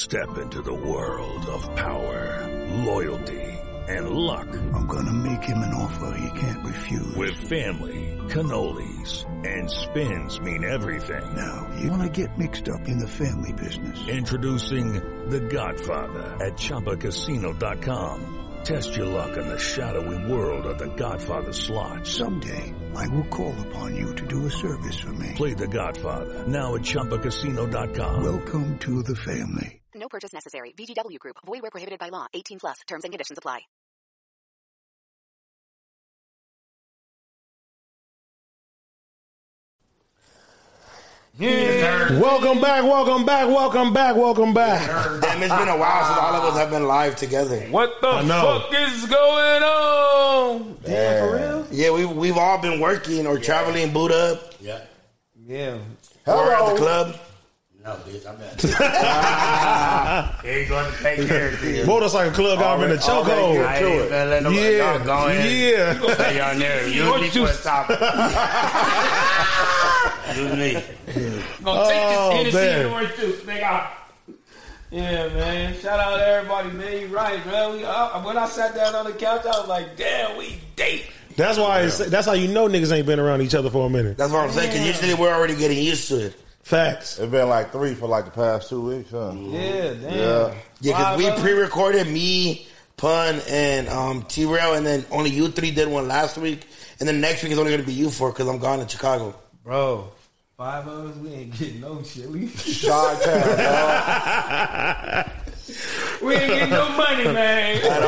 Step into the world of power, loyalty, and luck. I'm gonna make him an offer he can't refuse. With family, cannolis, and spins mean everything. Now, you wanna get mixed up in the family business. Introducing The Godfather at ChumbaCasino.com. Test your luck in the shadowy world of The Godfather slot. Someday, I will call upon you to do a service for me. Play The Godfather, now at ChumbaCasino.com. Welcome to the family. No purchase necessary. VGW Group. Void where prohibited by law. 18 plus. Terms and conditions apply. Yeah. Welcome back. Damn, it's been a while since all of us have been live together. What the fuck is going on? Damn, for real? Yeah, we've all been working or traveling, boot up. Yeah. Or at the club. No, bitch, I'm at. He's going to take care of this. Motorcycle club got him in the chokehold. I ain't gonna let nobody go in. Stay on there. Usually for the top. Do me. Gonna take this Hennessy orange juice, nigga. Yeah, man. Shout out to everybody, man. You right, man. When I sat down on the couch, I was like, damn, we date. That's why. That's how you know niggas ain't been around each other for a minute. That's what I'm saying. Because usually we're already getting used to it. Facts. It's been like 3 for like the past 2 weeks, huh? Yeah, damn. Yeah, because we pre-recorded me, Pun, and T-Rail, and then only you 3 did one last week, and then next week is only going to be you 4 because I'm gone to Chicago. Bro, 5 of us, we ain't getting no chili. Chi-town, dog. We ain't getting no money, man. At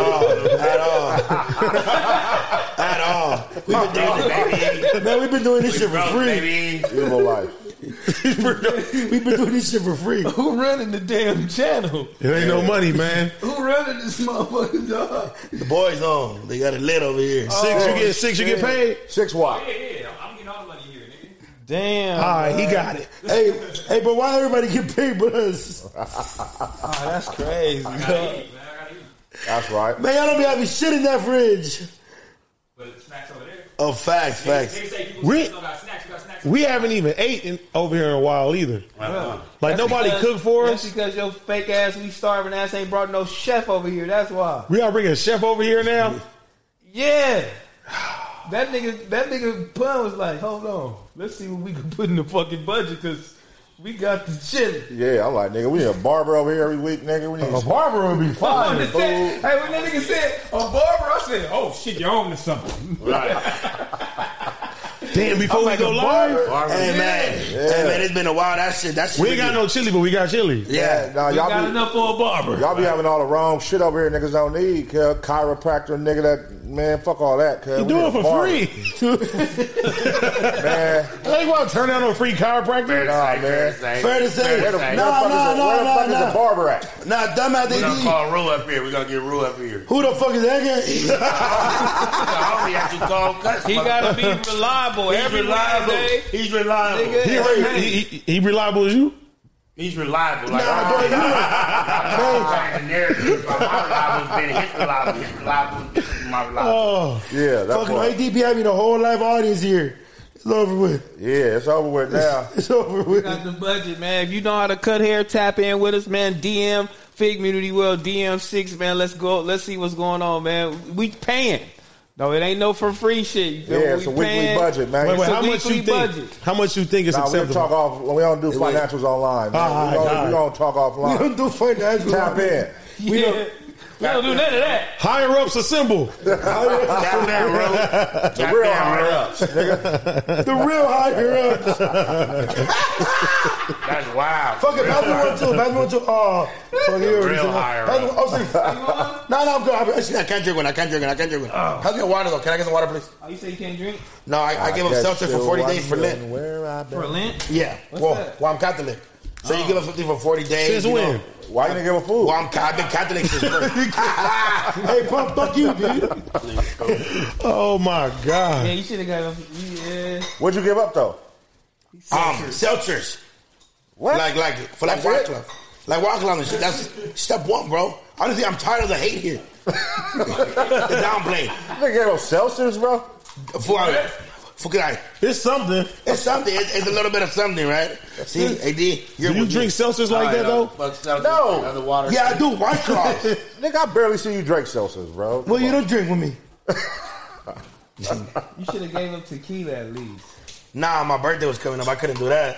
all. We've been doing this shit for free. Evil life. We've been doing this shit for free. Who running the damn channel? It ain't no money, man. Who running this motherfucking dog? The boys on. They got it lit over here. You get paid? 6 what? Yeah, I'm getting all the money here, nigga. Damn. All right, he got it. Hey, but why everybody get paid but us? Oh, that's crazy. I gotta eat. That's right. Man, y'all don't be having shit in that fridge. But snacks over there. Oh, facts. Niggas say people We- still got snacks. You got snacks. We haven't even ate over here in a while either. Like nobody cooked for us. That's because your fake ass, we starving ass ain't brought no chef over here. That's why. We gotta bring a chef over here now. Yeah. That nigga Pun was like, hold on. Let's see what we can put in the fucking budget because we got the chili. Yeah, I'm like, nigga, we need a barber over here every week, nigga. We need A barber would be fine. Hey, when that nigga said a barber, I said, oh shit, you're on to something. Right. Damn, before we go live, Hey, man, it's been a while. That shit. we ain't got no chili, but we got chili. Yeah. Nah, We got enough for a barber. Y'all be having all the wrong shit over here niggas don't need. Chiropractor, nigga, that, man, fuck all that. You do it for free. Man. I ain't want to turn down no free chiropractor. Nah, man. Fair to say. Where the fuck is the barber at? Nah, dumbass. We're going to call Rue up here. We're going to get Rue up here. Who the fuck is that guy? Homie got you called cuss. He gotta be reliable. He's Every reliable. Wednesday. He's reliable. Nigga, He reliable as you? He's reliable. Like, Nah, bro, I'm trying to narrative. My reliable has been his reliable. His reliable. This is my reliable. Oh, Yeah, that's Fucking what. ADP having a whole live audience here. It's over with. Yeah, it's over with now. It's over with. got the budget, man. If you know how to cut hair, tap in with us, man. DM Fig Community World, DM6, man. Let's go. Let's see what's going on, man. We paying. No, it ain't no for free shit. You feel Yeah, me? it's a We weekly paying. budget, man. wait, It's a how much weekly you think? budget. How much you think is Nah, we acceptable? talk off. We don't do financials online, man. Alright, We don't talk offline. We don't do financial. Tap in. We don't do none of that. Higher ups assemble. The real higher ups, nigga. The real higher ups. That's wild. Fuck it, pass me one too. Oh, fuck you. Real higher Pass me- up. oh, see. No, I'm good. Actually, I can't drink one. Pass me a water though. Can I get some water, please? Oh, you say you can't drink? No, I give them seltzer for 40 days for Lent. For Lent? Yeah. that? Well, I'm Catholic. So you give us something for 40 days. Since when? Why you didn't give a food? Well, I've been Catholic since birth. Hey, pump, fuck you, dude. Oh my Yeah, god. you should have got him. Yeah. What'd you give up though? Seltzers. What? Like for like White Club. Like White Club and shit. That's step one, bro. Honestly, I'm tired of the hate here. The downplay. You gave up seltzers, bro? It's something. It's something. It's a little bit of something, right? See, AD, Do you drink seltzers like that, though? No. Other water. Yeah, I do. White Claws. Nigga, I barely see you drink seltzers, bro. Well, you don't drink with me. You should have gave him tequila at least. Nah, my birthday was coming up. I couldn't do that.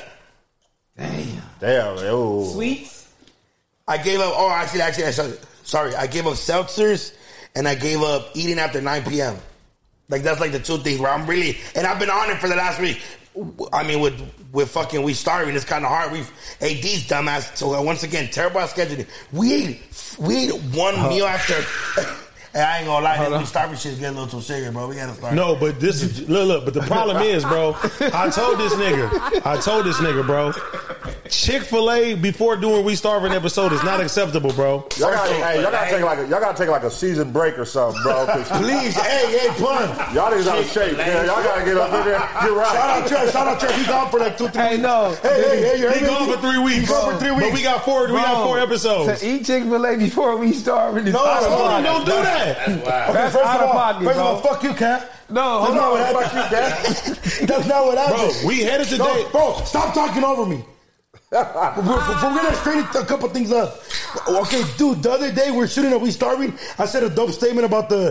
Damn, ooh. Sweets? I gave up. Oh, actually, sorry. I gave up seltzers and I gave up eating after 9 p.m. Like, that's like the two things where I'm really, and I've been on it for the last week. I mean, with fucking We Starving, it's kind of hard. AD's dumbass. So once again, terrible at scheduling. We ate one meal after. Hey, I ain't gonna lie, this We Starving shit get a little too serious, bro. We gotta start. No, but this is look. But the problem is, bro. I told this nigga, bro. Chick-fil-A before doing We Starving episode is not acceptable, bro. Y'all gotta take like a season break or something, bro. Please, hey, Pun. Y'all niggas out of shape, man. Y'all gotta get up in there. Get right. Shout out Trey. He gone for like 2-3 weeks. Hey, no. Hey, He gone for 3 weeks. He gone for 3 weeks. But we got four episodes. To eat Chick-fil-A before We Starving is No, out of pocket. Don't do that. That's wild. That's First out of pocket, First of all, bro. fuck you, Cat. No, That's hold not what on. happened. That's not what happened. Bro, we headed today. No, bro, stop talking over me. We're gonna straighten a couple things up. Okay, dude, the other day we're shooting at We Starving. I said a dope statement about the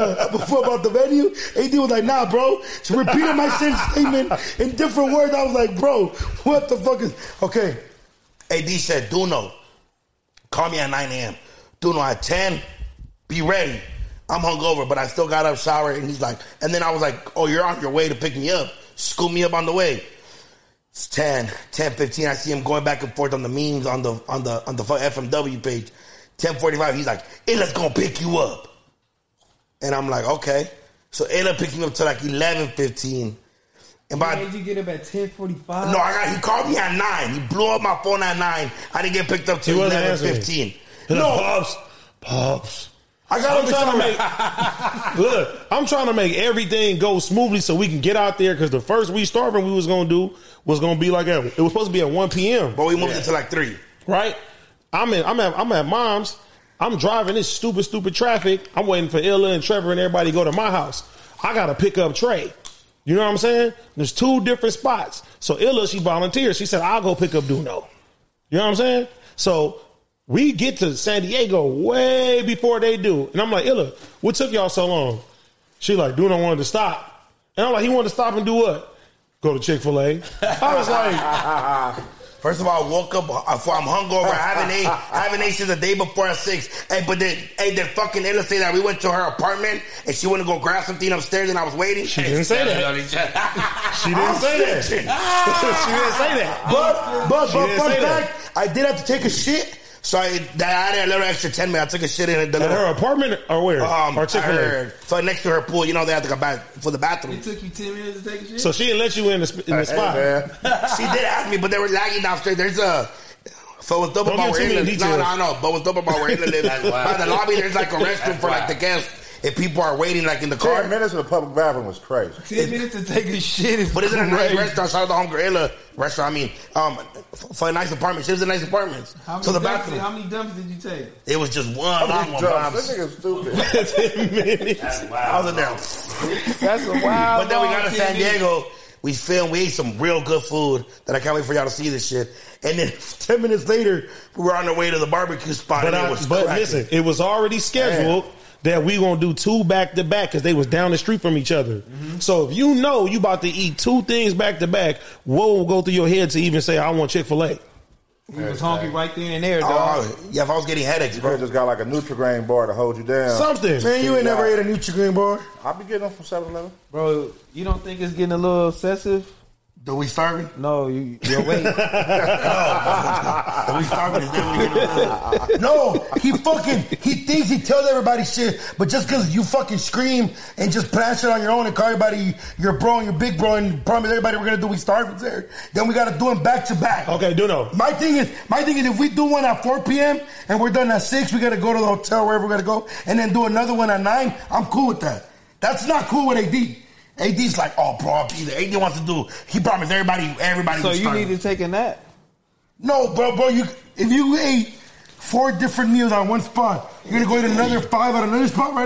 venue. AD was like, nah, bro. She repeated my same statement in different words. I was like, bro, what the fuck is okay? AD said, Duno, call me at 9 a.m. Duno at 10, be ready. I'm hungover, but I still got up, showered, and he's like, and then I was like, oh, you're on your way to pick me up. Scoop me up on the way. It's 10:15. I see him going back and forth on the memes on the FMW page. 10:45. He's like, Illa's gonna pick you up, and I'm like, okay. So Illa picked me up till like 11:15. And by Did you get up at 10:45? no, he called me at 9. He blew up my phone at 9. I didn't get picked up till 11:15. No, Pops. I got him trying to make. Look, I'm trying to make everything go smoothly so we can get out there because the first We Starving we was gonna do was gonna be like it was supposed to be at 1 p.m. but we moved it to like 3. Right? I'm at mom's. I'm driving this stupid traffic. I'm waiting for Illa and Trevor and everybody to go to my house. I gotta pick up Trey. You know what I'm saying? There's 2 different spots. So Illa, she volunteered. She said, I'll go pick up Duno. You know what I'm saying? So we get to San Diego way before they do. And I'm like, Illa, what took y'all so long? She like, Duno wanted to stop. And I'm like, he wanted to stop and do what? Go to Chick-fil-A. I was like, First of all, I woke up. I'm hungover. I haven't ate since the day before at 6. Hey, but then fucking Illa say that we went to her apartment and she went to go grab something upstairs and I was waiting. she didn't say that. She didn't say that. She didn't say that. But She didn't fun say that. fact, I did have to take a shit. So I added a little extra 10 minutes. I took a shit in the At her apartment or where? Or Chick-fil-A? So next to her pool, you know they have to go back for the bathroom. It took you 10 minutes to take a shit? So she didn't let you in the spot. Man. She did ask me, but they were lagging downstairs. There's a. So what's dope Don't about give too where many Illa lives? No. But what's dope about where Illa lives? By the lobby, there's like a restroom for like the guests. If people are waiting like in the car. 10 minutes in the public bathroom was crazy. 10 minutes to take a shit is But it's in a nice crazy. restaurant. Shout out to Hunger Illa restaurant. I mean, for a nice apartment. She lives in nice apartments. So the bathroom. How many dumps did you take? It was just one long one. This nigga's stupid. 10 minutes. I was in there. That's a wild. But then we got to long San 10 minutes. Diego. We filmed. We ate some real good food that I can't wait for y'all to see this shit. And then 10 minutes later, we were on our way to the barbecue spot. But, and it was but cracking. listen, it was already scheduled that we gonna do 2 back to back because they was down the street from each other. Mm-hmm. So if you know you about to eat 2 things back to back, what will go through your head to even say I want Chick-fil-A? We was hungry right then and there, dog. Oh, yeah, if I was getting headaches, You bro. just got like a Nutri-Grain bar to hold you down. Something. Man, you ain't never ate a Nutri-Grain bar. I'll be getting them from 7-Eleven. Bro, you don't think it's getting a little excessive? Do we starving? No, you're waiting. We starving is definitely No, he thinks he tells everybody shit, but just because you fucking scream and just plan shit on your own and call everybody your bro and your big bro and promise everybody we're gonna do We Starving there, then we gotta do them back to back. Okay, Duno. My thing is if we do one at 4 p.m. and we're done at 6, we gotta go to the hotel wherever we gotta go, and then do another one at 9. I'm cool with that. That's not cool with AD. AD's like, oh, bro, I'll be there. AD wants to do. He promised everybody. So We you Starving. need to take a nap. No, bro. If you ate 4 different meals on one spot, you're gonna go eat another 5 at another spot, right?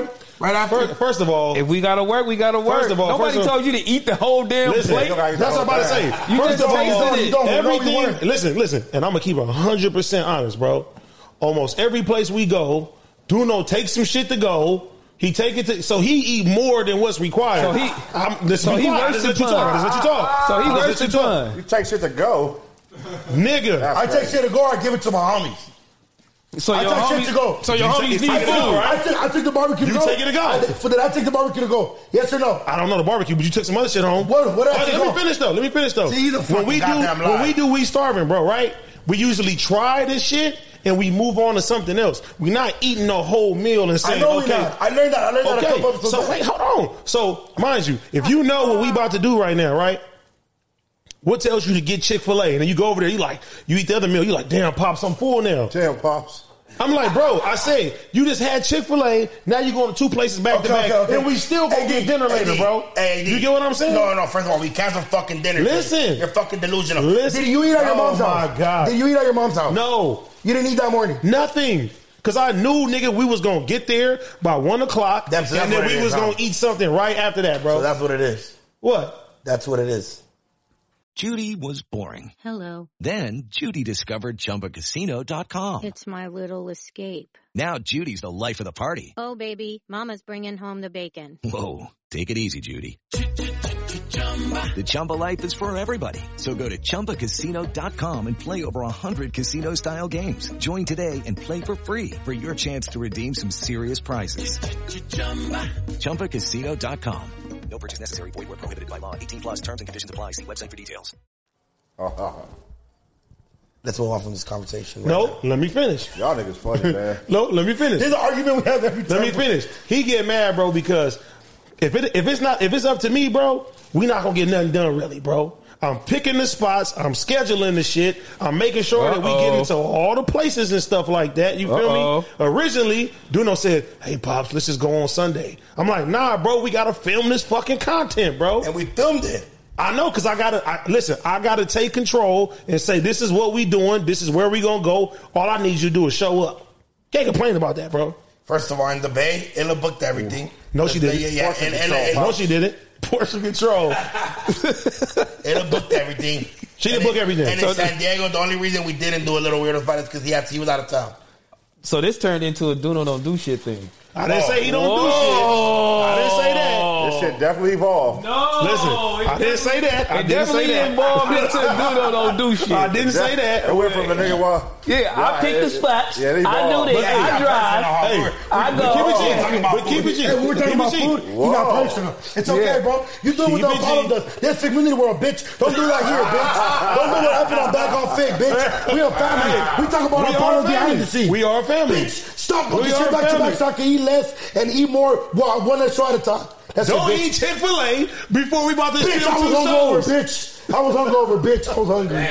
Right after. First of all, If we gotta work, we gotta work. First of all, Nobody told you to eat the whole damn listen, plate. that's what I'm about to say. You First just of all, tasted it. You don't know you everything. weren't. Listen, and I'm gonna keep 100% honest, bro. Almost every place we go, Duno takes some shit to go. He take it to, so he eat more than what's required. So he- this so he quiet. worse This is what you than talk. This is what you talk. So he This is worse what than you talk. fun. You take shit to go. Nigga. I take shit to go. I give it to my homies. So I your take shit homies to go. So your You homies take need it to go, food. right? I took the barbecue to You go. take it to go. Did I take the barbecue to go? Yes or no? I don't know the barbecue, but you took some other shit home. What else you Let go? me finish though. See, you the fucking goddamn lie. When we do We Starving, bro, right? We usually try this shit and we move on to something else. We're not eating a whole meal and I saying, know okay. we not. I learned that. a couple Okay, episodes so back. wait, hold on. So, mind you, if you know what we about to do right now, right? What tells you to get Chick-fil-A? And then you go over there, you eat the other meal, you like, damn, Pops, I'm full now. Damn, Pops. I'm like, bro, I say, you just had Chick-fil-A, now you're going to two places back to back, and we still gonna get dinner later, bro. You get what I'm saying? No. First of all, we canceled fucking dinner. Listen. You're fucking delusional. Listen. Did you eat at your mom's house? Oh, my God. Did you eat at your mom's house? No. You didn't eat that morning? Nothing. Because I knew, nigga, we was going to get there by 1 o'clock, That's and then what it we is, was huh? going to eat something right after that, bro. So that's what it is. What? That's what it is. Judy was boring. Hello. Then Judy discovered ChumbaCasino.com. It's my little escape. Now Judy's the life of the party. Oh, baby, mama's bringing home the bacon. Whoa, take it easy, Judy. The Chumba life is for everybody. So go to ChumbaCasino.com and play over 100 casino-style games. Join today and play for free for your chance to redeem some serious prizes. ChumbaCasino.com. No purchase necessary. Void where prohibited by law. 18 plus terms and conditions apply. See website for details. Let's move on from this conversation. No, let me finish. Y'all niggas funny, man. No, let me finish. This is an argument we have every time. Let me finish. He get mad, bro, because if it's up to me, bro, we not gonna get nothing done, really, bro. I'm picking the spots. I'm scheduling the shit. I'm making sure that we get into all the places and stuff like that. You feel me? Originally, Duno said, "Hey, Pops, let's just go on Sunday." I'm like, "Nah, bro, we gotta film this fucking content, bro." And we filmed it. I know, because I gotta take control and say, this is what we doing. This is where we gonna go. All I need you to do is show up. Can't complain about that, bro. First of all, in the Bay, Ella booked everything. No, she didn't. Yeah. And No, she didn't. Portion control. Ella booked everything. She didn't book everything. And in San Diego, the only reason we didn't do a little weird about it is because he was out of town. So this turned into a Duno don't do shit thing. I didn't say he don't do shit. I didn't say that. This shit definitely evolved. No, Listen, I didn't say that. I It didn't say definitely that. involved into Duno don't do shit. I didn't say that. It went from a nigga Yeah, I picked the spots. Yeah, they I ball. knew that. But, I drive. Hey, I go. keep it G. talking about But keep it G. Hey, we were talking Keep about it G. food. You're not personal. It's okay, bro. You do what Keep the it G. Apollo does. This Fig Community World, bitch. Don't do that here, bitch. Don't do what happened on Back on Fig, bitch. We are family. We talk about We Apollo are behind family. the scenes. We are family. Bitch, stop We putting are shit back to family. back so I can eat less and eat more one less show at a time. That's Don't it, bitch. eat Chick-fil-A before we about to Bitch, film I was 2 hungover, shows. bitch. I was hungover, bitch. I was hungry.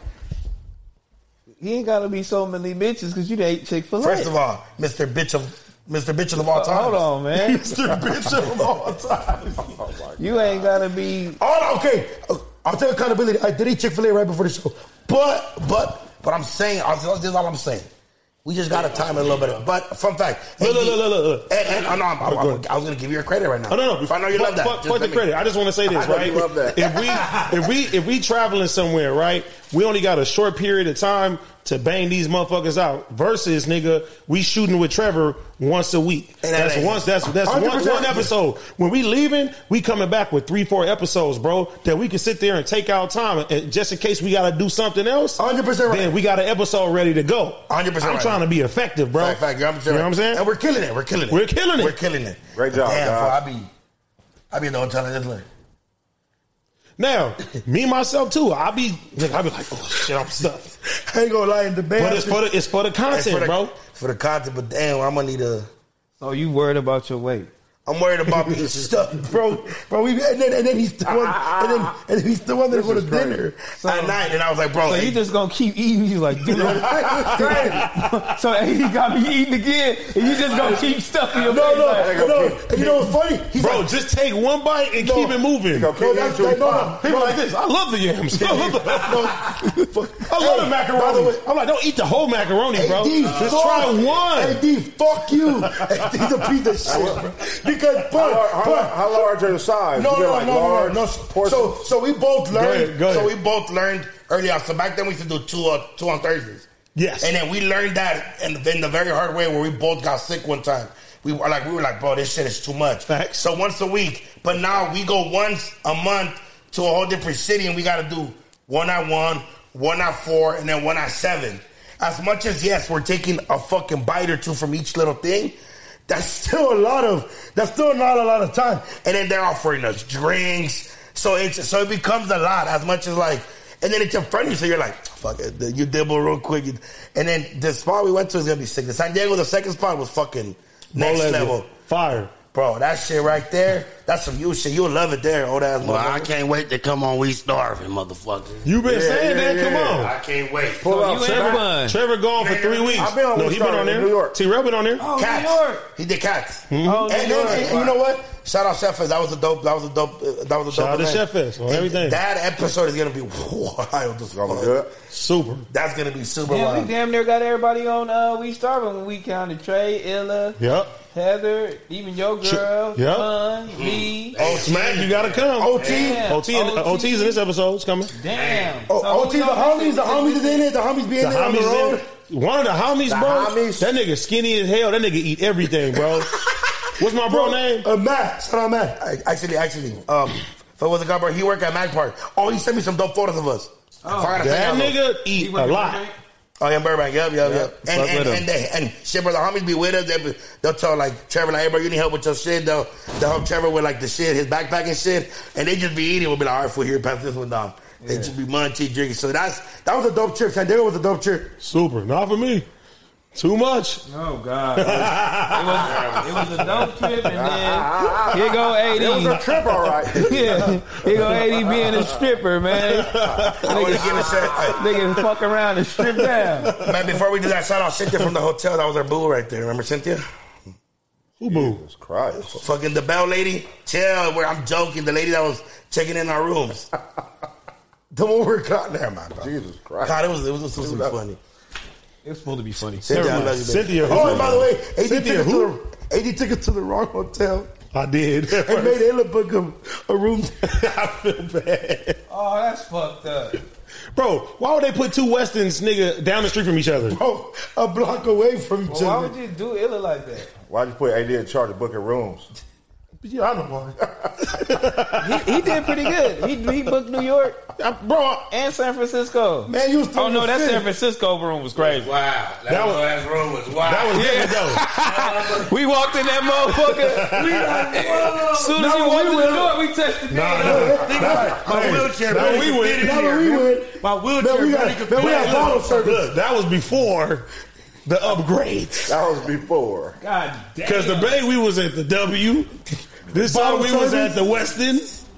He ain't gotta be so many bitches because you ate Chick-fil-A. First of all, Mr. Bitchel of all time. Hold on, man. Mr. Bitch of all time. You ain't gotta be. Oh, okay. I'll take accountability. I did eat Chick-fil-A right before the show. But I'm saying, this is all I'm saying. We just got to time it a little bit. But fun fact. Look. I was going to give you your credit right now. Oh, no. I know you love that. Fuck the credit. I just want to say this, I know right? you love that. If we traveling somewhere, right? We only got a short period of time to bang these motherfuckers out. Versus, nigga, we shooting with Trevor once a week. And That's one episode. When we leaving, we coming back with 3-4 episodes, bro. That we can sit there and take our time, and just in case we got to do something else. 100% right. Then we got an episode ready to go. 100% I'm right. trying to be effective, bro. Fact, you're 100% You know what I'm saying? And we're killing it. We're killing it. Great job, Damn, guys. fool, I be in the hotel and this like. Now, me myself too. I be like, oh shit, I'm stuffed. I ain't gonna lie in the band. But it's for the content, bro. For the content, but damn, I'm gonna need a. So you worried about your weight? I'm worried about this stuff, bro. And then he's the one, and then he's the one that go to dinner at night. And I was like, bro, So you just gonna keep eating? You like, dude. So he got me eating again, and you just gonna keep stuffing your face. No. And you know what's funny? He's Bro, like, just take one bite and keep it moving. He gonna keep eating till he pop. People like this. I love the yams. I love the macaroni. I'm like, don't eat the whole macaroni, bro. Just try one. AD, fuck you. AD's a piece of shit, bro. Because, How large are the sides? No. portions? So we both learned. Go ahead. So we both learned early on. So back then we used to do two on Thursdays. Yes. And then we learned that in the very hard way where we both got sick one time. We were like, bro, this shit is too much. Facts. So once a week. But now we go once a month to a whole different city, and we got to do 1 at 1, 1 at 4, and then 1 at 7. As much as, yes, we're taking a fucking bite or two from each little thing, that's still not a lot of time. And then they're offering us drinks. So it becomes a lot, as much as like, and then it's in front of you, so you're like, fuck it, you dibble real quick. And then the spot we went to is going to be sick. The San Diego, the second spot was fucking next level. Fire. Bro, that shit right there, that's some you shit. You'll love it there, old ass Well, motherfucker. I can't wait to come on We Starving, motherfucker. You been saying that? Come on. I can't wait. Pull up, you ain't fun. Trevor gone for 3 weeks. I've been on No, We he been on Starving there. in New York. T-Rail been on there. Oh, Cats. New York. He did Cats. Oh, New And York. you know what? Shout out Chef Fest. That was a dope Shout out to event. Chef Fest on everything. That episode is gonna be wild. As fuck. Good. Super. That's gonna be super Damn, we wild. damn near got everybody on We Starving when we counted Trey, Illa, Yep. Heather, even your girl, Yep. Fun, me. Oh, Smack, you gotta come. Damn. OT's in this episode. It's coming. Damn. Oh, So OT, we the gonna homies is in it. The homies be in The there on the homies road. One of the homies, bro. homies. That nigga skinny as hell. That nigga eat everything, bro. What's my bro name? Matt. Shout out Matt. Actually, if it was a guy, bro, he worked at Mac Park. Oh, he sent me some dope photos of us. That nigga eat a lot. Oh, yeah, Burbank. Yep. Fuck with him. And shit, bro, the homies be with us. They'll tell, like, Trevor, like, hey, bro, you need help with your shit. They'll help Trevor with, like, the shit, his backpack and shit. And they just be eating. We'll be like, all right, fool, here, pass this one down. They just be munching, drinking. So that was a dope trip. San Diego was a dope trip. Super. Not for me. Too much. Oh God! It was a dope trip, and then here go AD. It was a trip, all right. Yeah, here go AD being a stripper, man. Niggas fuck around and strip down. Man, before we do that, shout out Cynthia from the hotel. That was our boo right there. Remember Cynthia? Who boo? Jesus Christ. Fucking the bell lady. Chill. Where I'm joking. The lady that was checking in our rooms. The one we're caught there, man. Bro. Jesus Christ. God, it was supposed to be funny. It was supposed to be funny. Cynthia, I love you, baby. Cynthia. Oh, and by the way, Cynthia who? AD took us to the wrong hotel I did. and made Ella book a room. I feel bad. Oh, that's fucked up. Bro, why would they put two Westons, nigga, down the street from each other? Bro, a block away from each Well, why other. would you do Illa like that? Why'd you put AD in charge of booking rooms? Yeah, I know why. He did pretty good. He booked New York Bro, and San Francisco. Man, you was Oh no, throwing that the San fit. Francisco room was crazy. Wow. That was- last room was wild. that was different though. We walked in that motherfucker. As soon as we walked in the door, we touched the My wheelchair No, barely we could went. fit in Now here. when we went, My wheelchair man, we barely got could man, we fit had in. bottle service. Look, that was before the upgrades. That was before. God damn. Because the Bay, we was at the W. This time we was at the Westin.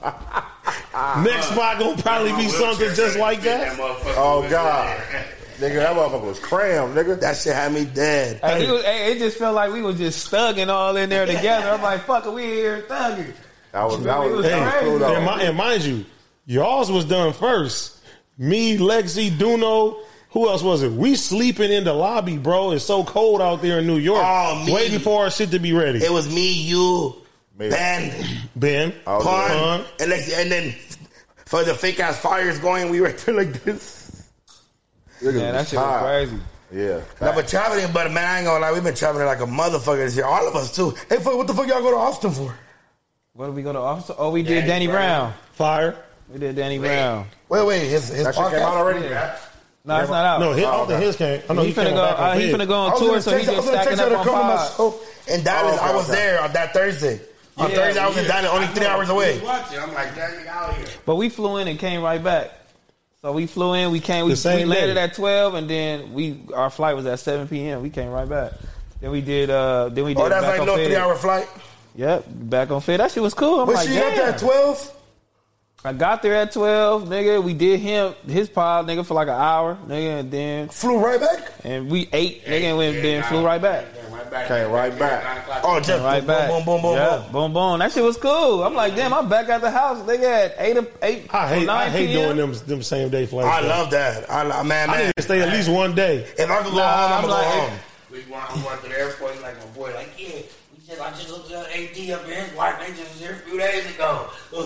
Next spot gonna probably be something just like that. Oh, God. Nigga, that motherfucker was crammed, nigga. That shit had me dead. Hey, it just felt like we was just thugging all in there together. I'm like, fuck it, we here thugging. That was It was crazy. And mind you, y'all's was done first. Me, Lexi, Duno. Who else was it? We sleeping in the lobby, bro. It's so cold out there in New York. Oh, me. Waiting for our shit to be ready. It was me, you, Me. Ben, Oh, Pun, and then for the fake ass fires going, we right there like this. Man, that shit was crazy. Yeah. Now, but traveling, but man, I ain't gonna lie, we've been traveling like a motherfucker this year. All of us too. Hey, fuck, what the fuck y'all go to Austin for? What did we go to office? Oh, we did Danny Brown. Fire. We did Danny Brown. Wait, his That shit came out already? Yeah. No, it's not out. No, I don't think his came. I know he finna came go. back on He Fed. finna go on tour, so he just stacking up on pods. In Dallas, Oh, okay, I was okay. there on that Thursday. On Yeah, Thursday, I was in yeah. Dallas, only 3 hours away. Watch it. I'm like, that nigga out here. But we flew in and came right back. So we flew in, we came, we The same landed day. at 12, and then our flight was at 7 p.m. We came right back. Then we did. Oh, that's back like a on little Fed. 3 hour flight. Yep, back on fit. That shit was cool. I'm But like, you got there damn. at 12? I got there at 12, nigga. We did his pod, nigga, for like an hour, nigga, and then flew right back. And we ate, nigga, and then flew right back. Came right back. Oh, just right back. Boom, boom, boom, yeah, boom. boom. That shit was cool. I'm like, damn, I'm back at the house. Nigga at 8 I hate PM. doing them same day flights. I love that. I need to stay at least one day. If I could go home, I'm going to go home. We went to the airport, like my boy, like, yeah. I just looked at AD up here. His wife, they just was here a few days ago.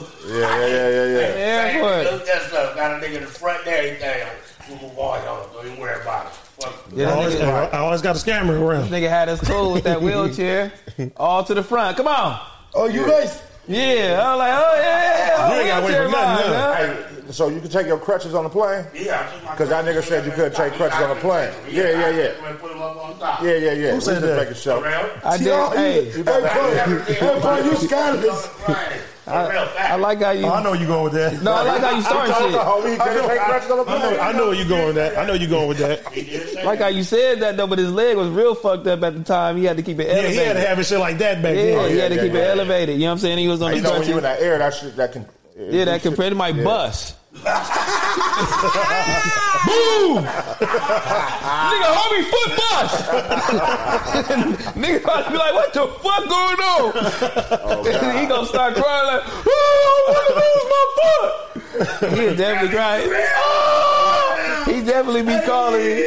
Yeah. Look that stuff. Got a nigga in the front there. Everything. Like, boy, don't even worry about it. I always got a scammer around. This nigga had us cool with that wheelchair, all to the front. Come on. Oh, you guys? Yeah. I was like, oh yeah. You ain't gotta wait for nothing. Hey, so you can take your crutches on the plane? Yeah. Because that nigga said you couldn't take crutches on the plane. Yeah. Put them up on top. Yeah. Who said that? Make a show. I did. Hey, bro, you scandalous. I like how you. I know you going with that. No, I like how you start shit. I know where you going with that. I know you going with that. Like how you said that though, but his leg was real fucked up at the time. He had to keep it Yeah, elevated. he had to have his shit like that back Yeah, then. he had to keep it elevated. You know what I'm saying? He was on the You know when crutches. you in that air, that shit that can. Yeah, that compared to my bus. Boom! Nigga, homie foot bust. Nigga about to be like, what the fuck going on? He gonna start crying like, oh, what is my foot? He definitely crying. He definitely be calling me.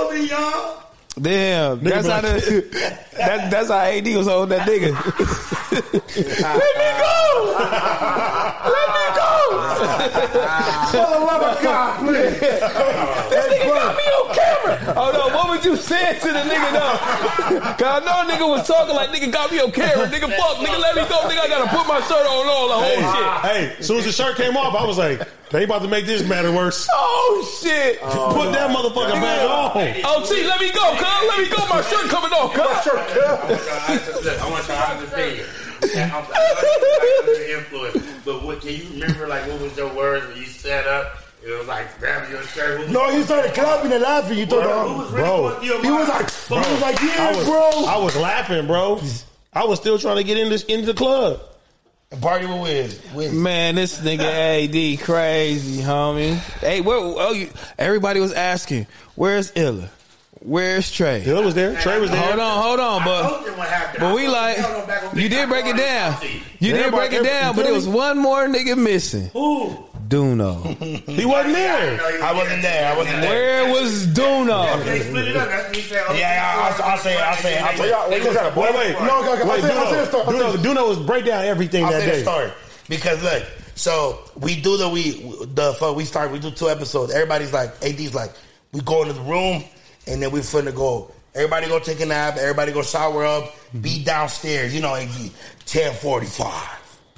Damn, that's how that's how AD was holding that nigga. Let me go! Let me go! For the love of God, please. This nigga got me on camera. Oh no, what would you say to the nigga though? Cause I know a nigga was talking like nigga got me on camera. Nigga, fuck, nigga, let me go. Nigga, I gotta put my shirt on all the whole shit. Hey, as soon as the shirt came off, I was like, they about to make this matter worse. Oh shit! Put that motherfucker back on. Oh, see, let me go, cuz. Let me go. My shirt coming off, cuz. I want to understand. I'm under the influence. But what can you remember? Like, what was your words when you set up? It was like grabbing your shirt. No, he started clapping and laughing. You told him, Bro. He was like, yeah, bro. I was laughing, bro. I was still trying to get into the club. Party with Wiz. Man, this nigga AD crazy, homie. Hey, everybody was asking, where's Illa? Where's Trey? Illa was there. Trey was there. Hold on, but we like, you did break it down. You did break it down, but there was one more nigga missing. Who? Duno. He wasn't there. I wasn't there. Where was Duno? They split it up. That's what he said. I'll say it. Wait. Duno was break down everything I'll that say day. the story. Because look, so we do we do 2 episodes. Everybody's like, AD's like, we go into the room and then we finna go. Everybody go take a nap. Everybody go shower up. Be downstairs. You know, AD 10:45.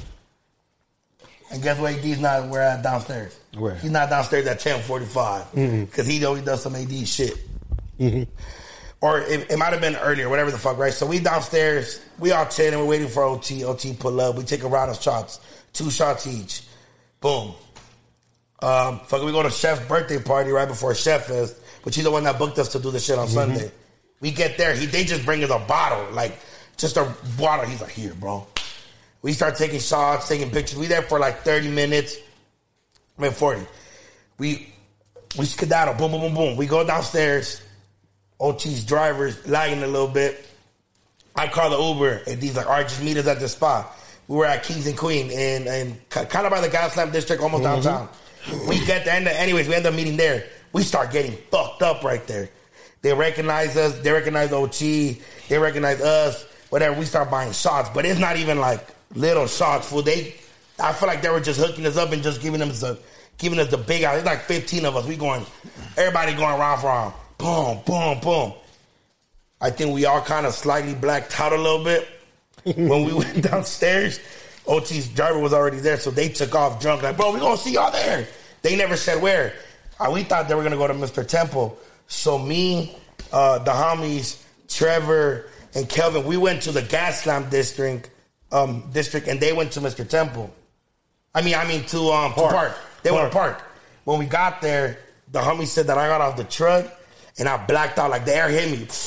And guess what? AD's not where at downstairs. Where? He's not downstairs at 10:45 because he always does some AD shit. Or it might have been earlier, whatever the fuck, right? So we downstairs, we all chilling, we're waiting for OT. OT pull up. We take a round of shots, 2 shots each. Boom. We go to Chef's birthday party right before Chef Fest, which he's the one that booked us to do the shit on Sunday. We get there, they just bring us a bottle, like just a bottle. He's like, here, bro. We start taking shots, taking pictures. We there for like 30 minutes. 40. We skedaddle, boom, boom, boom, boom. We go downstairs. OT's driver's lagging a little bit. I call the Uber, and he's like, all right, just meet us at this spot. We were at Kings and Queen, and kind of by the Gaslamp District, almost downtown. We get there, anyways, we end up meeting there. We start getting fucked up right there. They recognize us. They recognize OT. They recognize us. Whatever. We start buying shots, but it's not even like little shots. Fool. I feel like they were just hooking us up and just giving us the big out. It's like 15 of us. Everybody going round for round. Boom, boom, boom. I think we all kind of slightly blacked out a little bit. When we went downstairs, OT's driver was already there, so they took off drunk. Like, bro, we gonna see y'all there. They never said where. We thought they were gonna go to Mr. Temple. So me, the homies, Trevor, and Kelvin, we went to the Gaslamp district, and they went to Mr. Temple. I mean to Park. They went to Park. When we got there, the homie said that I got off the truck and I blacked out. Like the air hit me.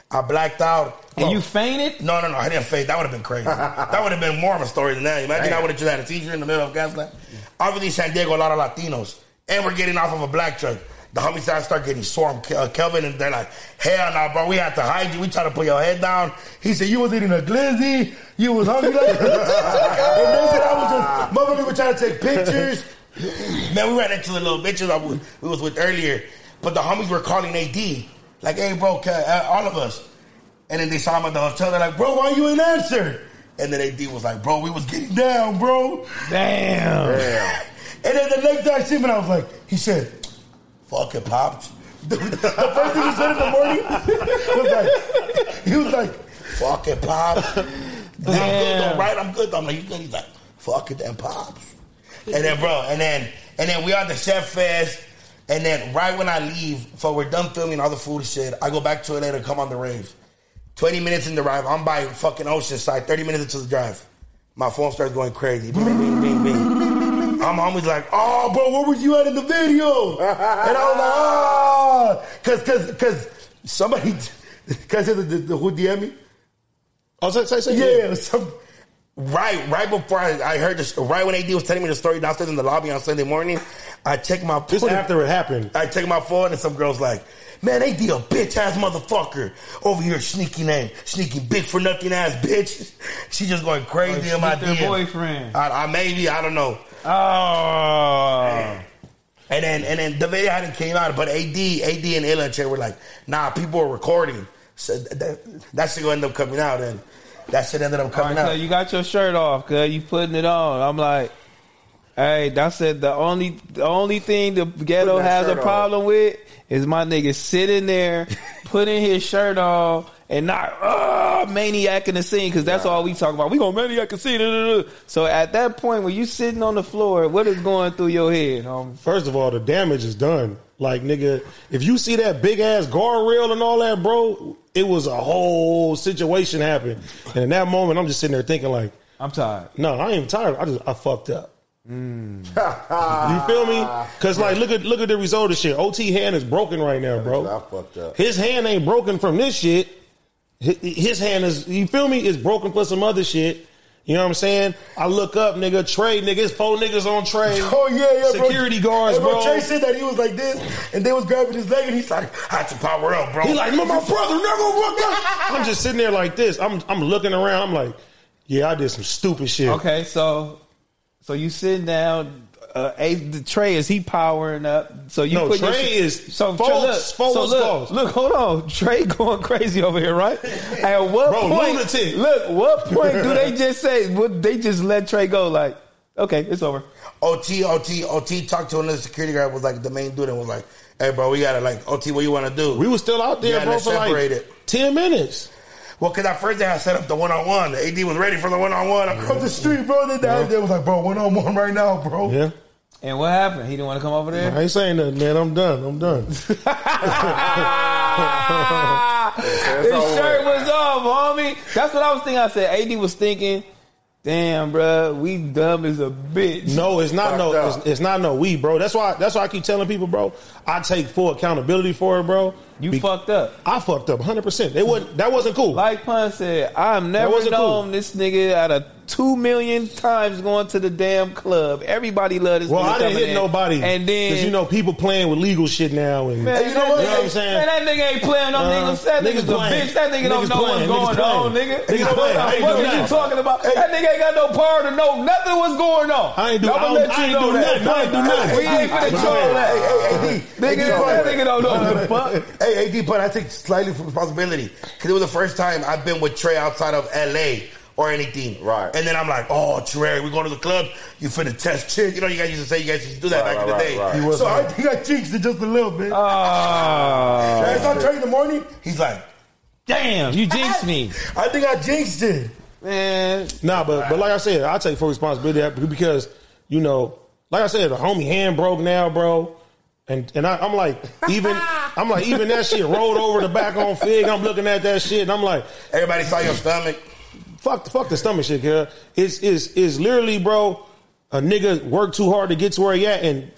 I blacked out. And you fainted? No, I didn't faint. That would have been crazy. That would have been more of a story than that. Imagine I would have just had a seizure in the middle of Gaslamp. Obviously, San Diego, a lot of Latinos. And we're getting off of a black truck. The homies start getting swarmed. Kelvin, and they're like, hell no, bro, we have to hide you. We try to put your head down. He said, you was eating a glizzy. You was hungry. Like and they said I was just, motherfuckers were trying to take pictures. Man, we ran into the little bitches we was with earlier. But the homies were calling AD. Like, hey, bro, all of us. And then they saw him at the hotel. They're like, bro, why you ain't answer? And then AD was like, bro, we was getting down, bro. Damn. And then the next day I see him and I was like, he said, fuck it, Pops. The first thing he said in the morning was like, fuck it, Pops. I'm good though, right? I'm good though. I'm like, you good? He's like, fuck it then, Pops. And then, bro, and then we on the Chef Fest. And then right when I leave, so we're done filming all the food and shit, I go back to LA to come on the rave. 20 minutes in the drive, I'm by fucking Oceanside, 30 minutes into the drive. My phone starts going crazy. Bing, bing, bing, bing. I'm always like, oh, bro, where was you at in the video? And I was like, because somebody, can I say the who DM me? Oh, say. Yeah, right before I heard this, right when AD was telling me the story downstairs in the lobby on Sunday morning, I checked my phone. Just after it happened. I checked my phone and some girl's like, man, AD a bitch-ass motherfucker over here sneaking big for nothing ass bitch. She just going crazy in my DM. Boyfriend. I don't know. Oh. And then the video hadn't came out, but AD and Illa and Che were like, nah, people are recording. So that shit gonna end up coming out, and that shit ended up coming out. So you got your shirt off, cuz you putting it on. I'm like, hey, that's it. The only thing the ghetto has a problem with is my nigga sitting there, putting his shirt on, and not maniac in the scene, because that's all we talk about. We gonna maniac the scene. So at that point, when you sitting on the floor, what is going through your head? First of all, the damage is done. Like, nigga, if you see that big ass guardrail and all that, bro, it was a whole situation happened. And in that moment, I'm just sitting there thinking like, I'm tired. No, I ain't tired. I fucked up. You feel me? Because like, look at the result of this shit. OT hand is broken right now, bro. I fucked up. His hand ain't broken from this shit. His hand is, you feel me? It's broken for some other shit. You know what I'm saying? I look up, nigga, Trey, nigga, it's 4 niggas on Trey. Oh, yeah, Security guards, bro. Trey said that he was like this, and they was grabbing his leg, and he's like, I had to power up, bro. He like, no, my brother never looked up. I'm just sitting there like this. I'm looking around. I'm like, yeah, I did some stupid shit. Okay, so you sitting down. Trey, is he powering up? So you put Trey is look, hold on. Trey going crazy over here, right? At what point? Lunatic. Look, what point do they just say? Would they just let Trey go? Like, okay, it's over. OT talked to another security guard, was like the main dude, and was like, hey, bro, we gotta like, OT, what you want to do? We was still out there, bro, for like 10 minutes. Well, because at first they had set up the one-on-one. The AD was ready for the one-on-one across the street, bro. They was like, bro, one-on-one right now, bro. Yeah. And what happened? He didn't want to come over there? I ain't saying nothing, man. I'm done. His shirt was off, homie. That's what I was thinking. I said, AD was thinking, damn, bro, we dumb as a bitch. No, it's not it's not we, bro. That's why I keep telling people, bro, I take full accountability for it, bro. You fucked up. I fucked up 100%. That wasn't cool. Like Pun said, I've never known this nigga out of 2 million times going to the damn club. Everybody loved this nigga. Well, I didn't hit nobody. And then, because, you know, people playing with legal shit now. And, man, you know what I'm saying? Man, that nigga ain't playing no niggas. That nigga's a bitch. That nigga don't know what's going on, nigga. What are you talking about? That nigga ain't got no power to know nothing what's going on. I ain't do nothing. We ain't finna troll that. That nigga don't know what the fuck. Hey, AD, but I take slightly responsibility, because it was the first time I've been with Trey outside of LA or anything. Right. And then I'm like, oh, Trey, we going to the club, you finna test shit. You know, you guys used to say you guys used to do that back in the day. Right. So I think I jinxed it just a little bit. I saw Trey in the morning, he's like, damn, you jinxed me. I think I jinxed it. Man. Nah, but like I said, I take full responsibility because, you know, like I said, the homie hand broke now, bro. And I'm like, even that shit rolled over the back on Fig. I'm looking at that shit, and I'm like, everybody saw your stomach. Fuck the stomach shit, girl. It's literally, bro, a nigga worked too hard to get to where he at, and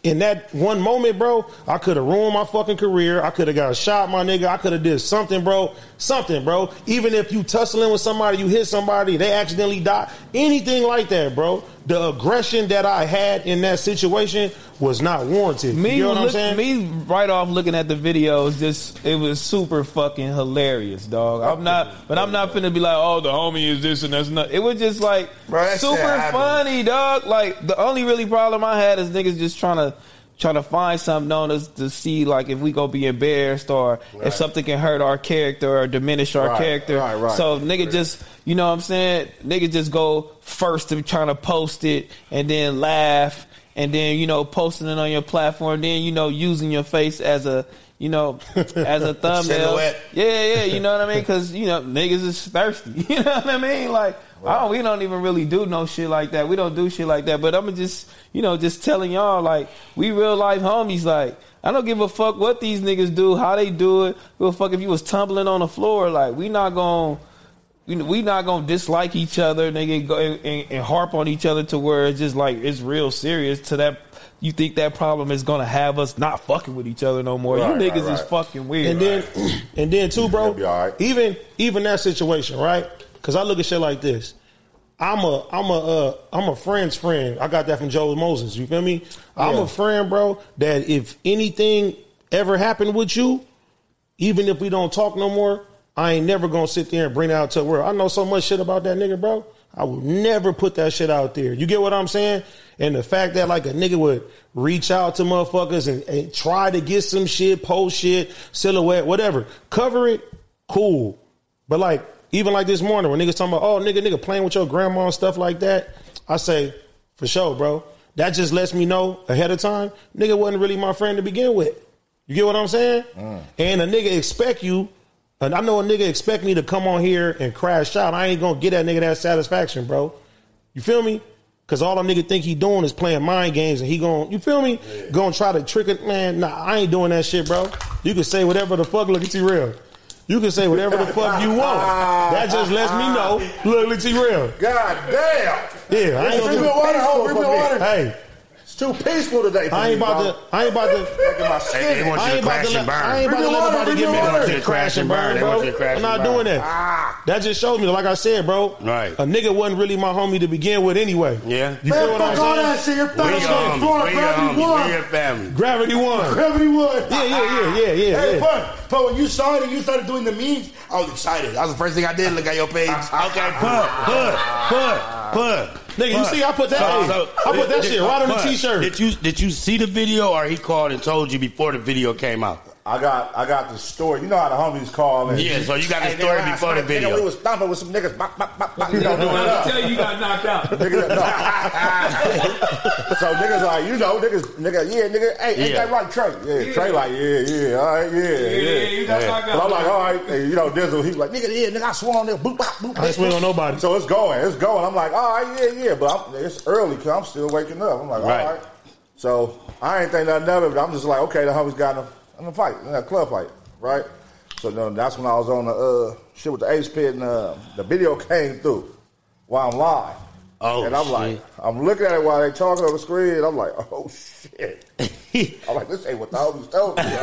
in that one moment, bro, I could have ruined my fucking career. I could have got shot, my nigga. I could have did something, bro. Something, bro. Even if you tussling with somebody, you hit somebody, they accidentally die. Anything like that, bro. The aggression that I had in that situation was not warranted. You know what I'm saying? Me right off looking at the video, it was super fucking hilarious, dog. I'm not finna be like, oh, the homie is this and that's not. It was just like super funny, dog. Like the only really problem I had is niggas just trying to find something on us to see like if we gonna be embarrassed or if something can hurt our character or diminish our character. Right. So nigga just, you know what I'm saying? Nigga just go first to trying to post it and then laugh and then, you know, posting it on your platform, then, you know, using your face as a, you know, as a thumbnail. Yeah, you know what I mean? Because, you know, niggas is thirsty. You know what I mean? Like, we don't even really do no shit like that. We don't do shit like that. But I'm just, you know, just telling y'all, like, we real life homies. Like, I don't give a fuck what these niggas do, how they do it. Give a fuck if you was tumbling on the floor. Like, we not gonna dislike each other, nigga, go and harp on each other to where it's just like it's real serious to that. You think that problem is gonna have us not fucking with each other no more? You niggas is fucking weird. And then too, bro. Even that situation, right? Because I look at shit like this. I'm a friend's friend. I got that from Joel Moses. You feel me? I'm a friend, bro. That if anything ever happened with you, even if we don't talk no more, I ain't never gonna sit there and bring that out to the world. I know so much shit about that nigga, bro. I would never put that shit out there. You get what I'm saying? And the fact that like a nigga would reach out to motherfuckers and try to get some shit, post shit, silhouette, whatever. Cover it, cool. But like, even like this morning when niggas talking about, oh, nigga playing with your grandma and stuff like that, I say, for sure, bro. That just lets me know ahead of time, nigga wasn't really my friend to begin with. You get what I'm saying? And a nigga expect you, and I know a nigga expect me to come on here and crash out. I ain't gonna get that nigga that satisfaction, bro. You feel me? Because all a nigga think he doing is playing mind games and he gon', you feel me? Gonna try to trick it. Man, nah, I ain't doing that shit, bro. You can say whatever the fuck, look at T-Real. You can say whatever the fuck you want. That just lets me know, look at T-Real. God damn. Yeah, I ain't bring me water. Hey. It's too peaceful today. I ain't about to They want you to crash and burn. I ain't about to let nobody get me to crash and burn, bro. I'm not doing that. That just shows me, like I said, bro. Right. A nigga wasn't really my homie to begin with anyway. Yeah. You feel what I'm saying? That shit. You're family. Gravity won. Yeah. Hey, but when you saw it and you started doing the memes, I was excited. That was the first thing I did. Look at your page. Okay, put. Nigga, you see, I put that. I put that shit right on the t-shirt. Did you see the video, or he called and told you before the video came out? I got the story. You know how the homies call. And yeah, so you got the story before the video. We was thumping with some niggas. You tell you got knocked out. So niggas like, you know, nigga, hey, ain't that right, Trey? Yeah, Trey like, all right, you got knocked out. But I'm like, all right, hey, you know, Dizzle, he was like, nigga, I swung on there, boop, boop. I ain't swing on nobody. So it's going. I'm like, all right, yeah, but it's early because I'm still waking up. I'm like, all right. So I ain't think nothing of it, but I'm just like, okay, the homies got him. In a fight, in a club fight, right? So then that's when I was on the shit with the Ace Pit, and the video came through while I'm live. Oh, and I'm shit. like, I'm looking at it while they talking on the screen, and I'm like, oh shit. I'm like, this ain't what the homies told me.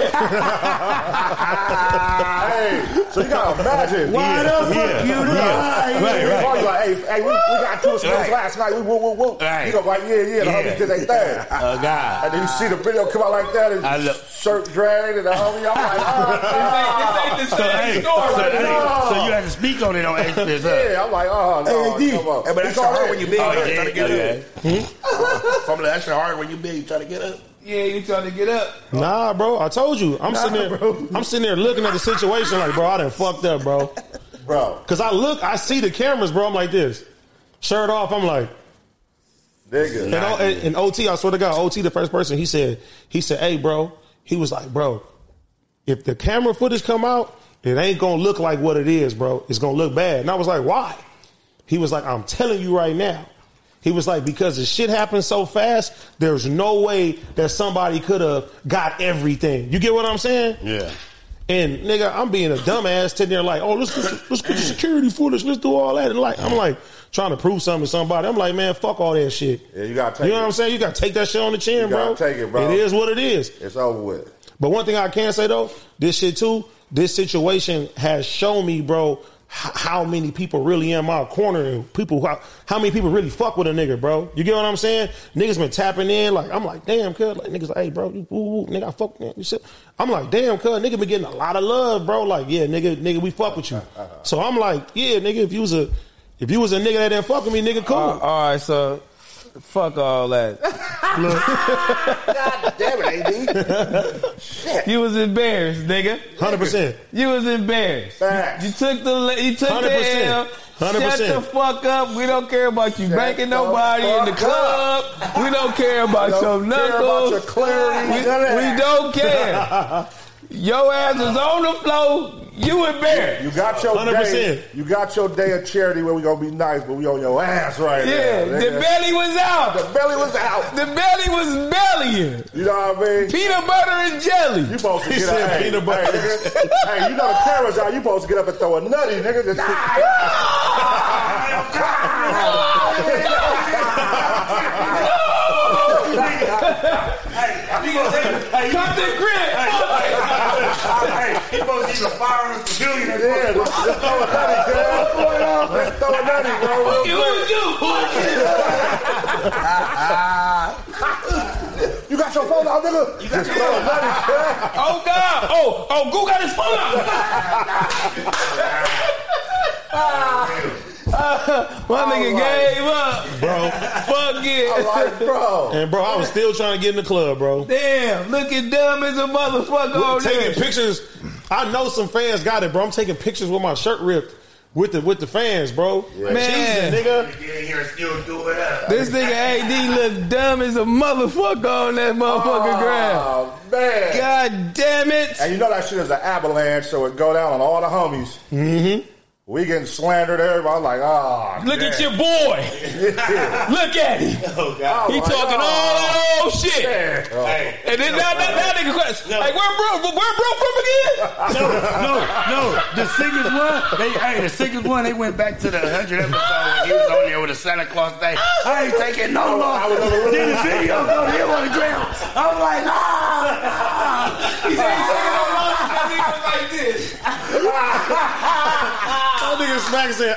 Hey, so you gotta imagine. Why the fuck you Right. Like, hey, we got 2 screens last night. Woo. Right. You go like, yeah, the homies did their thing. Oh God. And then you see the video come out like that, and shirt dragged, and the homie, I'm like, this ain't the same story. So you had to speak on it on Ace Pit, huh? Yeah, I'm like, no, come on. Hey, but that's hard when you big. You trying to get up. From That's hard when you big. You trying to get up. Yeah, you trying to get up. Nah, bro. I told you. I'm sitting there looking at the situation like, bro, I done fucked up, bro. Because I see the cameras, bro. I'm like this. Shirt off, I'm like, nigga. And OT, I swear to God, OT, the first person, he said, hey, bro. He was like, bro, if the camera footage come out, it ain't going to look like what it is, bro. It's going to look bad. And I was like, why? He was like, I'm telling you right now. He was like, because the shit happened so fast, there's no way that somebody could have got everything. You get what I'm saying? Yeah. And nigga, I'm being a dumbass sitting there like, oh, let's get the security footage, let's do all that. And like, I'm like trying to prove something to somebody. I'm like, man, fuck all that shit. Yeah, you gotta take You know what I'm saying? You gotta take that shit on the chin, bro. You gotta take it, bro. It is what it is. It's over with. But one thing I can say though, this situation has shown me, bro, how many people really in my corner and how many people really fuck with a nigga, bro. You get what I'm saying? Niggas been tapping in, like, I'm like, damn, cuz, like, niggas like, hey, bro, nigga, I fuck, man, you shit. I'm like, damn, cuz, nigga been getting a lot of love, bro. Like, yeah, nigga, we fuck with you. So I'm like, yeah, nigga, if you was a nigga that didn't fuck with me, nigga, cool. All right, so fuck all that. God damn it, AD. Shit. You was embarrassed, nigga. 100%. You was embarrassed. Facts. You took the L. 100%. Shut the fuck up. We don't care about you banking nobody in the club. We don't care about your knuckles. Your clarity. We don't care. Your ass is on the floor. You embarrassed. You got your 100%. day. You got your day of charity where we gonna be nice, but we on your ass right now. Yeah, the belly was out. The belly was out. The belly was bellying. You know what I mean? Peanut butter and jelly. You supposed to He get said up. peanut butter. Hey, you know the camera's out. You supposed to get up and throw a nutty, nigga. Just Captain Grant. Hey, he supposed to even fire on a civilian. let's throw a nutty, girl. Let's throw a nutty, bro. You got your phone out, nigga. Just throw a nutty, girl. Oh God! Oh, Goo got his phone out. My nigga gave up, Bro. Fuck it. I'm like, bro. And bro, I was still trying to get in the club, bro. Damn, looking dumb as a motherfucker on Taking there. pictures. I know some fans got it, bro. I'm taking pictures with my shirt ripped with the fans, bro. Man. Jesus, nigga. Get in here and still do it up. This nigga AD look dumb as a motherfucker on that motherfucking ground. Oh, man. God damn it. And you know that shit is an avalanche, so it go down on all the homies. Mm-hmm. We getting slandered, everybody like, Look at your boy. Look at him. Oh, God. He talking all that old shit. Hey, And then now nigga question, like, where bro from again? No. The singers one, they went back to the 100 episode when he was on there with a Santa Claus thing. I ain't taking no loss. Then the video go to him on the ground. I was like, He said he taking no loss. That nigga was like this. That nigga Smack said,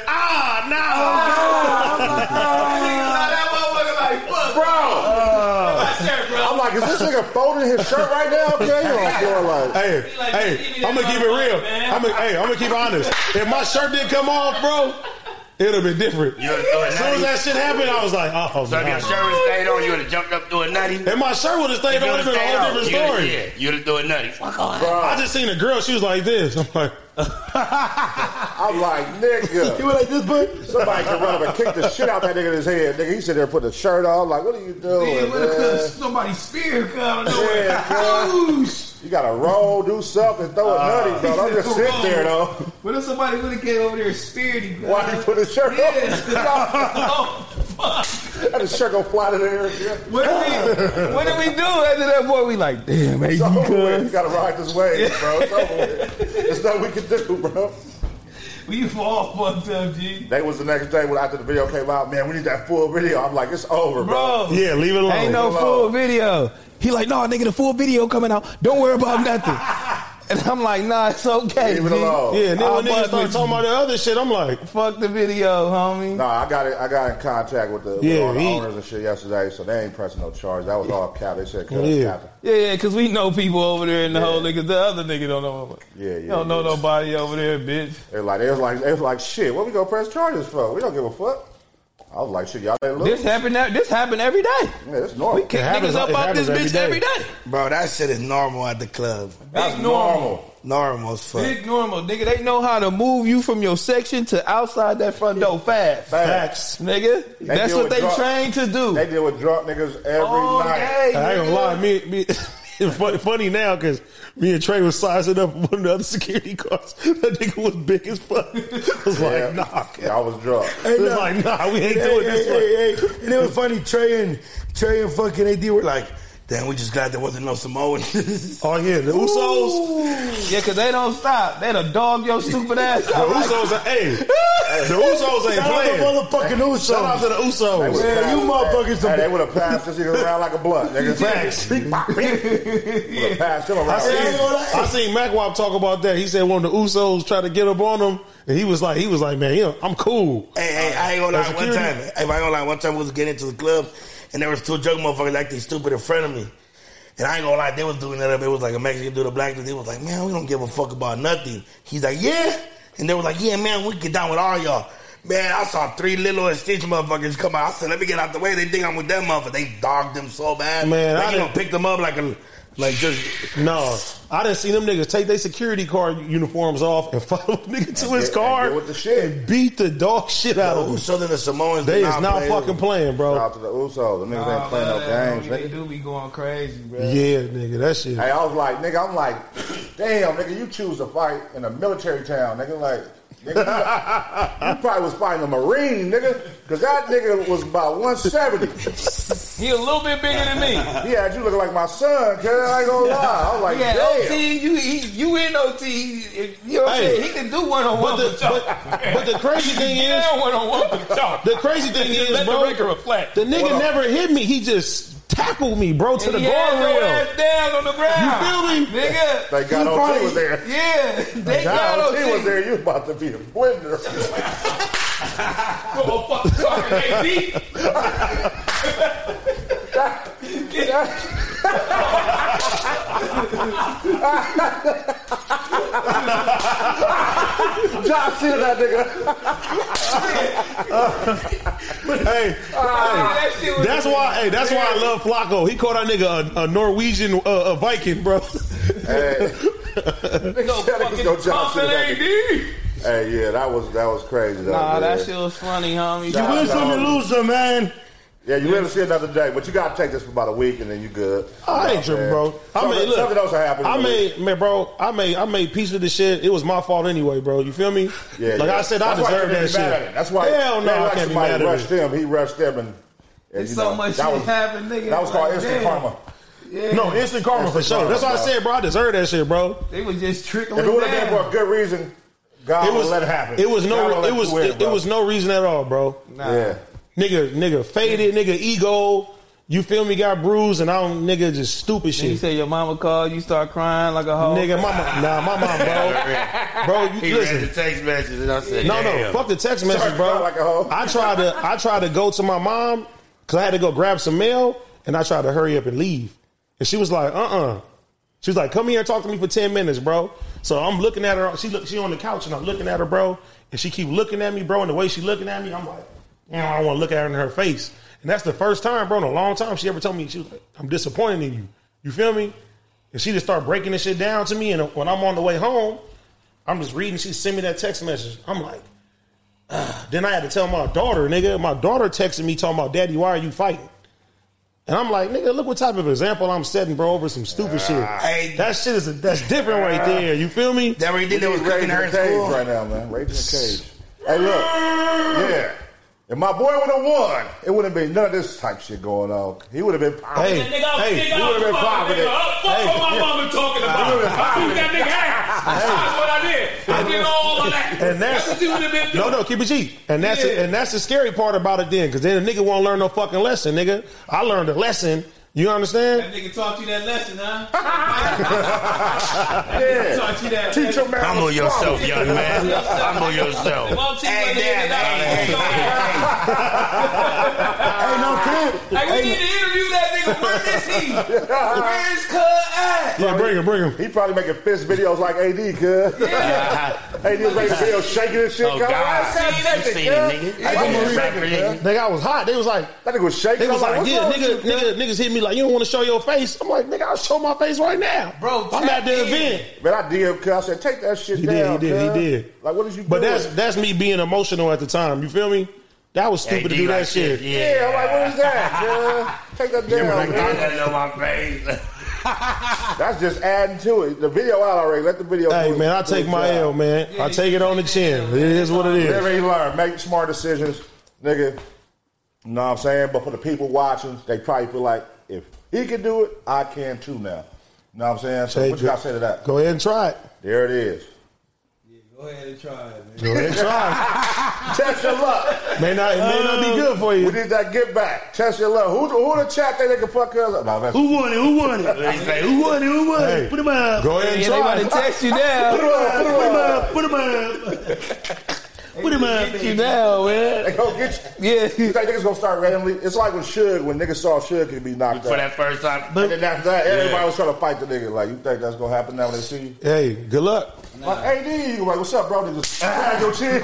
That motherfucker like, fuck, bro. I'm like, is this nigga folding his shirt right now? Okay, you on floor like, hey, I'm gonna keep it real. I'm gonna keep it honest. If my shirt didn't come off, bro, it would have been different. As soon as that shit happened, I was like, oh, so if your shirt would have stayed on, you would have jumped up doing nutty. If my shirt would have stayed on, it would have been a whole different story. Yeah, you would have doing nutty. Fuck on. I just seen a girl, she was like this. I'm like, nigga. You were like this, bud? Somebody can run up and kick the shit out that nigga in his head. Nigga, he sit there and put the shirt on. Like, what are you doing, man? Somebody spear out of Yeah, you gotta roll, do something, throw a nutty, bro. Don't just sit there, though. What if somebody would have came over there and speared him? Why he put his shirt on? Oh, fuck. That his shirt gonna fly to the air. What did we do after that boy? We like, damn, hey, It's over with. You gotta ride this wave, bro. It's over with. There's nothing we can do, bro. We all fucked up, G. That was the next day when after the video came out. Man, we need that full video. I'm like, it's over, bro. yeah, leave it alone. Ain't no full video. He like, no, nigga, the full video coming out. Don't worry about nothing. And I'm like, nah, it's okay. Leave it alone. Yeah, and then when niggas start talking about the other shit, I'm like, fuck the video, homie. Nah, I got in contact with all the owners and shit yesterday, so they ain't pressing no charge. That was all cap. They said, Captain. Yeah, because we know people over there in the whole nigga. The other nigga don't know. Don't know nobody over there, bitch. They was like, shit, what we gonna press charges for? We don't give a fuck. I was like, shit, y'all ain't lose. This happened every day. Yeah, it's normal. We kick niggas up out this bitch every day. Bro, that shit is normal at the club. That's normal. Normal as fuck. Big normal. Nigga, they know how to move you from your section to outside that front door fast. Facts. Nigga. That's what they trained to do. They deal with drunk niggas every night. Day, I ain't gonna lie, me it's funny now because me and Trey was sizing up one of the other security guards. That nigga was big as fuck. I was like, nah. Yeah, I was drunk. It was like, nah, we ain't doing this one. And it was funny, Trey and fucking AD were like, Damn, we just glad there wasn't no Samoans. Oh yeah, the Usos. Yeah, because they don't stop. They done dog your stupid ass The out. Usos, the Usos ain't Shout out playing. to motherfucking Usos. Shout out to the Usos. Yeah, you motherfuckers. Hey, they would have passed this nigga around like a blunt, nigga. Facts. Would have passed him around. I seen MacWop talk about that. He said one of the Usos tried to get up on him, and he was like, man, you know, I'm cool. Hey, I ain't gonna lie. One time we was getting into the club, and there was two drunk motherfuckers acting stupid in front of me. And I ain't gonna lie, they was doing that up. It was like a Mexican dude, a black dude. They was like, man, we don't give a fuck about nothing. He's like, yeah. And they was like, yeah, man, we get down with all y'all. Man, I saw 3 Lilo and Stitch motherfuckers come out. I said, let me get out the way. They think I'm with them motherfuckers. They dogged them so bad. Man, I didn't pick them up No, I didn't see them niggas take their security guard uniforms off and follow the nigga to his car with the shit and beat the dog shit out of him. Usos and the Samoans, they is not fucking playing, bro. Shout out to the Usos. The niggas ain't playing no games. They do be going crazy, bro. Yeah, nigga, that shit. Hey, I was like, nigga, damn, nigga, you choose to fight in a military town, nigga, like. Nigga, you probably was fighting a Marine, nigga, because that nigga was about 170. He a little bit bigger than me. He had you looking like my son, cuz I ain't gonna lie. I was like, He had damn. OT, you in OT. You know what I'm saying? He can do one-on-one with y'all. But the crazy thing is, one-on-one with y'all. the crazy thing is, Let bro, the record reflect. the nigga never hit me. He just tackled me, bro, to And the he had your guardrail. ass down on the ground. You feel me? Nigga. Thank God OT was there. Yeah. They got God OT. OT was there. You was about to be a blender. Motherfucker talking John Cena, that nigga. That's why I love Flacco. He called that nigga a Norwegian a Viking, bro. Hey. Hey, yeah, that was crazy. Nah, that shit was funny, homie. You win some, you lose some, man. Yeah, you live to see another day, but you gotta take this for about a week and then you good. I ain't tripping, bro. Something else happened. I made peace with the shit. It was my fault anyway, bro. You feel me? Yeah, like I said, I deserve that shit. That's why. Hell no, I can't be mad at rushed him. He rushed him, and There's so much shit happened, nigga. That was called Like, instant damn. karma. Yeah. No, instant karma for sure. That's why I said, bro, I deserve that shit, bro. They was just trickling If it would have down. been for a good reason, God would let it happen. It was God would let you win, bro. it was no reason at all, bro. Nah. Yeah. Nigga faded, nigga ego. You feel me? Got bruised, and I don't, nigga, just stupid You shit. say your mama called, you start crying like a hoe. Nigga, my mom, bro. Bro, He listen. read the text message and I said, No, damn. fuck the text message, Sorry, bro. like a hoe. I tried to go to my mom because I had to go grab some mail, and I tried to hurry up and leave. And she was like, She was like, come here and talk to me for 10 minutes, bro. So I'm looking at her. She on the couch, and I'm looking at her, bro. And she keep looking at me, bro. And the way she looking at me, I'm like, I don't want to look at her in her face. And that's the first time, bro, in a long time she ever told me, she was like, I'm disappointed in you. You feel me? And she just started breaking this shit down to me. And when I'm on the way home, I'm just reading. She sent me that text message. I'm like, Then I had to tell my daughter, nigga. My daughter texted me talking about, Daddy, why are you fighting? And I'm like, nigga, look what type of example I'm setting, bro, over some stupid shit. Hey, that shit that's different right there. You feel me? That what he did. That was cooking her in cage school right now, man. Raging the cage. Hey, look, yeah. If my boy would have won, it wouldn't have been none of this type shit going on. He would have been popping. Hey, he would have been popping it. Fuck what my mama talking about. I beat that nigga ass. That's what I did. I did all of that. And that's what you would have been doing. No, keep it cheap. And that's the scary part about it then, because then the nigga won't learn no fucking lesson, nigga. I learned a lesson. You understand? That nigga taught you that lesson, huh? Yeah. Taught you that. Teach your man. Humble yourself, young man. Humble yourself. Hey, no kid. Hey, we need to interview that nigga. Where is he? Where's Cud at? Yeah, bring him. He probably making fist videos like AD, cuz. Yeah. AD was making videos shaking and shit. Oh, cuz. God. That's You it, seen cuz. it, nigga. Nigga, I was hot. They was like, That nigga was shaking. they was I like, what's yeah, wrong with you, cuz? niggas hit me like, you don't want to show your face. I'm like, nigga, I'll show my face right now. Bro, I'm at the tap in. event. Man, I did, cuz. I said, take that shit He down, did. cuz. Like, what did you do? But that's me being emotional at the time. You feel me? That was stupid to do that shit. Yeah, I'm like, what is that, cuz? Take that down, I got man. that on my face. That's just adding to it. The video out already. Let the video. Hey, man, I take my L, man. I take it on the chin. It is what it is. Whatever you learn, make smart decisions, nigga. You know what I'm saying? But for the people watching, they probably feel like if he can do it, I can too now. You know what I'm saying? So what you got to say to that? Go ahead and try it. There it is. Go ahead and try it, man. Go ahead and try Test your luck. it. It may not be good for you. We need that get back. Test your luck. Who the chat think they can fuck us up? No, Who won it? They say, who won it? Hey, Put him up. Go ahead and try They it. want to text you down. Put him up. Get you down, man. They gonna get you. Yeah. You think niggas gonna start randomly? It's like when niggas saw Suge could be knocked For out. that first time. And then after that, everybody was trying to fight the nigga. Like, you think that's gonna happen now when they see you? Hey, good luck. Like, AD, you like, what's up, bro? They just stab your chin.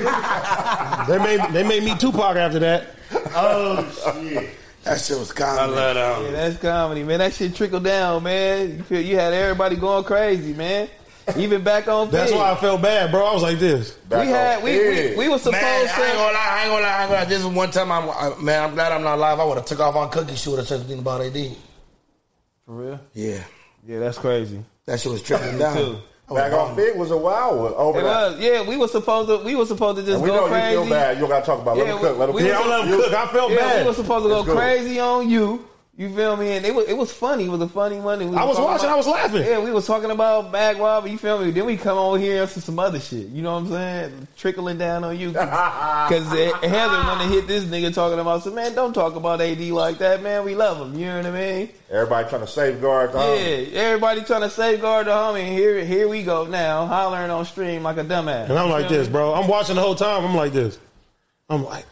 They made me Tupac after that. Oh, shit. That shit was comedy. I love that. Yeah, that's comedy, man. That shit trickled down, man. You had everybody going crazy, man. Even back on That's Fig. why I felt bad, bro. I was like this. We were supposed Man, to. I ain't gonna lie. This is one time I'm glad I'm not live. I would have took off on Cookie. She would have said something about AD. For real? Yeah. Yeah, that's crazy. That shit was trickling down. Too. Back on Big was a wild one. Over It that. was. Yeah, we were supposed to just And we go know crazy. you feel bad. You don't gotta talk about it. Let him cook. Let him cook. Yeah, I let him cook. I felt Yeah, bad. we were supposed to go It's good. crazy on you. You feel me? And it was funny. It was a funny one. And I was watching. I was laughing. Yeah, we was talking about bag robbery. You feel me? Then we come over here and some other shit. You know what I'm saying? Trickling down on you. Because Heather want to hit this nigga talking about, so man, don't talk about AD like that, man. We love him. You know what I mean? Everybody trying to safeguard the homie. Yeah, everybody trying to safeguard the homie. And here we go now, hollering on stream like a dumbass. And I'm You like feel this, me? bro. I'm watching the whole time. I'm like this. I'm like,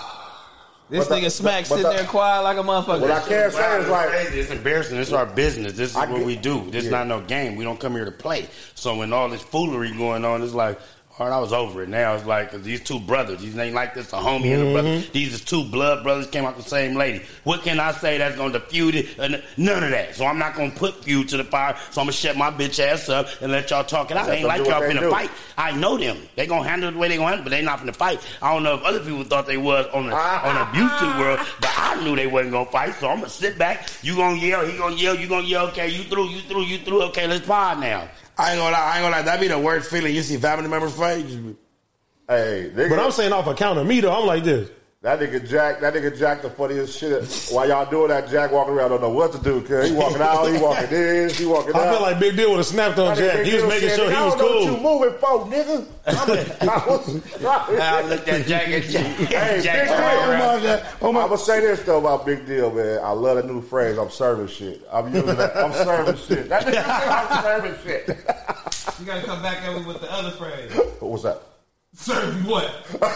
This nigga Smack sitting there quiet like a motherfucker. What I can't say is like, It's embarrassing. This is our business. This is what we do. This is Yeah. not no game. We don't come here to play. So when all this foolery going on, it's like, all right, I was over it. Now it's like, 'cause these two brothers, these ain't like this, a homie and a brother. These is two blood brothers, came out the same lady. What can I say that's going to feud it? None of that. So I'm not going to put feud to the fire. So I'm going to shut my bitch ass up and let y'all talk it out. Let Ain't them like do y'all what they finna do. fight. I know them. They going to handle it the way they going to handle it, but they not finna fight. I don't know if other people thought they was on the abusive world, but I knew they wasn't going to fight. So I'm going to sit back. You going to yell, he going to yell, you going to yell. Okay, you through. Okay, let's pod now. I ain't gonna lie. That'd be the worst feeling. You see family members fight. You just be, hey, nigga, but I'm saying off account of me though. I'm like this. that nigga Jack the funniest shit. While y'all doing that, Jack walking around, don't know what to do, cuz he walking out, he walking in, he walking out. I feel like Big Deal would have snapped on Jack. He was making sure he was I don't know cool. what you moving for, nigga. I looked at Jack and Hey, Jack. Big Deal. I'm gonna say this though about Big Deal, man. I love that new phrase. I'm serving shit. I'm using that. I'm serving shit. That nigga said I'm serving shit. You gotta come back at me with the other phrase. What was that? Serve you what? but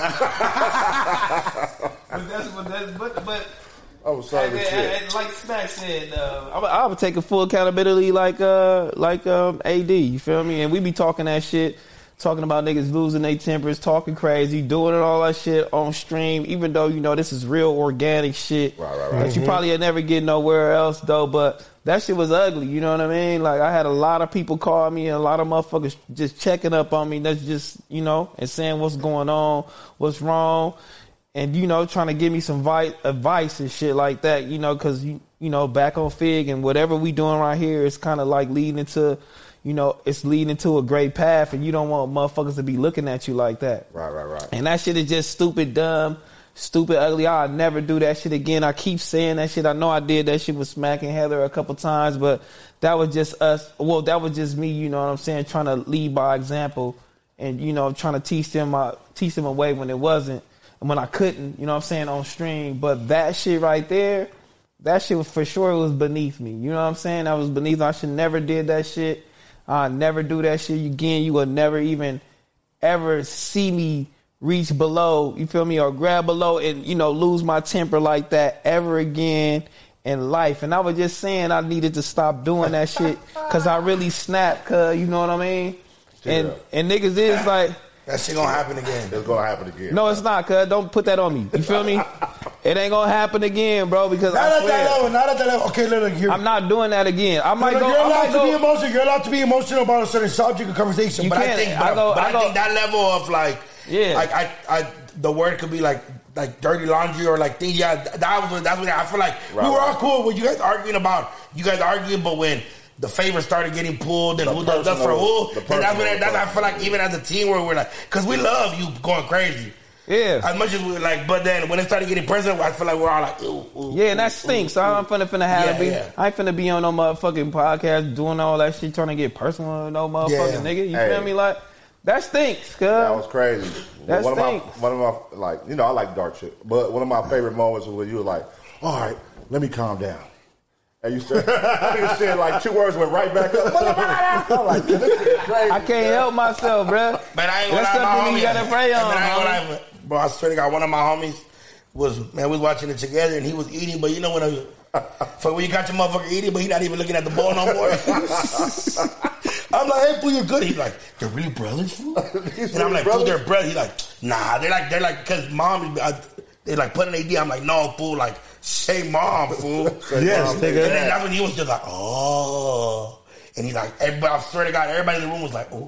I'm serving shit. and like Smack said, I would take a full accountability like AD. You feel me? And we be talking that shit, talking about niggas losing their tempers, talking crazy, doing all that shit on stream. Even though you know this is real organic shit that you probably had never get nowhere else though. But that shit was ugly. You know what I mean? Like I had a lot of people call me and a lot of motherfuckers just checking up on me. That's just and saying what's going on, what's wrong. And, trying to give me some advice and shit like that, because, back on Fig and whatever we doing right here is kind of like leading into, it's leading into a great path and you don't want motherfuckers to be looking at you like that. Right. And that shit is just stupid, dumb, stupid, ugly. I'll never do that shit again. I keep saying that shit. I know I did that shit with Smack and Heather a couple times, but that was just us. Well, that was just me, you know what I'm saying, trying to lead by example and, trying to teach them a way when it wasn't. And when I couldn't, on stream. But that shit right there, that shit was for sure was beneath me. You know what I'm saying? That was beneath me. I should never did that shit. I'll never do that shit again. You will never even ever see me reach below, you feel me, or grab below and, lose my temper like that ever again in life. And I was just saying I needed to stop doing that shit because I really snapped, cuz, you know what I mean? And niggas is like... that shit gonna happen again. It's gonna happen again. No, it's not, cuz. Don't put that on me. You feel me? It ain't gonna happen again, bro, because Not I at swear, that level. Okay, look, I'm not doing that again. I might You're go. allowed to be emotional. You're allowed to be emotional about a certain subject or conversation. You But I can't. think, I think that level of like, Yeah. the word could be like dirty laundry or like things. Yeah, that's what I feel like. We were all cool when you guys arguing, but when the favors started getting pulled and who does that for who, and that's when I feel like even as a team where we're like, because we love you going crazy. Yeah. As much as we were like, but then when it started getting personal, I feel like we're all like, ooh. Yeah, and that stinks. So I'm finna have to be. Yeah. I ain't finna be on no motherfucking podcast doing all that shit, trying to get personal with no motherfucking nigga. You feel me? Like, that stinks, cuz. That was crazy. That one stinks. of my, like, you know, I like dark shit, but one of my favorite moments was when you were like, all right, let me calm down. And you said like 2 words, went right back up. I'm like, this is crazy. I can't help myself, bro. But I ain't gonna That's lie, something you gotta pray on. Bro, I swear to God, one of my homies we was watching it together and he was eating, but you know when you got your motherfucker eating, but he not even looking at the bowl no more. I'm like, hey, fool, you're good. He's like, they're really brothers, fool? And I'm like, fool, they're brothers. He's like, nah, they're like, because mom, they like putting AD. I'm like, no, fool, like, say mom, fool. Yes, nigga. And then that's when he was just like, oh. And he's like, everybody, I swear to God, everybody in the room was like,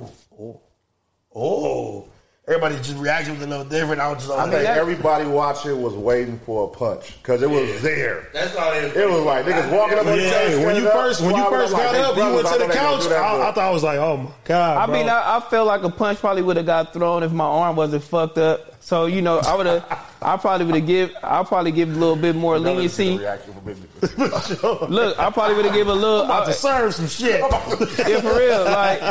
oh. Everybody's just reaction was a little different. I was just I think everybody watching was waiting for a punch because it was there. That's all it was. It was like niggas walking up on the stage. When you first got up, you went to the couch. I thought I was like, oh my God. I mean, I felt like a punch probably would have got thrown if my arm wasn't fucked up. So, you know, I probably would have give a little bit more leniency. Look, I probably would have given a little. I'm about to serve some shit. Yeah, for real. Like,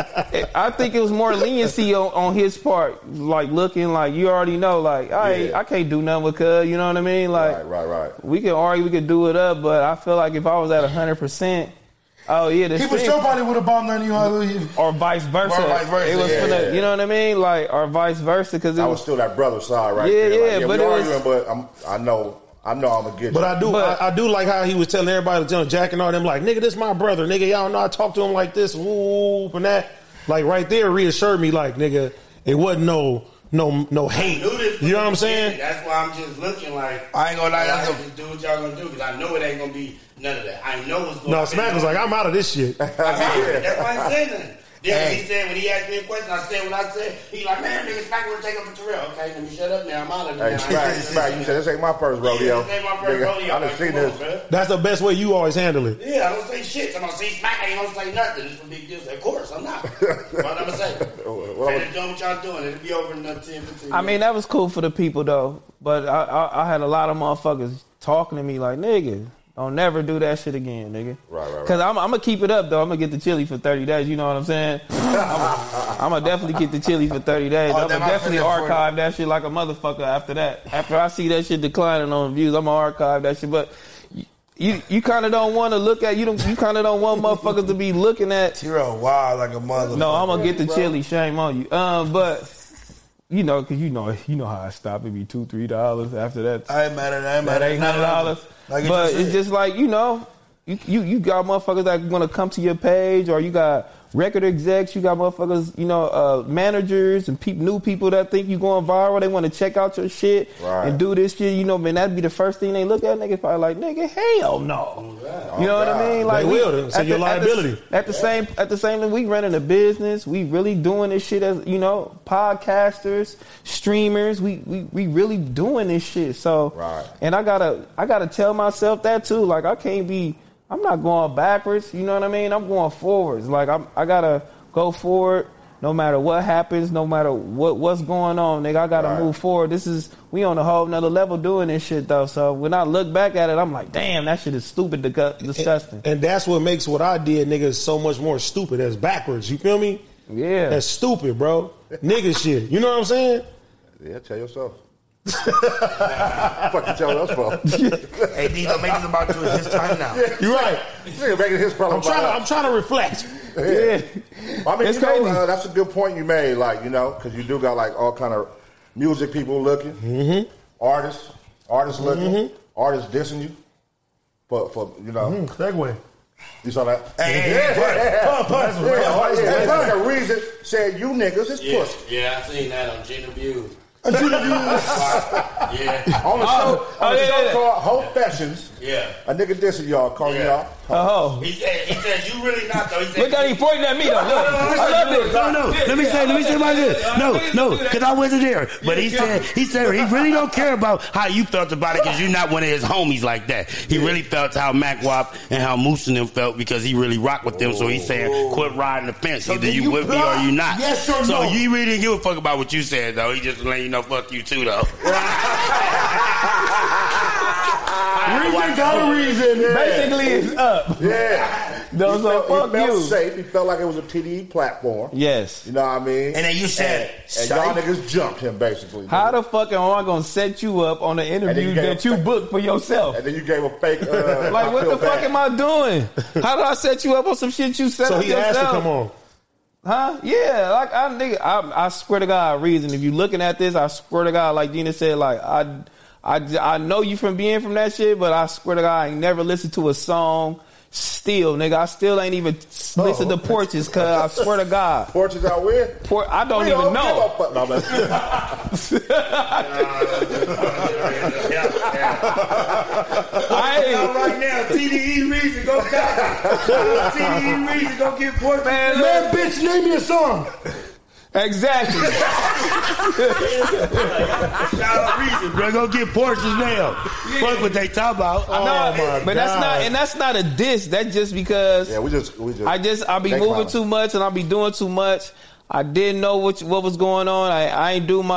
I think it was more leniency on his part. Like, looking like, you already know, like, I can't do nothing with cuz, you know what I mean? Like, right. We can argue, we can do it up, but I feel like if I was at 100%, oh yeah, he for sure probably would have bombed on you, or vice versa. It was finna, you know what I mean, like, or vice versa, because it was still that brother side, right? Yeah, there. Like, but we it arguing, was. but I know I'm gonna get you. But I do like how he was telling everybody, Jack and all them, like, nigga, this my brother, nigga. Y'all know I talk to him like this, whoop and that. Like right there, reassured me, like, nigga, it wasn't no hate. You know what I'm saying? That's why I'm just looking like, I ain't gonna lie, I just do what y'all gonna do because I know it ain't gonna be none of that. I know what's going on. No, Smack was like, I'm out of this shit. That's why I said nothing. Then when he asked me a question, I said what I said. He like, man, nigga, Smack want to take up for Terrell. Okay, let me shut up now. I'm out of it. Hey, Smack, you said this ain't my first rodeo. This ain't my first rodeo. I done seen this. That's the best way you always handle it. Yeah, I don't say shit. I'm gonna say Smack ain't gonna say nothing. It's a big deal. Of course, I'm not. What I'm gonna say. Finish doing what y'all doing. It'll be over in 10, 15 minutes. I mean, that was cool for the people though, but I had a lot of motherfuckers talking to me like, nigga, don't never do that shit again, nigga. Right. Because I'm going to keep it up, though. I'm going to get the chili for 30 days. You know what I'm saying? I'm going to definitely get the chili for 30 days. I'm going to definitely archive that shit like a motherfucker after that. After I see that shit declining on views, I'm going to archive that shit. But you kind of don't want to look at, you kind of don't want motherfuckers to be looking at. Tiro wild like a motherfucker. No, I'm going to get the chili. Shame on you. But... You know, because you know how I stop. It'd be $2, $3 after that. I ain't mad at that. That $800. But it's just like, you know, you got motherfuckers that want to come to your page, or you got record execs, you got motherfuckers, you know, managers and new people that think you going viral. They want to check out your shit and do this shit. You know, man, that'd be the first thing they look at. Niggas probably like, nigga, hell no. You know what I mean? Like, they will. So your liability. At the same time, we running a business. We really doing this shit as, you know, podcasters, streamers. We really doing this shit. So, and I gotta tell myself that too. Like, I'm not going backwards, you know what I mean? I'm going forwards. Like, I gotta go forward no matter what happens, no matter what's going on, nigga. I gotta move forward. We on a whole nother level doing this shit, though. So when I look back at it, I'm like, damn, that shit is stupid, disgusting. And that's what makes what I did, nigga, so much more stupid. That's backwards, you feel me? Yeah. That's stupid, bro. Nigga shit. You know what I'm saying? Yeah, tell yourself. Fucking tell us for. Hey, D, don't make this about you. It's his time now. You're right. Making his problem. I'm trying to reflect. Yeah. I mean, it's crazy. That's a good point you made. Like, you know, because you do got like all kind of music people looking, artists looking, artists dissing you. For you know, segue. You saw that? That's a reason said you niggas is pussy. Yeah, I seen that on Gina Views. On the show called Hope Fashions. Yeah. A nigga dissing y'all, calling y'all. Oh. He said, you really not, though. He said, look how he pointing at me, though. Look. I love this. No. Let me say about this. No, because I wasn't there. But he said he really don't care about how you felt about it because you're not one of his homies like that. He really felt how Mac Wop and how Moose and them felt because he really rocked with them. So he's saying, quit riding the fence. Either you with me or you not. Yes or so no? you really didn't give a fuck about what you said, though. He just letting you me no fuck you too, though. Reason got a reason. Yeah. Basically, it's up. Yeah. Those are fuck he felt you. safe. He felt like it was a TDE platform. Yes. You know what I mean? And then you said, and y'all niggas jumped him, basically. How the fuck am I going to set you up on an interview that you booked for yourself? And then you gave a fake... like, what the fuck am I doing? How did I set you up on some shit you set up yourself? So he asked to come on. Huh? Yeah, like I swear to God, reason. If you looking at this, I swear to God, like Gina said, like I know you from being from that shit, but I swear to God, I ain't never listened to a song. Still, nigga, I still ain't even listened to Porches, cause I swear to God, Porches out where? I don't even know. Right now, TDE Reason go TDE Reason go get Porches. Man, bitch, name me a song. Exactly. Shout out Reason, bro. Go get Porches now. Fuck what they talk about. But that's not a diss. That's just because I'll be moving too much and I'll be doing too much. I didn't know what was going on. I didn't do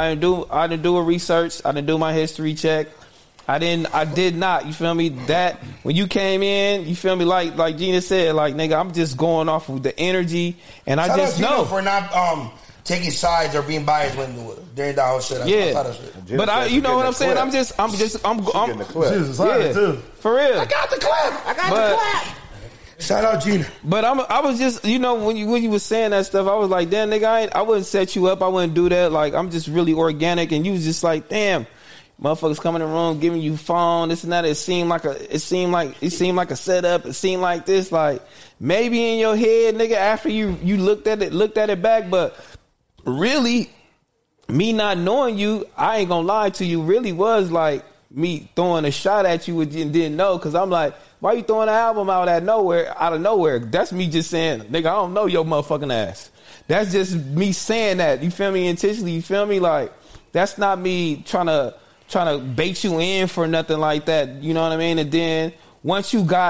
a research. I didn't do my history check. I did not. You feel me? That when you came in, you feel me? Like Gina said, like nigga, I'm just going off of the energy, and I just know for not taking sides or being biased during that whole shit. Yeah, but you know what I'm saying? I'm getting the clip. Too. For real. I got the clip. Shout out Gina. But I was just, you know, when you was saying that stuff, I was like, damn nigga, I wouldn't set you up. I wouldn't do that. Like I'm just really organic, and you was just like, damn. Motherfuckers come in the room giving you phone, this and that. It seemed like a setup. It seemed like this, like maybe in your head, nigga, after you looked at it back, but really, me not knowing you, I ain't gonna lie to you, really was like me throwing a shot at you and didn't know, cause I'm like, why you throwing an album out of nowhere? That's me just saying, nigga, I don't know your motherfucking ass. That's just me saying that. You feel me? Intentionally, you feel me? Like that's not me trying to bait you in for nothing like that. You know what I mean? And then once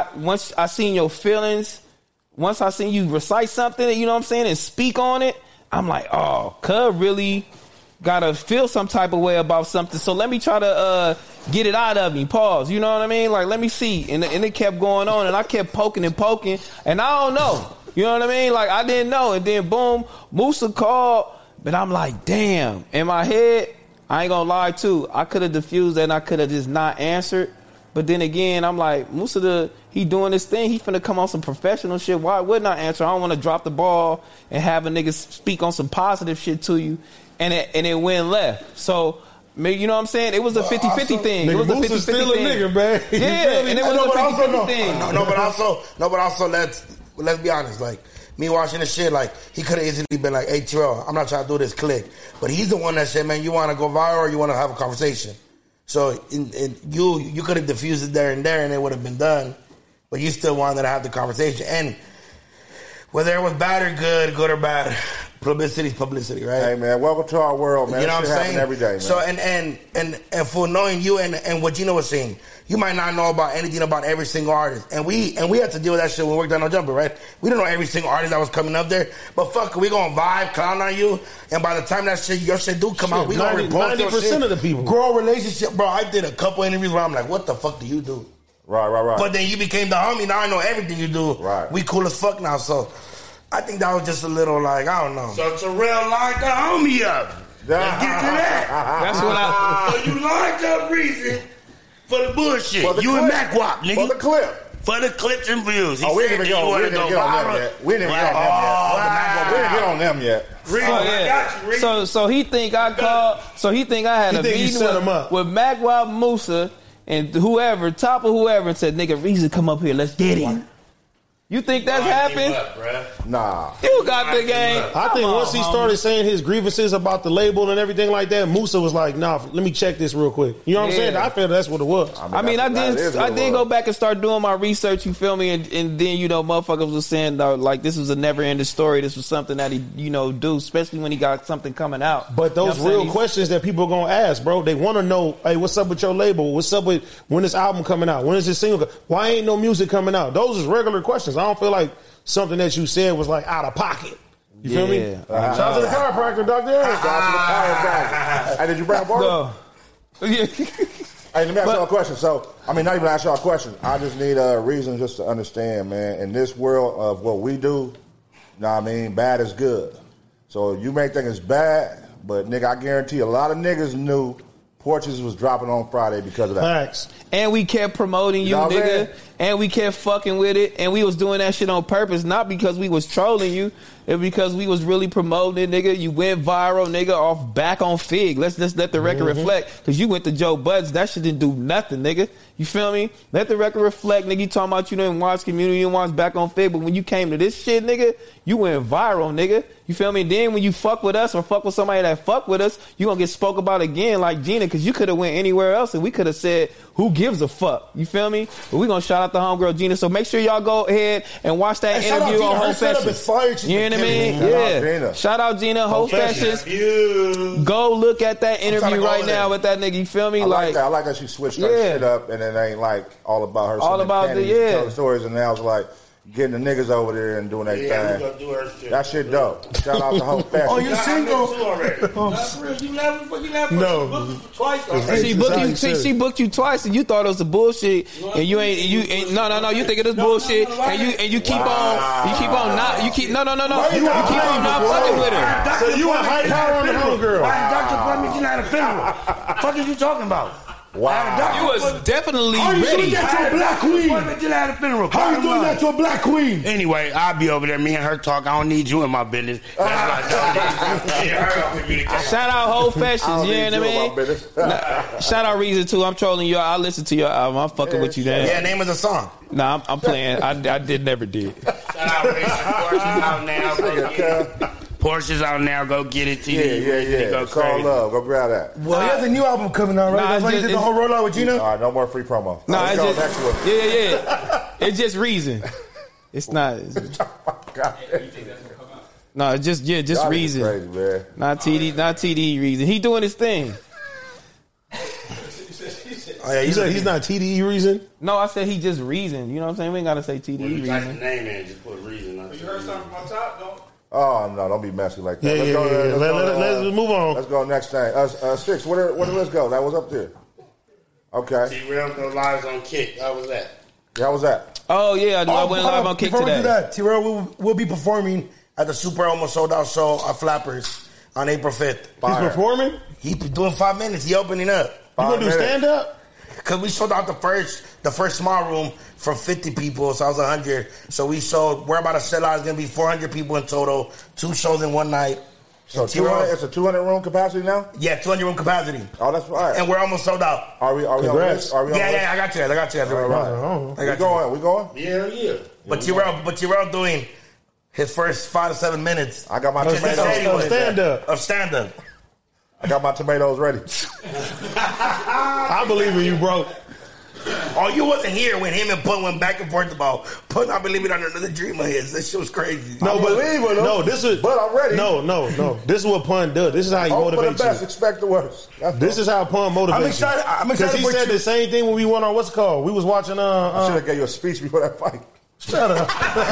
I seen your feelings, once I seen you recite something, you know what I'm saying, and speak on it, I'm like, oh, cuz really gotta feel some type of way about something. So let me try to get it out of me. Pause. You know what I mean? Like, let me see. And it kept going on, and I kept poking, and I don't know. You know what I mean? Like, I didn't know. And then boom, Musa called, but I'm like, damn. In my head, I ain't gonna lie too, I could have diffused that and I could have just not answered. But then again, I'm like, Musa, he doing this thing, he finna come on some professional shit. Why wouldn't I answer? I don't want to drop the ball and have a nigga speak on some positive shit to you and it went left. So, you know what I'm saying? It was a 50-50 thing. It was a 50-50 still thing. A nigga, man. Yeah, and it was a 50-50 thing. But also, let's be honest, like, me watching this shit, like, he could have easily been like, hey, Terrell, I'm not trying to do this, click. But he's the one that said, man, you want to go viral or you want to have a conversation? So you could have diffused it there and it would have been done. But you still wanted to have the conversation. And whether it was bad or good or bad, publicity is publicity, right? Hey, man, welcome to our world, man. You know what I'm saying? Every day, man. So, and for knowing you and what Gina was saying, you might not know about anything about every single artist. And we had to deal with that shit when we worked on No Jumper, right? We didn't know every single artist that was coming up there. But fuck, we gonna vibe, clown on you. And by the time your shit do come out, we gonna repost your shit. 90% of the people. Grow a relationship. Bro, I did a couple interviews where I'm like, what the fuck do you do? Right. But then you became the homie. Now I know everything you do. Right. We cool as fuck now. So I think that was just a little like, I don't know. So Terrell lined the homie up. Let's get to that. That's what So you lined up Reason for the bullshit. For the you clip. and Mac Wop, nigga. For the clip. For the clips and views. He we said didn't that you want to go viral. We didn't get on them yet. Reason, I got you, Reason. So he think I called. So he think I had a meeting with Mac Wop, Musa, and whoever, top of whoever, and said, "Nigga, Reason, come up here, let's get him." You think that's happened? Nah. You got the game. I think once he started saying his grievances about the label and everything like that, Musa was like, nah, let me check this real quick. You know what I'm saying? I feel that's what it was. I did go back and start doing my research, you feel me? And then, you know, motherfuckers was saying, like, this was a never-ending story. This was something that he, you know, do, especially when he got something coming out. But those real questions that people are going to ask, bro, they want to know, hey, what's up with your label? What's up with when this album coming out? When is this single? Why ain't no music coming out? Those is regular questions. I don't feel like something that you said was like out of pocket. You feel me? Shout out to the chiropractor, Dr. Eric. Shout out to the chiropractor. Hey, did you bring a barber? No. Hey, let me ask y'all a question. So, I mean, not even ask y'all a question. I just need a reason just to understand, man. In this world of what we do, you know what I mean, bad is good. So you may think it's bad, but, nigga, I guarantee a lot of niggas knew Porches was dropping on Friday because of that. Facts. And we kept promoting you, know what I'm nigga. saying? And we kept fucking with it. And we was doing that shit on purpose, not because we was trolling you. It because we was really promoting it, nigga. You went viral, nigga, off back on Fig. Let's just let the record reflect. Because you went to Joe Budden. That shit didn't do nothing, nigga. You feel me? Let the record reflect, nigga. You talking about you didn't watch Community, you didn't watch back on Fig. But when you came to this shit, nigga, you went viral, nigga. You feel me? Then when you fuck with us or fuck with somebody that fuck with us, you gonna get spoke about again like Gina, because you could have went anywhere else and we could have said, who gives a fuck? You feel me? But we gonna shout out the homegirl Gina. So make sure y'all go ahead and watch that interview on Whole Fashions. You know what I mean? Yeah. Shout out Gina, Whole Fashions. Go look at that interview right now with that nigga. You feel me? I like that. I like that she switched her shit up and it ain't like all about her. All about telling stories, and now it's like getting the niggas over there and doing their thing. We gonna do her shit. That shit dope. Shout out to Whole Fashions. Oh, you single? No. She booked you twice, and you thought it was a bullshit, and you ain't. No. You think it is bullshit, and you keep on. You keep on not. You keep not fucking with her. So you want high power on the homegirl? Doctor Plummy, you not a funeral. Fuck is you talking about? Wow. You was definitely How you doing ready. that to a black queen? How you doing that to a black queen? Anyway, I'll be over there. Me and her talk. I don't need you in my business. That's what Shout out Whole Fashions, you know what I mean? Shout out Reason too. I'm trolling you. I listen to your album. I'm fucking with you, Dan. Yeah, name of the song. Nah, I'm playing. I never did. Shout out Reason. Porsche's out now. Porsche's out now. Go get it. Yeah. Go Call crazy. love. Go grab that. Well, he has a new album coming out, right? Nah, That's why he did the whole rollout with Gina? All right, no more free promo. No, Let's it's go just next one. yeah. It's just Reason. It's not. No, it's just Y'all Reason. Crazy, man. Not TD Reason. He doing his thing. Oh, yeah, he's not TDE Reason? No, I said he just Reason. You know what I'm saying? We ain't gotta say TDE When you type the Reason. name in, just put Reason. You heard something from my top, though? Oh, no, don't be messy like that. Yeah, let's move on. Let's go next thing. Six, where the list go? That was up there. Okay. T-Real go lives on Kick. How was that? How was that? Oh, yeah, I went live on Kick Before we do today. that, T-Rail will be performing At the Super Almost Sold Out show at Flappers on April 5th. He's performing? He doing 5 minutes. He opening up. You gonna do stand-up? Because we sold out the first small room from 50 people, so I was 100. So we're about to sell out. It's going to be 400 people in total. 2 shows in one night. So 200, it's a 200 room capacity now? Yeah, 200 room capacity. Oh, that's right. And we're almost sold out. Are we on this? Are we on this? Yeah, I got you. All right. We going? Yeah. But T-Rail doing his first 5 to 7 minutes. I got my tomatoes. Of stand-up. I got my tomatoes ready. I believe in you, bro. Oh, you wasn't here when him and Pun went back and forth about Pun. I believe it under another dream of his. That shit was crazy. But I'm ready. No. This is what Pun does. This is how he Hope for motivates the best, you. expect the worst. This is how Pun motivates I'm excited. I'm Because excited he for said you. the same thing when we went on, what's it called? We was watching, I should have gave you a speech before that fight. Shut up.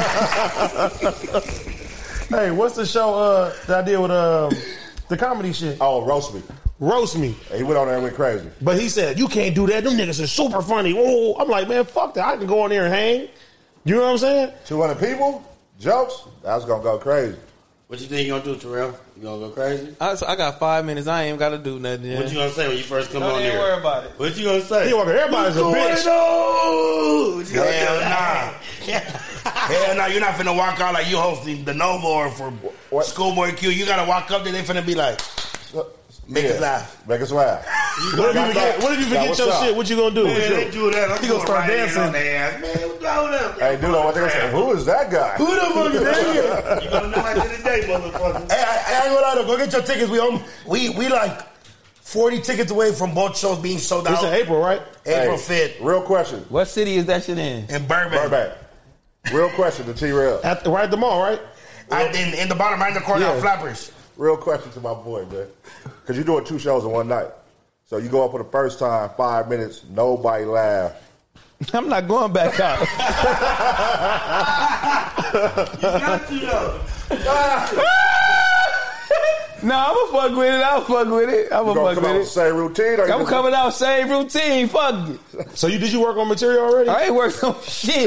Hey, what's the show that I did with the comedy shit? Oh, Roast Me. Roast Me. He went on there and went crazy. But he said, you can't do that. Them niggas are super funny. Oh, I'm like, man, fuck that. I can go on there and hang. You know what I'm saying? 200 people, jokes, that's going to go crazy. What you think you gonna do, Terrell? You gonna go crazy? I got 5 minutes. I ain't got to do nothing. What you gonna say when you first come Don't on even here? worry about it. What you gonna say? Everybody's a bitch. Hell nah. You're not finna walk out like you hosting the Novo or for Schoolboy Q. You gotta walk up there. They finna be like, make us laugh. Make us laugh. What if you forget your shit? What you gonna do? Man, they do that. You gonna start dancing? On their ass. Man, what's going on? Hey, dude, what they gonna say? Who is that guy? Who the fuck is that? You gonna know after the day, motherfucker. Hey, I ain't gonna lie though. Go get your tickets. We like 40 tickets away from both shows being sold out. It's in April, right? April 5th. Real question. What city is that shit in? In Burbank. Real question to T-Rail. Right at the mall, right? In the bottom right in the corner of Flappers. Real question to my boy, man. Because you're doing 2 shows in one night. So you go up for the first time, 5 minutes, nobody laugh. I'm not going back out. You got to though. Nah, I'm gonna fuck with it. I'll fuck with it. I'm You gonna gonna fuck come out with with it. the same routine? Or I'm coming out same routine. Fuck it. So did you work on material already? I ain't worked on shit.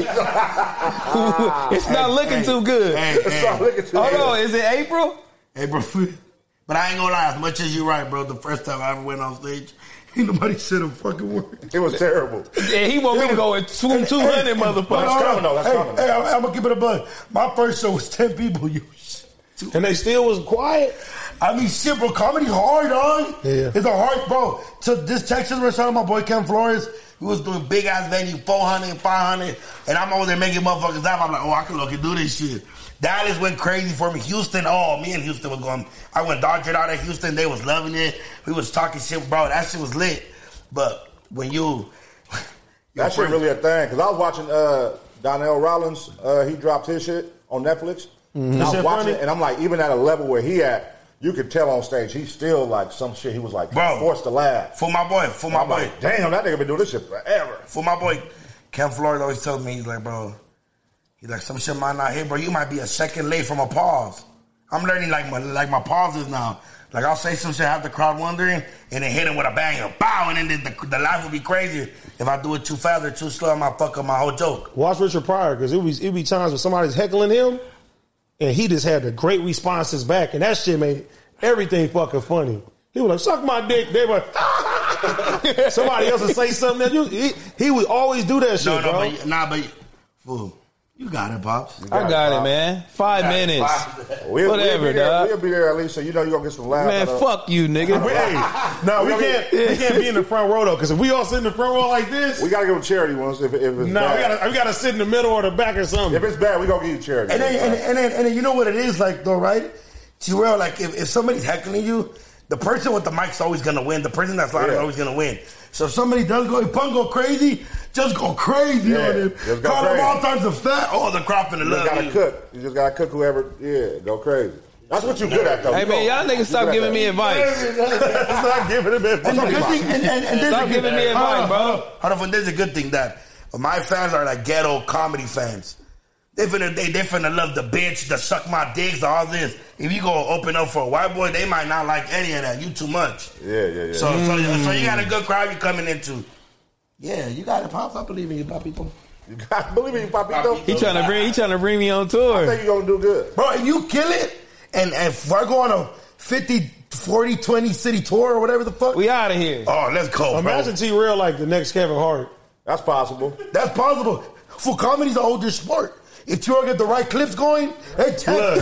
It's not looking too good. It's not looking too Hold good. on, is it April? Hey, bro. But I ain't gonna lie, as much as you right, bro, the first time I ever went on stage, ain't nobody said a fucking word. It was terrible. Yeah, he want me to go in 200 motherfuckers. That's coming, though. That's coming. Hey, I'm gonna give it a buzz. My first show was 10 people. And they still was quiet? I mean, shit, bro. Comedy's hard, dog. Yeah. It's a hard, bro. So this Texas restaurant, my boy Ken Flores, We was doing big ass venue, 400 and 500, and I'm over there making motherfuckers laugh. I'm like, oh, I can look and do this shit. Dallas went crazy for me. Houston, me and Houston was going. I went Dodger out at Houston. They was loving it. We was talking shit, bro. That shit was lit. But when that shit really a thing. Because I was watching Donnell Rollins. He dropped his shit on Netflix. And I was watching it, and I'm like, even at a level where he at, you could tell on stage, he's still like some shit. He was like, bro, forced to laugh. For my boy. Like, damn, that nigga been doing this shit forever. For my boy, Ken Flores always tells me, he's like, bro, he's like, some shit might not hit, bro. You might be a second late from a pause. I'm learning like my pauses now. Like I'll say some shit, have the crowd wondering, and then hit him with a bang, bow, and then the laugh will be crazy. If I do it too fast or too slow, I might fuck up my whole joke. Watch Richard Pryor, because it be times when somebody's heckling him, and he just had the great responses back, and that shit made everything fucking funny. He was like, suck my dick. They were like, somebody else would say something. He would always do that shit, bro. But fool, you got it, Pops. I got it, man. 5 minutes. Whatever, dog. We'll be there at least, so you know you're going to get some laughs. Man, fuck you, nigga. We can't be in the front row, though, because if we all sit in the front row like this. We got to give them charity ones if it's bad. We got to sit in the middle or the back or something. If it's bad, we going to give you charity. And then you know what it is like, though, right? T-Rail, like, if somebody's heckling you, the person with the mic's always going to win. The person that's loud is always going to win. So if somebody does go, if Punk go crazy, just go crazy on him. Call him all types of fat. Oh, the crop in the love. You just got to cook whoever, go crazy. That's what you're good at, though. Hey, man, y'all niggas stop giving me advice. Stop giving him advice. Stop giving me advice, bro. Hold on, there's a good thing that my fans are like ghetto comedy fans. They finna love the bitch, the suck my dicks, all this. If you go open up for a white boy, they might not like any of that. You too much. Yeah. So you got a good crowd you're coming into. Yeah, you got it, Pops. I believe in you, Papito. You got to believe in you, Papito. He trying to bring me on tour. I think you're going to do good. Bro, if you kill it, and if I go on a 50, 40, 20 city tour or whatever the fuck. We out of here. Oh, let's go, Imagine T-Real like the next Kevin Hart. That's possible. That's possible. For comedy's an older sport. If you get the right clips going, hey Jackson,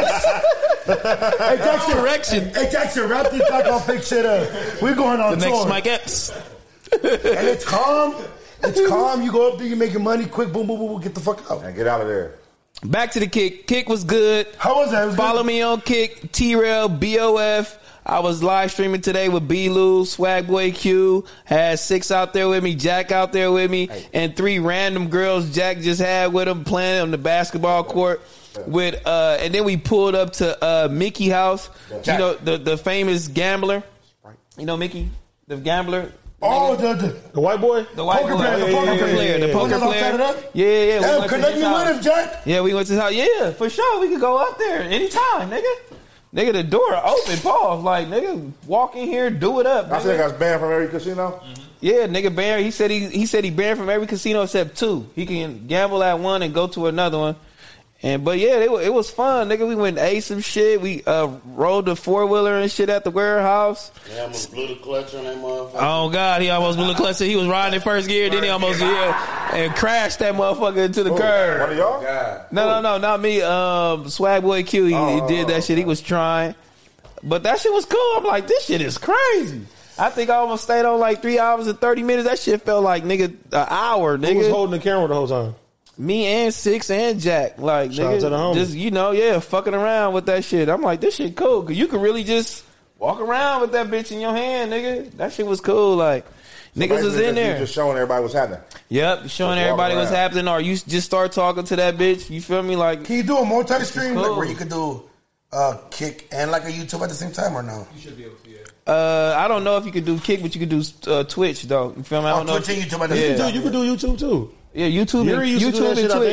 wrap this back on fix shit up. We're going on the tour. next Mike Epps. And it's calm. It's calm. You go up there, you making money, quick, boom, boom, boom, get the fuck out. And get out of there. Back to the Kick. Kick was good. How was that? Follow me on Kick, T-Rail, BOF. I was live streaming today with B-Lou, Swag Boy Q, had 6 out there with me, Jack out there with me, and 3 random girls Jack just had with him playing on the basketball court. With and then we pulled up to Mickey House, you know, the famous gambler. You know Mickey, the gambler. Oh, the white boy? The white boy. The poker player. Yeah. Damn, connect me with him, Jack. Yeah, we went to his house. Yeah, for sure. We could go up there anytime, nigga. Nigga, the door open, pause. Like, nigga, walk in here, do it up. I think I was banned from every casino. Mm-hmm. Yeah, nigga, banned. He said he banned from every casino except 2. He can gamble at one and go to another one. But yeah, it was fun, nigga. We went and ate some shit. We rode the 4-wheeler and shit at the warehouse. Yeah, almost blew the clutch on that motherfucker. Oh God, he almost blew the clutch. He was riding in first gear, then he almost and crashed that motherfucker into the curb. One of y'all? No, not me. Swag Boy Q, he did that shit. He was trying, but that shit was cool. I'm like, this shit is crazy. I think I almost stayed on like 3 hours and 30 minutes. That shit felt like an hour. Nigga, who was holding the camera the whole time? Me and 6 and Jack, like, shout out to the homies. Just fucking around with that shit. I'm like, this shit cool, cause you could really just walk around with that bitch in your hand, nigga. That shit was cool, like, so niggas was in there. Just showing everybody what's happening. Yep, showing everybody what's happening, or you just start talking to that bitch. You feel me? Like, can you do a multi-stream like where you could do Kick and like a YouTube at the same time or no? You should be able to. Yeah. I don't know if you could do Kick, but you could do Twitch though. You feel me? I don't know. Twitch and YouTube at the same time. You could do YouTube too. Yeah, YouTube and Twitch.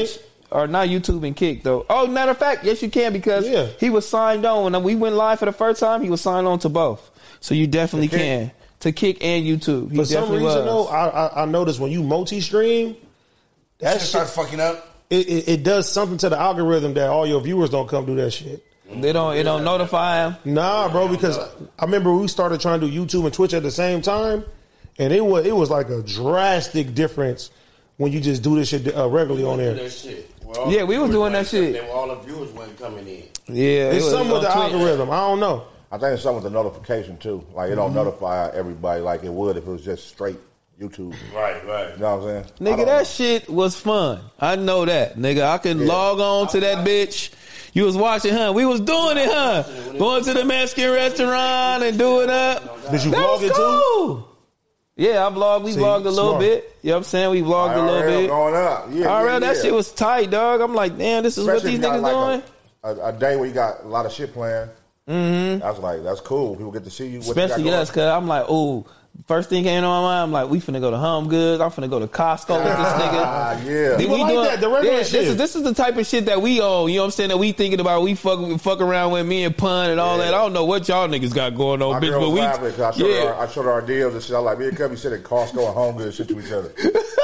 or not YouTube and Kick though. Oh, matter of fact, yes you can because he was signed on when we went live for the first time. He was signed on to both, so you definitely can to Kick and YouTube. He For some definitely reason was. though, I noticed when you multi-stream, that shit starts fucking up. It does something to the algorithm that all your viewers don't come do that shit. It don't notify them. Nah, bro, because I remember we started trying to do YouTube and Twitch at the same time, and it was like a drastic difference when you just do this shit regularly on there. Yeah, we was doing that shit. All the viewers weren't coming in. Yeah, it's something with the algorithm. I don't know. I think it's something with the notification too. Like it don't notify everybody like it would if it was just straight YouTube. Right. You know what I'm saying? Nigga, that shit was fun. I know that. Nigga, I can log on to that bitch. You was watching, huh? We was doing it, huh? Going to the Mexican restaurant and doing up. Did you that vlog was it cool. too? Yeah, I vlogged. We vlogged a little bit. You know what I'm saying? We vlogged a little bit. Going up. Yeah, that shit was tight, dog. I'm like, damn, this is Especially what these niggas doing. A day where you got a lot of shit playing. Mm-hmm. I was like, that's cool. People get to see you. What Especially you got us, cause I'm like, ooh. First thing came to my mind, I'm like, we finna go to Home Goods. I'm finna go to Costco with this nigga. Yeah. People like that, the regular shit. This is the type of shit that we own. You know what I'm saying? That we thinking about. We fuck around with me and Pun and all that. I don't know what y'all niggas got going on, My bitch. girl But was we, laughing 'cause I showed her our deals and shit. I was like, me and Cubby sit at Costco and Home Goods shit to each other.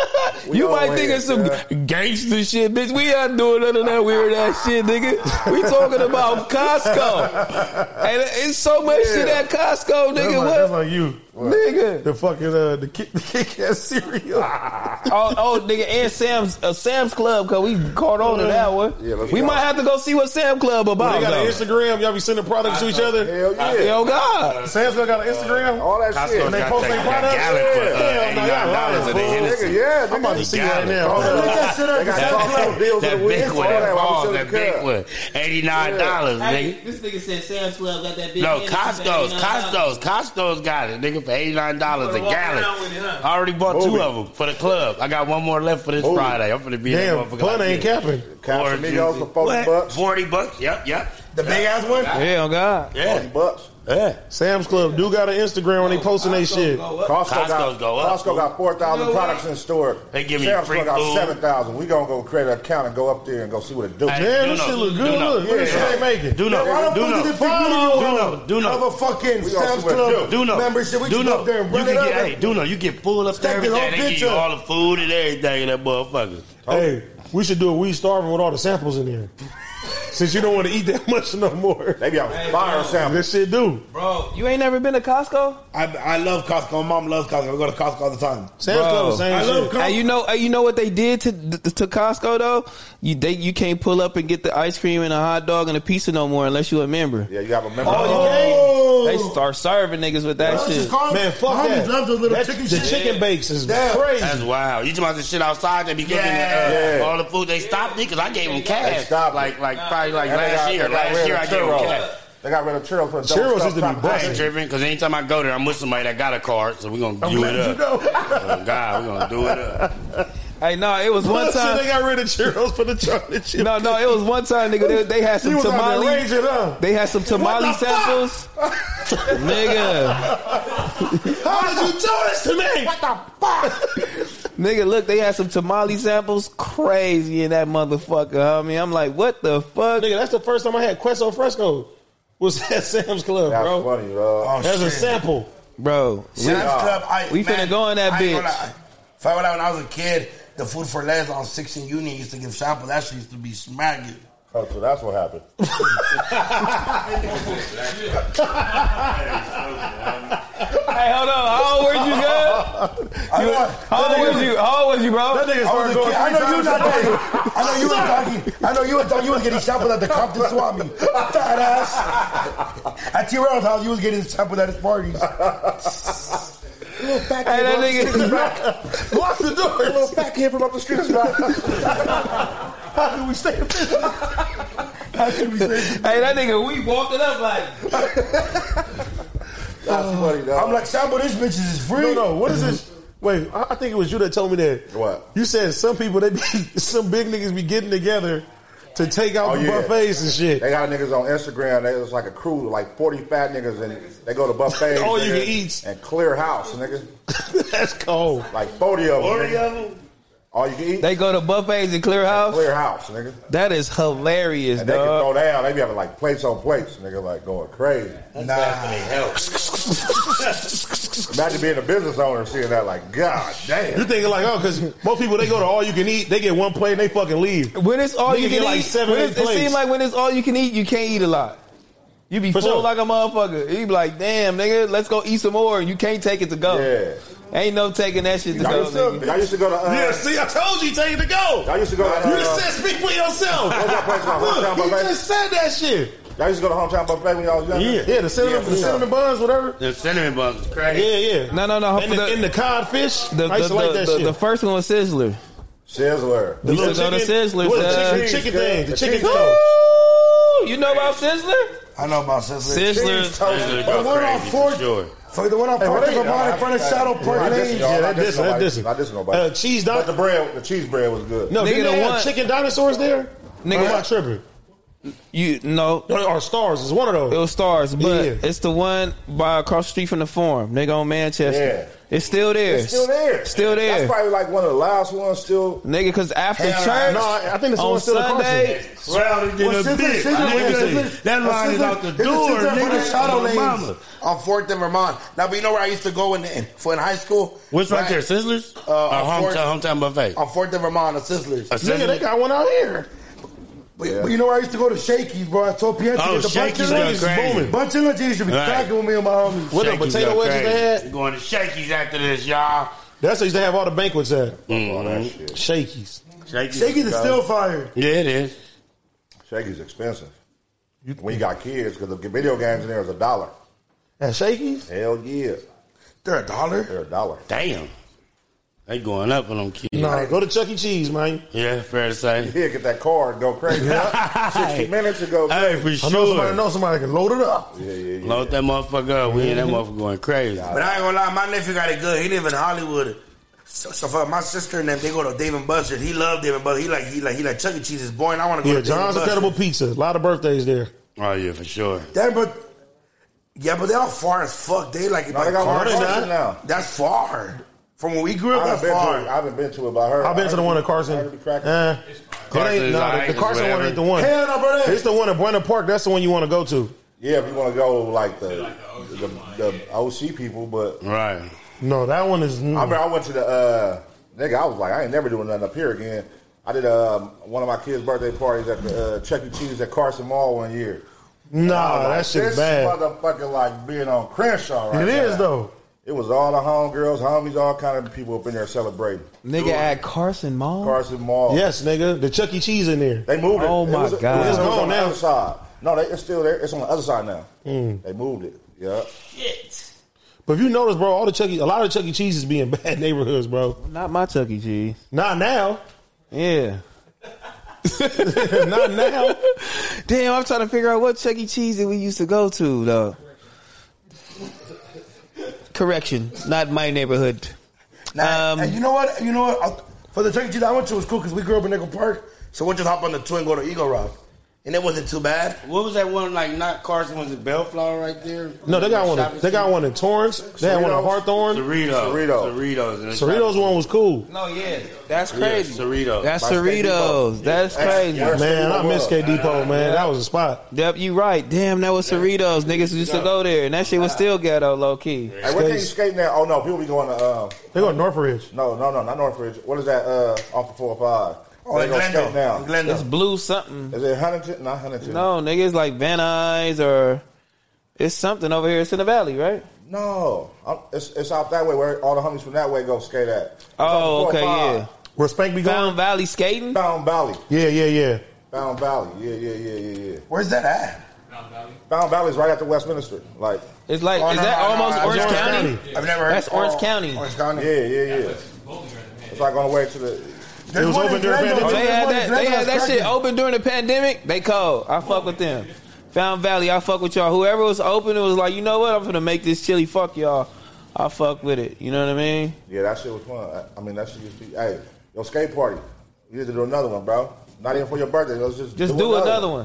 you might think it's some gangster shit, bitch. We not doing none of that weird ass shit, nigga. We talking about Costco. And it's so much shit at Costco, nigga. That's like you. Nigga. The fucking the Kit Kat cereal. Nigga, and Sam's Club, cause we caught on to that one. Yeah, we might have to go see what Sam's Club about. They got an though. Instagram. Y'all be sending products to each other. Hell yeah. Yo, God. Sam's Club got an Instagram. All that Costco's shit. And they got post that their products. gallon for Hell no, y'all lying, $89 of the fool. Hennessy. Nigga, yeah, I'm about to see right now. Hold on. They got Costco deals of That the week. big All one, that while we balls, still that in the big club. one, $89, nigga. This nigga said Sam's Club got that big. No, Costco's got it, nigga, for $89 a gallon. I already bought 2 of them for the club. I got one more left for this Friday. I'm gonna be in that Damn, motherfucker. Pun like ain't this. capping. Casamigos for $40. $40. Yep. The big ass one? Yeah, God. Yeah. $40. Yeah. Sam's Club do got an Instagram when they posting their shit. Costco got 4,000 products in store. They give me Sam's free Club got food. 7,000. We gonna go create an account and go up there and go see what it do. Hey, Man, do this know, shit look do good. know. Look at this shit they making. Do know. Why don't Do we know. get the big video Do know. of a fucking We gonna Sam's see what it Club Do know. membership? We Do can know. go up there and You run can it up. get, hey, do know. You get full up there Stack the every whole day. They give bitch you up. all the food and everything in that motherfucker. Hey, we should do a We Starving with all the samples in there. Since you don't want to eat that much no more. They be on fire samples. This shit do. Bro, you ain't never been to Costco? I love Costco. My mom loves Costco. I go to Costco all the time. Sam's Club the same I love shit. Costco. Hey, you know what they did to Costco though? You can't pull up and get the ice cream and a hot dog and a pizza no more unless you a member. Yeah, you got to remember. They start serving niggas with that shit. Man, fuck My homies that. love those little That- chicken the shit. chicken bakes is Yeah. crazy. That's wild. You talking about the shit outside? They be cooking Yeah. all the food. They stopped me because I gave them They cash. stopped Like probably like And they last got- year. they got Last rid year of I gave them churros. cash. They got rid of churros for the Churros double used stuffed to be chocolate. I busting. ain't tripping because anytime I go there, I'm with somebody that got a card, so we're gonna do glad it you up. know. Oh God, we're gonna do it up. Hey, no, it was one So time. they got rid of churros for the chocolate chip. No, it was one time, nigga. They had He some was out there tamale. raging, huh? They had some tamale samples. Nigga. How did you do this to me? What the fuck? Nigga, look, they had some tamale samples crazy in that motherfucker. I mean, I'm like, what the fuck? Nigga, that's the first time I had Queso Fresco. Was at Sam's Club, That's bro. funny, bro. That's a shit. sample. Bro, Sam's Club. we finna go in that I ain't bitch. gonna lie. Found out when I was a kid, the food for less on 16 Union used to give samples. That shit used to be smacking. Oh, so that's what happened. Hey, hold on. How old were you, guys? How old was you, bro? That nigga started going I know you were not talking. I know you were talking. I know you was getting sampled at the Compton Swami. Fat ass. At T-Rail's house, you was getting sampled at his parties. Little fat Hey, kid that from up the street is nigga. back. Lock the door. Little fat kid from up the street is back. How can we stay in business? How can we say? Hey, that nigga, we walked it up like. That's funny, though. I'm like, sample these bitches is free. No, what is this? Wait, I think it was you that told me that. What? You said some people, some big niggas be getting together to take out the buffets and shit. They got niggas on Instagram. They was like a crew, like 40 fat niggas, and they go to buffets. All you nigga, can eat. and clear house, nigga. That's cold. Like 40 of them. 40 nigga. of them. All you can eat. They go to buffets and Clear House. Clear House, nigga. That is hilarious, And they can throw dog. down. They be having like plates on plates, nigga, like going crazy. Imagine being a business owner and seeing that, like, God damn. You're thinking like, oh, because most people, they go to all you can eat, they get one plate and they fucking leave. When it's all Nigga you get can like eat, 7, 8 it plates. seems like when it's all you can eat, you can't eat a lot. You be full sure. like a motherfucker. You be like, damn, nigga, let's go eat some more. You can't take it to go. Yeah. Ain't no taking that shit to go, nigga. I used to go to. Yeah, see, I told you, take it to go. I used to go to. You just said speak for yourself. What's that place called? Hometown Look, he Buffet? just said that shit. Y'all used to go to Hometown Buffet when y'all was younger? Yeah, the cinnamon buns, whatever. The cinnamon buns is crazy. Yeah. No. And the codfish. I used to like that shit. The first one was Sizzler. Sizzler. The used to go to Sizzler. The chicken thing. The chicken thing. Ooh, you know about Sizzler? I know about Sizzler. Sizzler. The one on Fort. Fuck the one on Fort of Vermont in front of Shadow Park Lane. Yeah, that dissing. Not dissing nobody. Cheese but the cheese bread was good. No, Nigga, didn't they the have one- chicken dinosaurs there? Nigga, Or am I tripping? Or Stars. It's one of those. It was Stars, but Yeah. it's the one by across the street from the Forum. Nigga on Manchester. Yeah. It's still there. It's still there. Still there. That's probably like one of the last ones still. Nigga, because after Hell, church, no, I think it's on one still in Sunday, Crowded in a bitch. That line is out the door, nigga. Shadow On Lanes mama. on 4th and Vermont. Now, but you know where I used to go in high school? Which right there, Sizzlers? On Hometown Buffet. On 4th and Vermont, the Sizzlers. Nigga, they got one out here. But you know where I used to go to Shakey's, bro. I told Pietro. Oh, the Shakey's got crazy. Bunch of lunches used to be Right. cracking with me and my homies. What the Shakey's potato got wedges crazy. they had? We're going to Shakey's after this, y'all. That's what used to have all the banquets at. All that shit. Shakies. Shakey's is still fire. Yeah, it is. Shaky's expensive. When you got kids, because the video games in there is $1. At Shakies? Hell yeah. They're $1? They're $1. Damn. They going up on them kids. No, go to Chuck E. Cheese, man. Yeah, fair to say. Yeah, get that card and go crazy. 60 minutes to go Hey, crazy. for I sure. know somebody can load it up. Yeah. Load that motherfucker up. We in that motherfucker going crazy. But I ain't gonna lie, my nephew got it good. He live in Hollywood. So for my sister and them, they go to Dave and Buster's. He loved Dave and Buster's. He like Chuck E. Cheese's boy, and I want to go Yeah, to Dave and John's Buster's. Incredible Pizza. A lot of birthdays there. Oh, yeah, for sure. But they all far as fuck. They like No, they got one in Carson Carson now. That's far. From when we grew up, I that's far. haven't been to it, but I heard. I've been to the one at Carson. It be cracking. Carson's the alright, Carson one whatever. ain't the one. Hell no, brother. It's the one at Buena Park. That's the one you want to go to. Yeah, if you want to go like the OC people, but Right. No, that one is. I remember I went to the nigga. I was like, I ain't never doing nothing up here again. I did one of my kids' birthday parties at the Chuck E. Cheese at Carson Mall one year. Nah, that Like, shit's this bad. motherfucker like being on Crenshaw right It now. is though. It was all the homegirls, homies, all kind of people up in there celebrating. nigga at Carson Mall. Carson Mall. Yes, nigga. The Chuck E. Cheese in there. They moved it. Oh, my It God. was It's gone on the now. other side. No, it's still there. It's on the other side now. They moved it. Yeah. But if you notice, bro, a lot of Chuck E. Cheeses be in bad neighborhoods, bro. Not my Chuck E. Cheese. Not now. Yeah. Not now. Damn, I'm trying to figure out what Chuck E. Cheese that we used to go to, though. Correction, not my neighborhood. Nah, and you know what? For the Chuck E. Cheese I went to, it was cool because we grew up in Nickel Park. So we'll just hop on the 2 and go to Eagle Rock. And it wasn't too bad. What was that one, like, not Carson, was it Bellflower right there? No, they got one. They got one in Torrance. They had one in Hawthorne. Cerritos one was cool. No, yeah, that's crazy. Yeah, Cerritos. That's By Skate Cerritos. Depot. That's crazy. Man, I miss Skate Depot, man. That was a spot. Yep, you right. Damn, that was Cerritos. Niggas used to go there, and that shit was still ghetto, low key. Hey, where can you skate now? Oh no, people be going to. They go to Northridge. No, not Northridge. What is that? Off of 405. Oh, They in go Glendale. skate now. In Glendale. It's blue something. Is it Huntington? Not Huntington. No, niggas like Van Nuys or it's something over here. It's in the valley, right? No, it's out that way where all the homies from that way go skate at. It's Oh, off of okay, 405. yeah. Where Spank be going? Found Valley skating. Found Valley. Yeah. Found Valley. Yeah. Where's that at? Found Valley's right after Westminster. Like, It's like, Oh, is no, that no, almost no, Orange Orange County? I've never heard That's Orange County. Orange County. yeah. It's like on the way to the. It was open during the Oh, pandemic. they had that shit open during the pandemic. They cold. I fuck with them. Found Valley, I fuck with y'all. Whoever was open, it was like, you know what? I'm gonna make this chili. Fuck y'all. I fuck with it. You know what I mean? Yeah, that shit was fun. I mean, that shit used to be. Hey, your skate party. You need to do another one, bro. Not even for your birthday. Let's Just do another one.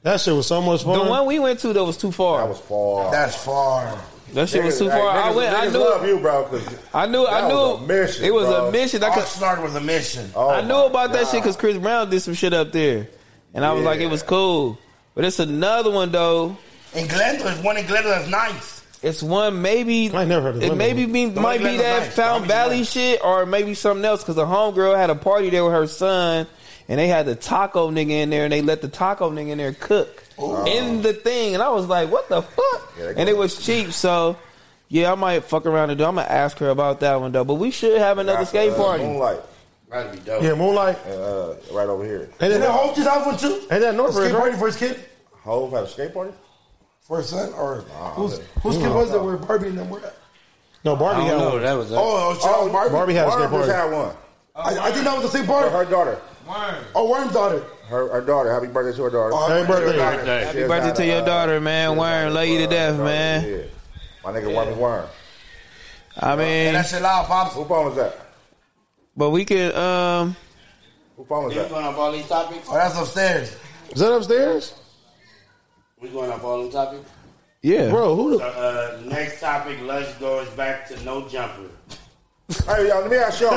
That shit was so much fun. The one we went to, that was too far. That was far. That's far. That shit was too far. I knew. Love you, bro. I knew. Was a mission, it was bro. a mission. Oxnard was a mission. Oh, I knew about that shit because Chris Brown did some shit up there, and I was like, it was cool. But it's another one though. In Glendale, there's one in Glendale that's nice. It's one maybe. I never heard of it. It might be that Fountain Valley shit, or maybe something else. Because a homegirl had a party there with her son, and they had the taco nigga in there, and they let the taco nigga in there cook in the thing, and I was like, what the fuck? And it was cheap, so yeah, I might fuck around and do. I'm gonna ask her about that one though. But we should have another skate party. Moonlight. That'd be dope. Yeah, Moonlight. Right over here. And then Hope just have one too. Ain't that Northridge, skate party right? for his kid? Hope had a skate party? For his son? Or whose kid was it where Barbie and them were at? No, Barbie had one. That was Barbie? Barbie had a skate party. had one. I think that was the same party. Her daughter. Worm's daughter. Her daughter. Happy birthday to her daughter. Happy birthday. Happy birthday to your daughter, man. Worm, love you to death, man. Yeah. My nigga Wormy Worm. I mean, And that shit loud, Pops. Who phone was that? but we could. Who phone was We that? going off all these topics? Oh, that's upstairs. Is that upstairs? We going off all them topics? Yeah, Bro, who the... So, next topic, let's go is back to no jumper. Hey, y'all, let me ask y'all.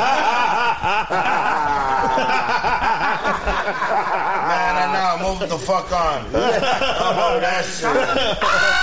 Man, I know. Move the fuck on. Oh, that shit.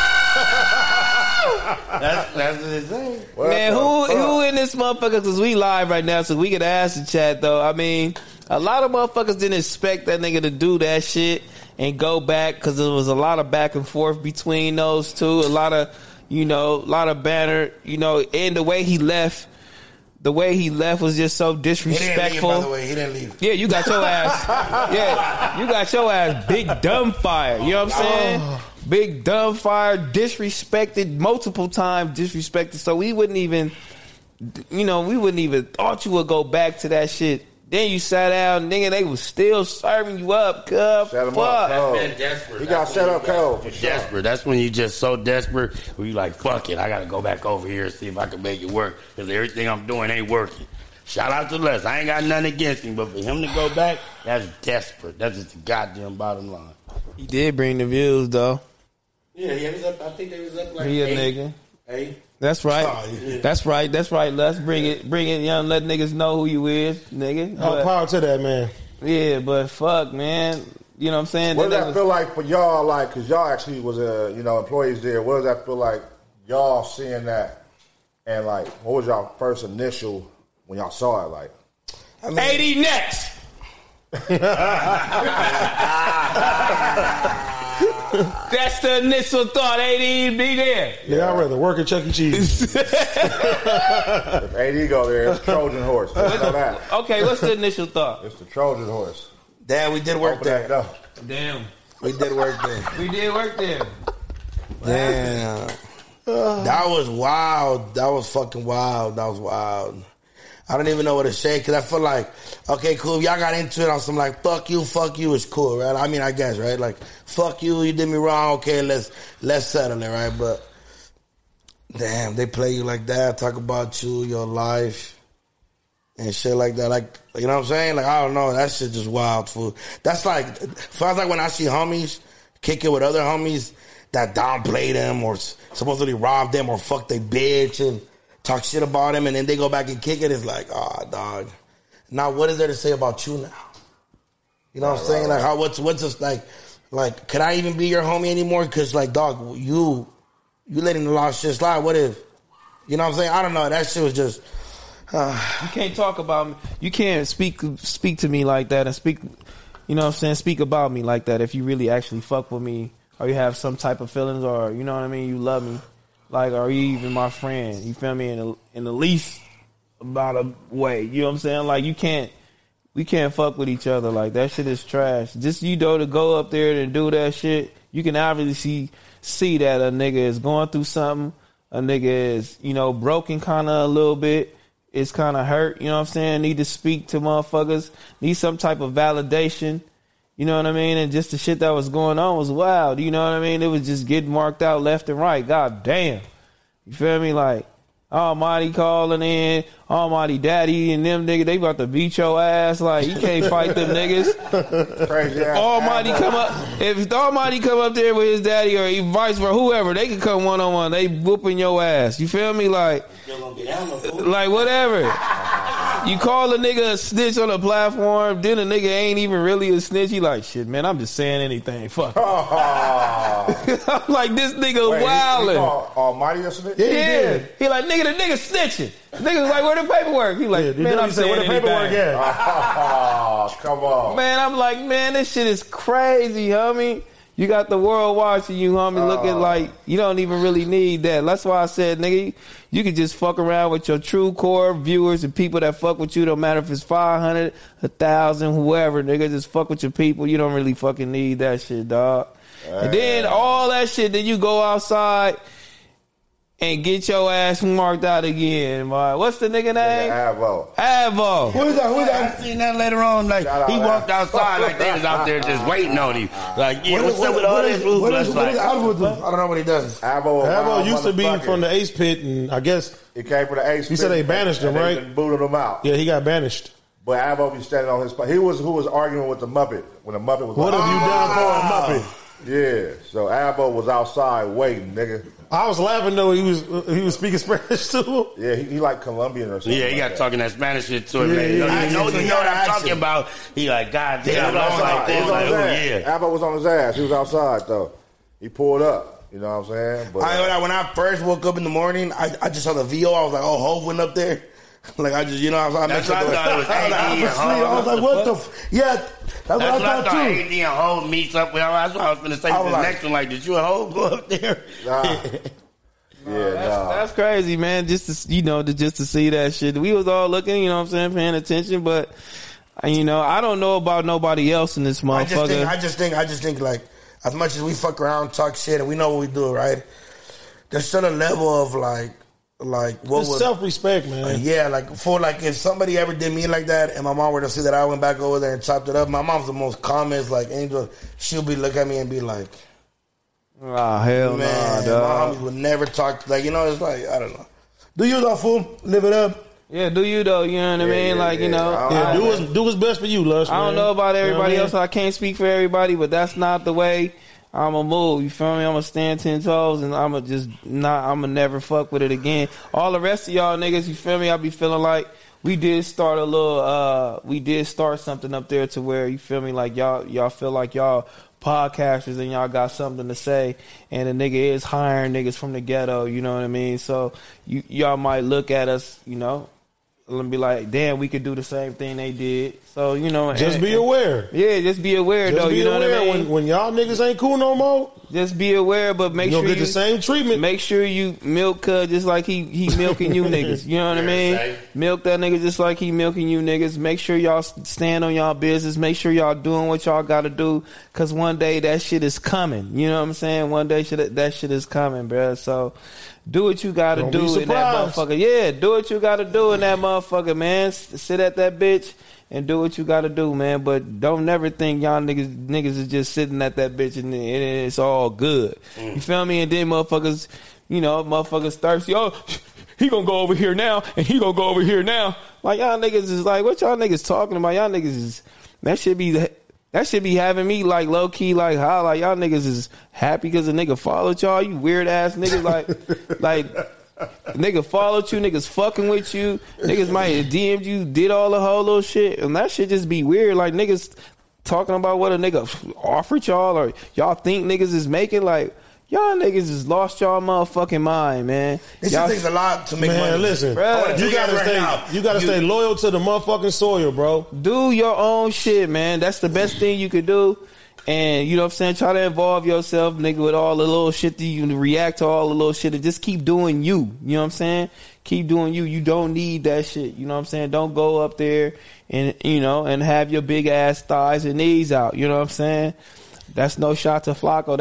That's what it's saying. man, who in this motherfucker? Because we live right now, so we could ask the chat though. I mean, a lot of motherfuckers didn't expect that nigga to do that shit and go back because there was a lot of back and forth between those two. A lot of banner, and the way he left. The way he left was just so disrespectful. By the way, he didn't leave. Yeah, you got your ass. Yeah, you got your ass big dumb fire. You know what I'm saying? Big dumb fire, disrespected multiple times, disrespected. So we wouldn't even thought you would go back to that shit. Then you sat down, nigga, they was still serving you up, cuz. Set him up, cold. That's been desperate. He got set up cold. Desperate. That's when you just so desperate where you like, fuck it, I gotta go back over here and see if I can make it work. Because everything I'm doing ain't working. Shout out to Les. I ain't got nothing against him, but for him to go back, that's desperate. That's just the goddamn bottom line. He did bring the views though. Yeah, he was up. I think they was up like He a 8. nigga. 8. That's right. Oh, yeah. That's right. Let's bring it, young. Let niggas know who you is, nigga. All But- power to that, man. yeah, but fuck, man. You know what I'm saying? What does That that niggas- feel like for y'all? Like, cause y'all actually was employees there. What does that feel like? Y'all seeing that, and like, what was y'all first initial when y'all saw it? Like, 80 next. That's the initial thought. 80 be there. Yeah, I'd rather work at Chuck E. Cheese. if AD go there, it's Trojan horse. You know that. Okay, what's the initial thought? It's the Trojan horse. Damn, we did work Open that there. door. Damn. We did work there. We did work there. Damn. That was wild. That was fucking wild. That was wild. I don't even know what to say because I feel like, okay, cool. If y'all got into it on some like, fuck you, it's cool, right? I mean, I guess, right? Like, fuck you, you did me wrong. Okay, let's settle it, right? But damn, they play you like that, talk about you, your life, and shit like that. Like, you know what I'm saying? Like, I don't know. That shit just wild, fool. That's like, sounds like when I see homies kick it with other homies that downplay them or supposedly rob them or fuck they bitch and talk shit about him, and then they go back and kick it. It's like, dog. Now, what is there to say about you now? You know what I'm saying? Like, how? What's this like? Could I even be your homie anymore? Because, like, dog, you letting the lost shit slide. What if? You know what I'm saying? I don't know. That shit was just. You can't talk about me. You can't speak to me like that and speak. You know what I'm saying? Speak about me like that if you really actually fuck with me or you have some type of feelings or you know what I mean. You love me. Like, are you even my friend? You feel me? In the least about a way. You know what I'm saying? Like, we can't fuck with each other. Like, that shit is trash. Just, to go up there and do that shit, you can obviously see that a nigga is going through something. A nigga is, broken kind of a little bit. It's kind of hurt. You know what I'm saying? Need to speak to motherfuckers. Need some type of validation. You know what I mean? And just the shit that was going on was wild. You know what I mean? It was just getting marked out left and right. God damn. You feel me? Like, Almighty calling in, Almighty Daddy and them niggas, they about to beat your ass. Like, you can't fight them niggas. Crazy ass. Almighty come up, if the Almighty come up there with his daddy or vice versa, whoever, they can come one-on-one. They whooping your ass. You feel me? Like whatever. You call a nigga a snitch on a platform, then a nigga ain't even really a snitch. He like, shit, man, I'm just saying anything. Fuck it. I'm like, this nigga wildin'. Almighty a snitch? Yeah. He like, nigga, the nigga snitching. Nigga's like, where the paperwork? He like, man, I'm saying where the paperwork anything. Oh, come on. Man, I'm like, man, this shit is crazy, homie. You got the world watching you, homie, looking like you don't even really need that. That's why I said, nigga, you can just fuck around with your true core viewers and people that fuck with you. Don't matter if it's 500, 1,000, whoever, nigga. Just fuck with your people. You don't really fucking need that shit, dog. And then all that shit, then you go outside and get your ass marked out again, boy. What's the nigga name? Avo. Who is that? I seen that later on. Like, he walked outside like they was out there just waiting on him. Like, yeah, what's up with all this? What does Avo do? I don't know what he does. Avo used to be from the Ace Pit, and I guess he came from the Ace Pit. He said they banished him, right? And booted him out. Yeah, he got banished. But Avo be standing on his spot. He was who was arguing with the Muppet when the Muppet was. What have you done for a Muppet? Yeah, so Avo was outside waiting, nigga. I was laughing though. He was speaking Spanish too. Yeah, he like Colombian or something. Yeah, he got talking that Spanish shit to him. Yeah, Man. You know what I'm talking accent. about. He like, God He damn, was I was like outside. this. He was on Like, his oh ass. yeah. Avo was on his ass. He was outside though. He pulled up. You know what I'm saying? But When I first woke up in the morning, I just saw the VO. I was like, oh, Hov went up there. Like, I just, I was like, That's what I thought it was AD and Hov. I was like, what the yeah. That's what I thought too. AD and Hov meets up with him. That's what I was going to say to the like, next one. Like, did you and Hov go up there? That's crazy, man. Just to, just to see that shit. We was all looking, you know what I'm saying, paying attention, but I don't know about nobody else in this motherfucker. I just think like, as much as we fuck around, talk shit, and we know what we do, right? There's still a level of like what was self-respect, man. Yeah, like if somebody ever did me like that, and my mom were to see that I went back over there and chopped it up, my mom's the most calmest, like angel. She'll be look at me and be like, "Oh hell man, no, dog." My homies would never talk. Like it's like I don't know. Do you though, fool? Live it up. Yeah, do you though? You know what I mean? Like do what's best for you, Lush. I don't know about everybody else. I can't speak for everybody, but that's not the way I'ma move. You feel me? I'ma stand 10 toes and I'ma never fuck with it again. All the rest of y'all niggas, you feel me? I be feeling like we did start something up there to where, you feel me, like y'all feel like y'all podcasters and y'all got something to say, and a nigga is hiring niggas from the ghetto, you know what I mean? So y'all might look at us, and be like, damn, we could do the same thing they did. So, just be aware. Yeah, just be aware, though. You know what I mean? When y'all niggas ain't cool no more, just be aware, but make sure you get the same treatment. Make sure you milk just like he milking you niggas. You know what I mean? Milk that nigga just like he milking you niggas. Make sure y'all stand on y'all business. Make sure y'all doing what y'all got to do, because one day that shit is coming. You know what I'm saying? One day that shit is coming, bruh. So do what you got to do in that motherfucker. Yeah, do what you got to do in that motherfucker, man. Sit at that bitch and do what you got to do, man. But don't never think y'all niggas is just sitting at that bitch and it's all good. You feel me? And then motherfuckers, motherfuckers thirsty. Oh, he gonna go over here now, and he gonna go over here now. Like, y'all niggas is like, what y'all niggas talking about? Y'all niggas is, that should be having me like low key, like how, like y'all niggas is happy because a nigga followed y'all. You weird ass niggas, like nigga followed you, niggas fucking with you, niggas might have DM'd you, did all the whole little shit, and that shit just be weird. Like niggas talking about what a nigga offered y'all, or y'all think niggas is making, like y'all niggas just lost y'all motherfucking mind, man. This shit takes a lot to make money. Listen, bruh, you gotta stay loyal to the motherfucking soil, bro. Do your own shit, man. That's the best thing you could do. And, you know what I'm saying, try to involve yourself, nigga, with all the little shit that you react to, all the little shit, and just keep doing you. You know what I'm saying? Keep doing you. You don't need that shit. You know what I'm saying? Don't go up there and, and have your big ass thighs and knees out. You know what I'm saying? That's no shot to Flacco.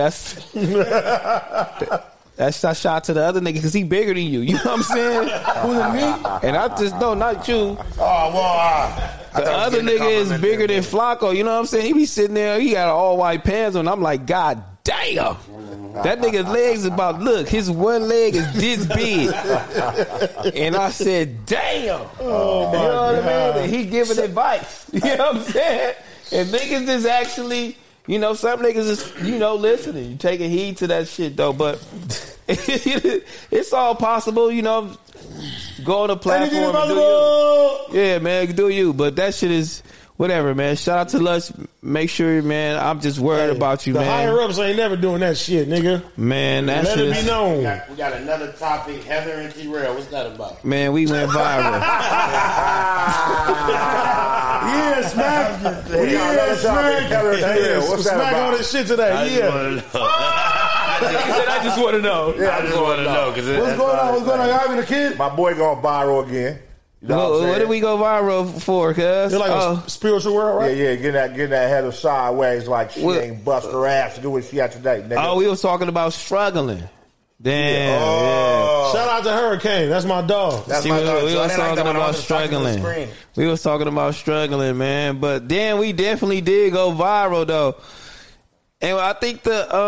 That's a shot to the other nigga because he bigger than you. You know what I'm saying? Who than me? And I just know, not you. Oh, well, the other nigga is bigger than Flacco. You know what I'm saying? He be sitting there, he got all white pants on. I'm like, God damn. That nigga's legs is about, look, his one leg is this big. And I said, damn. Oh, my you know what I God. mean? And he giving advice. You know what I'm saying? And niggas is actually, you know, some niggas is, you know, listening. You taking heed to that shit, though. But it's all possible, you know. Go on the platform and do you. Yeah, man, do you. But that shit is... Whatever, man. Shout out to Lush. Make sure, man, I'm just worried about you, the man. higher ups ain't never doing that shit, nigga. Man, that Let shit it be known. We got another topic. Heather and T-Rail. What's that about? Man, we went viral. Yeah, Smack. Yeah, Smack. What's that Smack about? on this shit today. I just want to know. Yeah, I just want to know. What's going on? What's going on? Y'all having a kid? My boy going viral again. You know What did we go viral for, cuz? You're like a spiritual world, right? Yeah, getting that head of sideways like she ain't bust her ass to do what she had today, nigga. Oh, we was talking about struggling. Damn. Oh. Shout out to Hurricane. That's my dog. That's See, my we dog. was So I didn't like talking that when I about was talking to the struggling. screen. We was talking about struggling, man. But then we definitely did go viral, though. And I think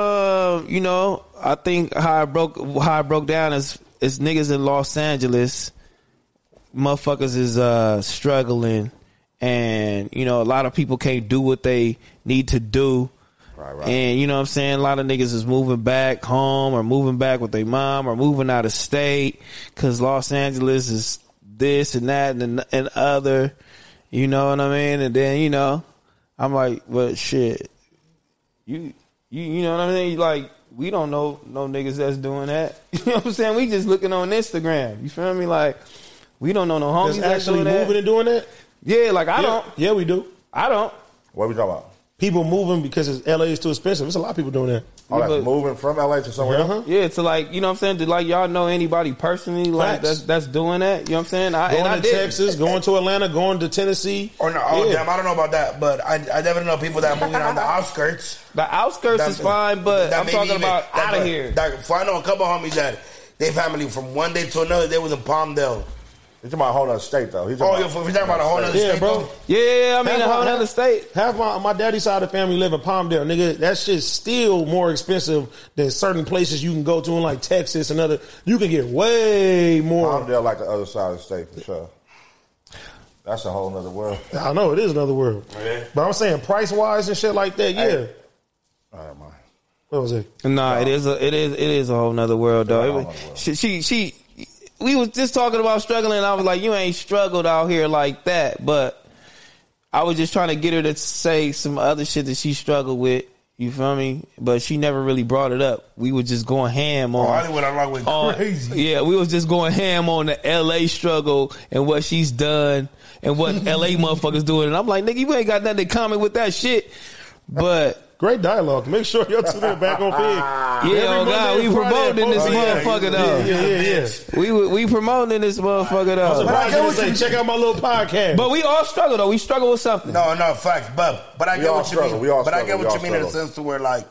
you know, I think how it broke down is niggas in Los Angeles, motherfuckers is struggling, and you know, a lot of people can't do what they need to do. Right. And you know what I'm saying? A lot of niggas is moving back home or moving back with their mom or moving out of state because Los Angeles is this and that and other. You know what I mean? And then, you know, I'm like, well, shit. You know what I mean? Like, we don't know no niggas that's doing that. You know what I'm saying? We just looking on Instagram. You feel me? Like, we don't know no homies That's that's actually doing moving that. and doing that? Yeah, like I don't. Yeah, we do. I don't. What are we talking about? People moving because LA is too expensive. There's a lot of people doing that. Oh, that's moving from LA to somewhere else? Yeah, to like, you know what I'm saying? Do like y'all know anybody personally like Facts. that's doing that? You know what I'm saying? Going to Texas, going to Atlanta, going to Tennessee. Or no, damn, I don't know about that, but I definitely know people that are moving on the outskirts. The outskirts is fine, but I'm talking about out of here. So I know a couple homies that they family from one day to another, they was in Palmdale. He's talking about a whole other state, though. He's If you're talking about a whole other state, bro. Yeah, I mean, a whole other state. Half my daddy's side of the family live in Palmdale, nigga. That shit's still more expensive than certain places you can go to in like Texas and other. You can get way more. Palmdale like the other side of the state for sure. That's a whole nother world. I know it is another world, but I'm saying price wise and shit like that. Yeah. Hey. All right, man. What was it? Nah, it is a whole nother world, though. She we was just talking about struggling, and I was like, you ain't struggled out here like that. But I was just trying to get her to say some other shit that she struggled with. You feel me? But she never really brought it up. We were just going ham on. Hollywood, I like with crazy. Yeah, we was just going ham on the LA struggle and what she's done and what LA motherfuckers doing. And I'm like, nigga, you ain't got nothing in common with that shit. But great dialogue. Make sure y'all tune in back on Pig. Yeah, oh God, we promoting this motherfucker though. Yeah. We promoting this motherfucker though. But I get what you check out my little podcast. But we all struggle though. We struggle with something. No, facts. But I get what you mean. But I get what you mean in the sense to where like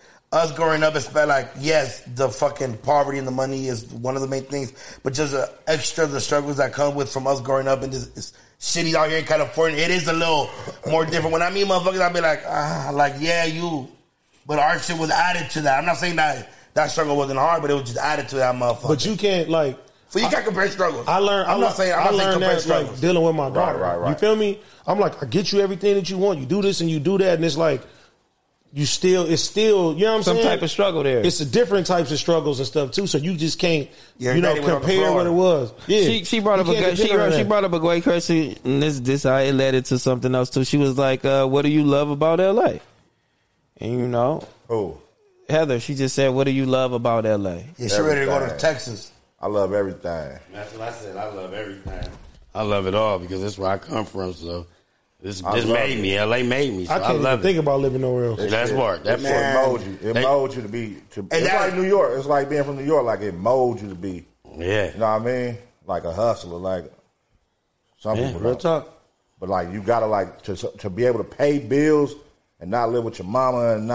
us growing up, it's like, yes, the fucking poverty and the money is one of the main things, but just the struggles that come with from us growing up in this shitty out here in California, it is a little more different. When I meet motherfuckers, I'll be like, yeah, you. But our shit was added to that. I'm not saying that struggle wasn't hard, but it was just added to that motherfucker. But you can't like. So you can't compare struggles. I learned compare that struggles. like dealing with my daughter. Right. You feel me? I'm like, I get you everything that you want. You do this and you do that, and it's like it's still, you know what I'm saying? Some type of struggle there. It's a different types of struggles and stuff too. So you just can't, compare what it was. Yeah, she brought up she brought up a great question, and this it led into something else too. She was like, "What do you love about LA?" And you know, Heather, she just said, "What do you love about LA?" Yeah, she ready to go to Texas. I love everything. That's what I said. I love everything. I love it all because that's where I come from. So this made me. LA made me. So I can't even think about living nowhere else. That's part. That molds you. It molds you to be. It's like New York. It's like being from New York. Like it molds you to be. Yeah. You know what I mean? Like a hustler. Like some people. Real don't. talk. But like you gotta like to be able to pay bills and not live with your mama and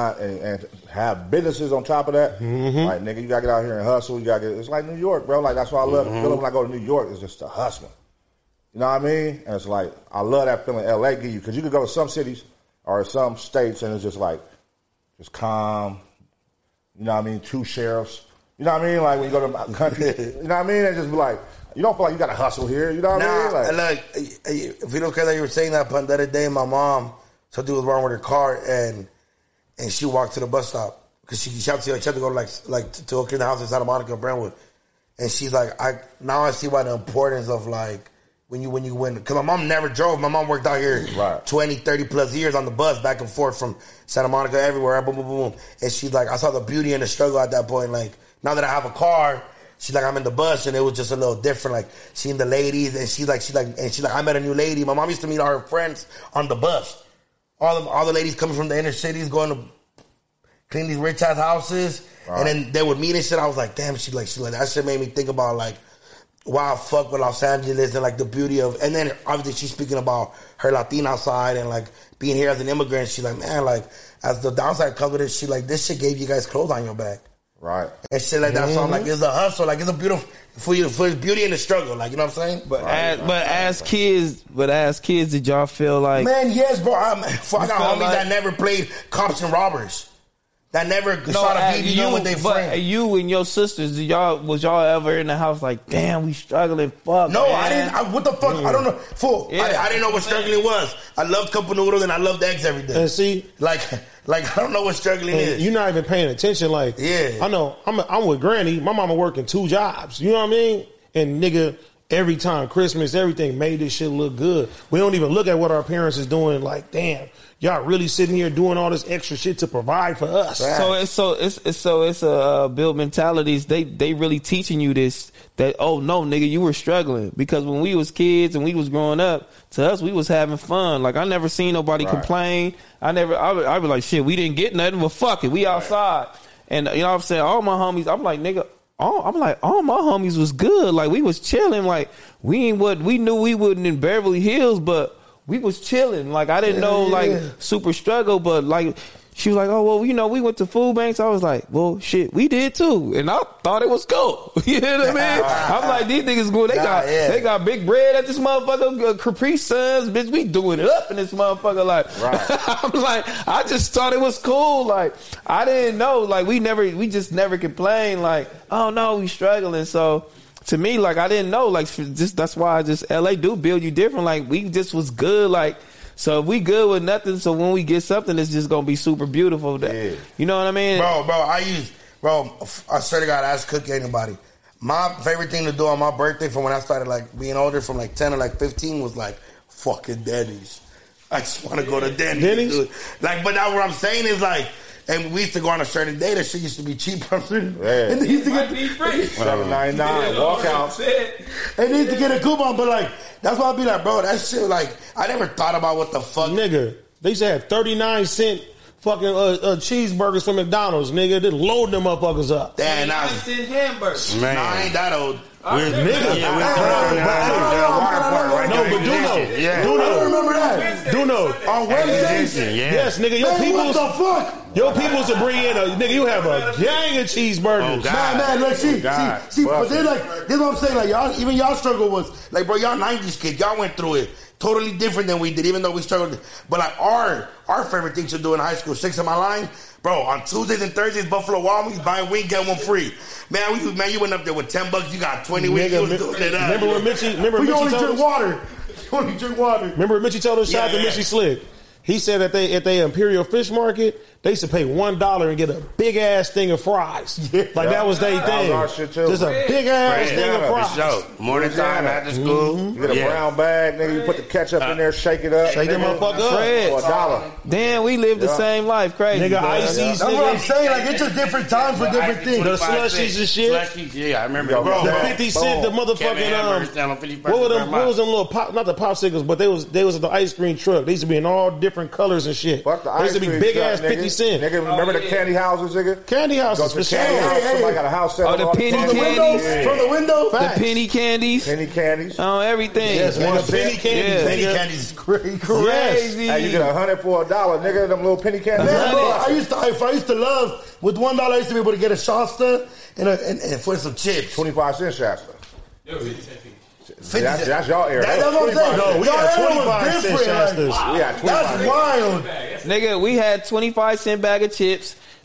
have businesses on top of that. Mm-hmm. Like nigga, you gotta get out here and hustle. You gotta get. It's like New York, bro. Like that's why I love the feeling when I go to New York. It's just a hustling. You know what I mean? And it's like, I love that feeling LA give you, because you could go to some cities or some states and it's just like, just calm. You know what I mean? 2 sheriffs. You know what I mean? Like when you go to the country, you know what I mean? They just be like, you don't feel like you got to hustle here. You know what I mean? Like, if you don't care that you were saying that, but the other day, my mom, something was wrong with her car, and she walked to the bus stop because she had to go to go clean the house in Santa Monica, Brentwood, and she's like, now I see why the importance of like when you win, because my mom never drove. My mom worked out here 20, 30 plus years on the bus back and forth from Santa Monica everywhere, boom, boom, boom, and she's like, I saw the beauty and the struggle at that point. Like now that I have a car. She's like, I'm in the bus, and it was just a little different, like, seeing the ladies, and she's like, I met a new lady. My mom used to meet all her friends on the bus. All the ladies coming from the inner cities, going to clean these rich-ass houses, and then they would meet and shit. I was like, damn, she like, that shit made me think about, like, wow, fuck with Los Angeles, and, like, the beauty of, and then, obviously, she's speaking about her Latina side, and, like, being here as an immigrant. She's like, man, like, as the downside comes with it, she like, this shit gave you guys clothes on your back. Right. And shit like that. So I'm like, it's a hustle. Like, it's a beautiful, for beauty in the struggle. Like, you know what I'm saying? But as kids, did y'all feel like... Man, yes, bro. I got homies that never played cops and robbers. That never shot a BB with their friends. You and your sisters, was y'all ever in the house like, damn, we struggling, fuck, No, man. I didn't. What the fuck? I don't know. Fool. Yeah. I didn't know what struggling was. I loved cup of noodles and I loved eggs every day. And see... Like I don't know what struggling is. You're not even paying attention. Like, yeah, I know. I'm with Granny. My mama working 2 jobs. You know what I mean? And nigga, every time Christmas, everything made this shit look good. We don't even look at what our parents is doing. Like, damn, y'all really sitting here doing all this extra shit to provide for us. Right. So it's a build mentalities. They really teaching you this. That, oh no, nigga, you were struggling. Because when we was kids and we was growing up, to us, we was having fun. Like, I never seen nobody complain. I be like, shit, we didn't get nothing, but fuck it, we outside. And, you know what I'm saying, all my homies, I'm like, nigga, all my homies was good. Like, we was chilling. Like, we knew we wasn't in Beverly Hills, but we was chilling. Like, I didn't know, like, super struggle, but, like, she was like, oh, well, you know, we went to food banks. I was like, well, shit, we did too. And I thought it was cool. You know what I mean? I'm like, these niggas good. They got big bread at this motherfucker. Capri Suns, bitch, we doing it up in this motherfucker. Like, I'm like, I just thought it was cool. Like, I didn't know. Like, we just never complained. Like, oh no, we struggling. So, to me, like, I didn't know. Like, that's why LA do build you different. Like, we just was good. Like, so if we good with nothing, so when we get something, it's just gonna be super beautiful. You know what I mean? Bro, I swear to God, I ask Cookie anybody. My favorite thing to do on my birthday from when I started like being older, from like 10 to like 15, was like fucking Denny's. I just want to go to Denny's. Dude. Like, but now what I'm saying is like, and we used to go on a certain day. That shit used to be cheaper. And they used to get $7.99 walkouts. And they used to get a coupon, but like, that's why I be like, bro, that shit, like, I never thought about what the fuck. Nigga, they used to have 39-cent fucking cheeseburgers from McDonald's, nigga. They load them motherfuckers up. Damn, 39-cent hamburgers. Man, I ain't that old. We're nigga. No, but Duno. Remember that? Duno. On Wednesdays? Yes, nigga. Your peoples. What the fuck? Your peoples will bring in nigga. You have a gang of cheeseburgers. Man, look, see. But they're like, this is what I'm saying. Like, y'all struggle was like, bro, y'all 90s kids, y'all went through it totally different than we did, even though we struggled. But like, our favorite thing to do in high school, 6 of my line, bro, on Tuesdays and Thursdays, Buffalo Wild Wings, buy a wing, get one free. Man, you went up there with $10, you got 20 wings, you was doing it up. Remember when Mitchie only told drink us? water. You only drink water. Remember Mitchie told us, shout out to Mitchie Slick. He said that at the Imperial Fish Market, they used to pay $1 and get a big ass thing of fries. Like that was their thing. That was our shit too. Just a big ass thing of fries. Morning time after school. You get a brown bag, nigga. You put the ketchup in there, shake it up. Shake them motherfuckers up. For $1. Damn, we live the same life. Crazy. Nigga, ices. That's what I'm saying. Like, it's just different times for different things. The slushies and shit. Slushies, yeah, I remember. Bro, the 50 cent, the motherfucking what was them little pop? Not the popsicles, but they was at the ice cream truck. They used to be in all different colors and shit. Fuck the they used to be big ass 50 cent. Nigga, remember the candy houses, nigga? Candy houses for sure. Somebody got a house set the penny candies from the window. The penny candies. Penny candies. Oh, everything. Yes, man, the penny candies. Penny candies is crazy. Crazy. Hey, you get 100 for $1, nigga. Them little penny candies. Man, bro, I used to love with $1. I used to be able to get a Shasta and for some chips. 25-cent Shasta. 50 that's y'all era. That's what I'm saying. No, we had 25-cent Shastas. We had 25. That's wild. Nigga, we had 25-cent bag of chips.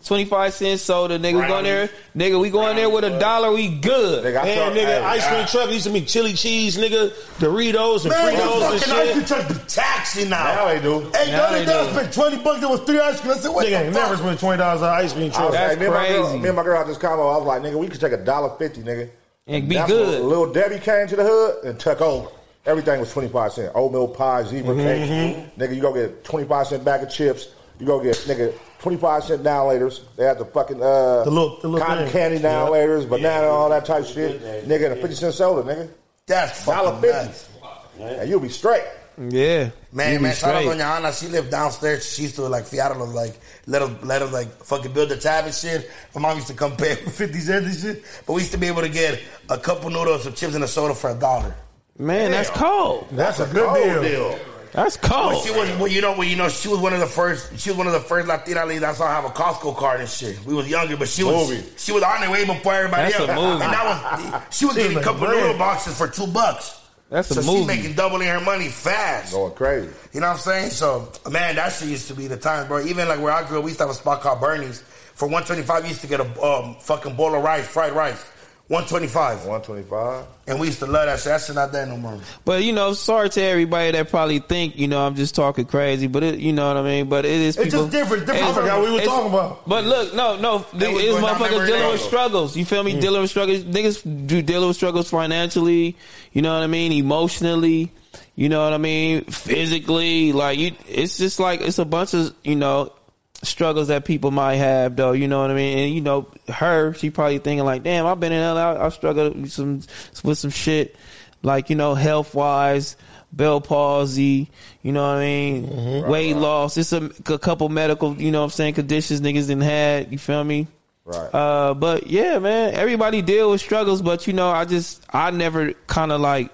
25 cent soda, nigga. We go in there, nigga. We go in there with $1. We good. Nigga, ice cream truck used to be chili cheese, nigga, Doritos and Fritos and shit. Ice cream truck be taxing now. Now they do. Hey, the other day I spent $20. There was 3 ice cream. I said, what Nigga the ain't fuck? never spent $20 on ice cream truck. That's me crazy. and my girl had this combo. I was like, nigga, we could take $1.50, nigga. And be That's good. when Lil Debbie came to the hood and took over. Everything was 25 cents. Oatmeal pie, zebra cake. Nigga, you go get 25 cent bag of chips. You go get, nigga, 25 cent downlators. They had the fucking the little cotton thing. candy downlators, banana, all that type of shit. Nigga, and a 50 cent soda, nigga. That's fucking nuts. And you'll be straight. Yeah. Man, shout out on your Anna. She lived downstairs. She used to like fiarlos, like let her like fucking build the tab and shit. My mom used to come pay for 50 cents and shit. But we used to be able to get a couple noodles, some chips, and a soda for $1. Man, that's cold. That's a good deal. That's cold. Well, she was, she was one of the first. She was one of the first Latina ladies I saw have a Costco card and shit. We was younger, but she was on her way before everybody That's else. a movie. And that was she was getting a couple noodle boxes for $2. That's a so movie. she's making doubling her money fast. Going crazy. You know what I'm saying? So, man, that shit used to be the time, bro. Even like where I grew up, we used to have a spot called Bernie's. For $1.25, you used to get a fucking bowl of rice, fried rice. $1.25. $1.25. And we used to love that shit. That shit not there no more. But, you know, sorry to everybody that probably think, you know, I'm just talking crazy. But, it, you know what I mean? But it is It's people. just different. I forgot what we were talking about. But look, no. It's going down motherfuckers memory dealing lane. with struggles. You feel me? Dealing with struggles. Niggas do dealing with struggles financially. You know what I mean? Emotionally. You know what I mean? Physically. Like, it's just like, it's a bunch of, you know, struggles that people might have, though. You know what I mean? And, you know, she probably thinking like, damn, I've been in LA. I struggled with some shit. Like, you know, health-wise, Bell palsy, you know what I mean? Weight loss. It's a couple medical, you know what I'm saying, conditions niggas done had. You feel me? Right. But yeah, man, everybody deal with struggles, but you know, I never kind of like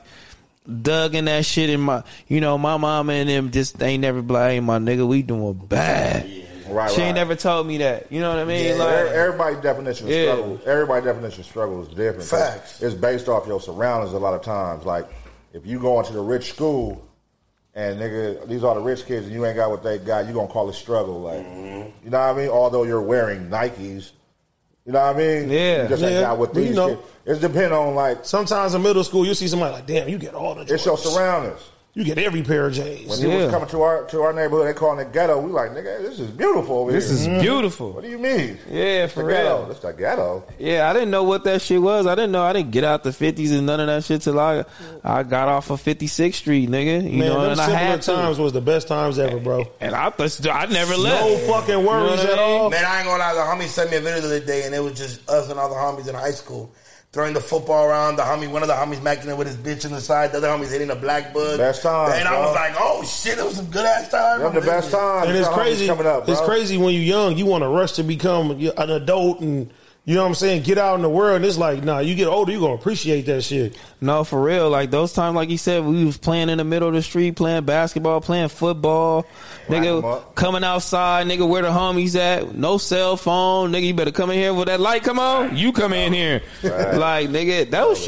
dug in that shit in my, you know, my mama and them just ain't never be like, hey, my nigga, we doing bad. Right, she ain't never told me that. You know what I mean? Yeah, like, everybody's definition of struggle. Everybody's definition of struggle is different. Facts. It's based off your surroundings a lot of times. Like if you go into the rich school and nigga, these are the rich kids and you ain't got what they got, you gonna call it struggle. Like you know what I mean? Although you're wearing Nikes. You know what I mean? Yeah. You just ain't got what these kids. It's depend on like sometimes in middle school you see somebody like, damn, you get all the it's your surroundings. You get every pair of J's. When you was coming to our neighborhood, they calling it ghetto. We like, nigga, this is beautiful over this here. is beautiful. What do you mean? Yeah, for the real. Ghetto. It's the ghetto. Yeah, I didn't know what that shit was. I didn't get out the 50s and none of that shit till I got off of 56th Street, nigga. You Man, know, them and I simpler had to. times was the best times ever, bro. And I never left. No fucking worries at all. Man, I ain't gonna lie. The homie sent me a video the other day, and it was just us and all the homies in high school throwing the football around. One of the homies macking it with his bitch on the side. The other homies hitting a black bug. Best time. And I was like, oh shit, it was some good ass time. Them the best time. And it's crazy. Coming up, bro. It's crazy when you're young. You want to rush to become an adult and, you know what I'm saying, get out in the world. And it's like, nah, you get older, you're going to appreciate that shit. No, for real. Like those times, like you said, we was playing in the middle of the street, playing basketball, playing football. Nigga, coming outside, nigga, where the homies at? No cell phone. Nigga, you better come in here with that light come on. You come in here. Like, nigga, those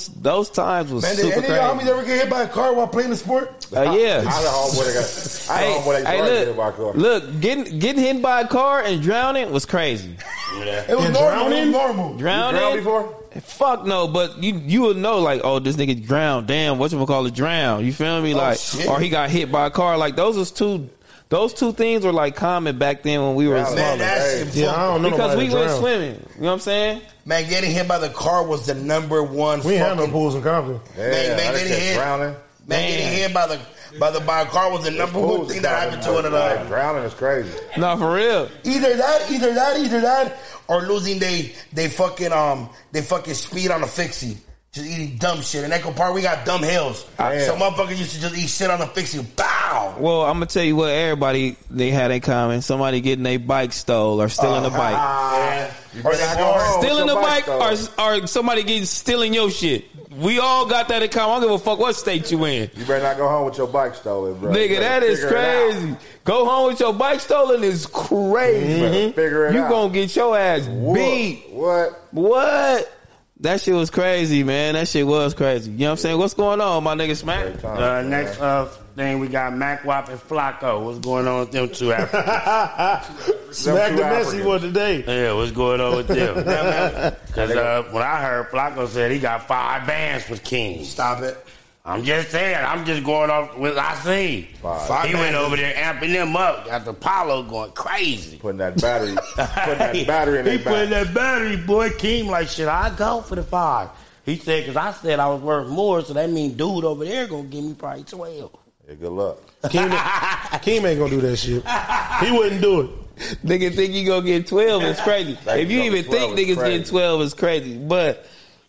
times was Man, super did any crazy. of y'all homies ever get hit by a car while playing the sport? Yeah. Look, getting hit by a car and drowning was crazy. It was normal. It was normal. Drowning? You drowned before? Fuck no, but you would know like, oh, this nigga drowned. Damn, whatchamacallit drowned. You feel me? Like, shit. or he got hit by a car. Like those two things were like common back then when we were Man, smaller. that shit I don't know Because we nobody went drowned. swimming. You know what I'm saying? Man, getting hit by the car was the number one. We ain't had no fucking pools in Compton. Yeah, getting hit. Drowning. Man, getting hit by a car was the number one thing that happened to one of them. Drowning is crazy. No, for real. Either that, or losing they fucking speed on a fixie. Just eating dumb shit. In Echo Park, we got dumb hills. So motherfuckers used to just eat shit on the fixie. Bow! Well, I'm gonna tell you what everybody they had in common. Somebody getting their bike stole or stealing a bike. Stealing a bike or somebody stealing your shit. We all got that in common. I don't give a fuck what state you in. You better not go home with your bike stolen, bro. Nigga, that is crazy. Go home with your bike stolen is crazy. Figure it out. You gonna get your ass beat. What? That shit was crazy, man. That shit was crazy. You know what I'm saying? What's going on, my nigga Smack? Next thing we got Mac Wap and Flacco. What's going on with them two after? Smack the messy one today. Yeah, what's going on with them? Because when I heard Flacco said he got 5 bands with King. Stop it. I'm just saying. I'm just going off what I see. He went over there amping them up. Got the Apollo going crazy. Putting that battery in their He putting that battery, boy. King like, shit, I go for the 5. He said, because I said I was worth more, so that means dude over there going to give me probably 12. Yeah, good luck. Keem ain't going to do that shit. He wouldn't do it. Nigga think you gonna get 12 is crazy. If you even think niggas getting 12 is crazy. But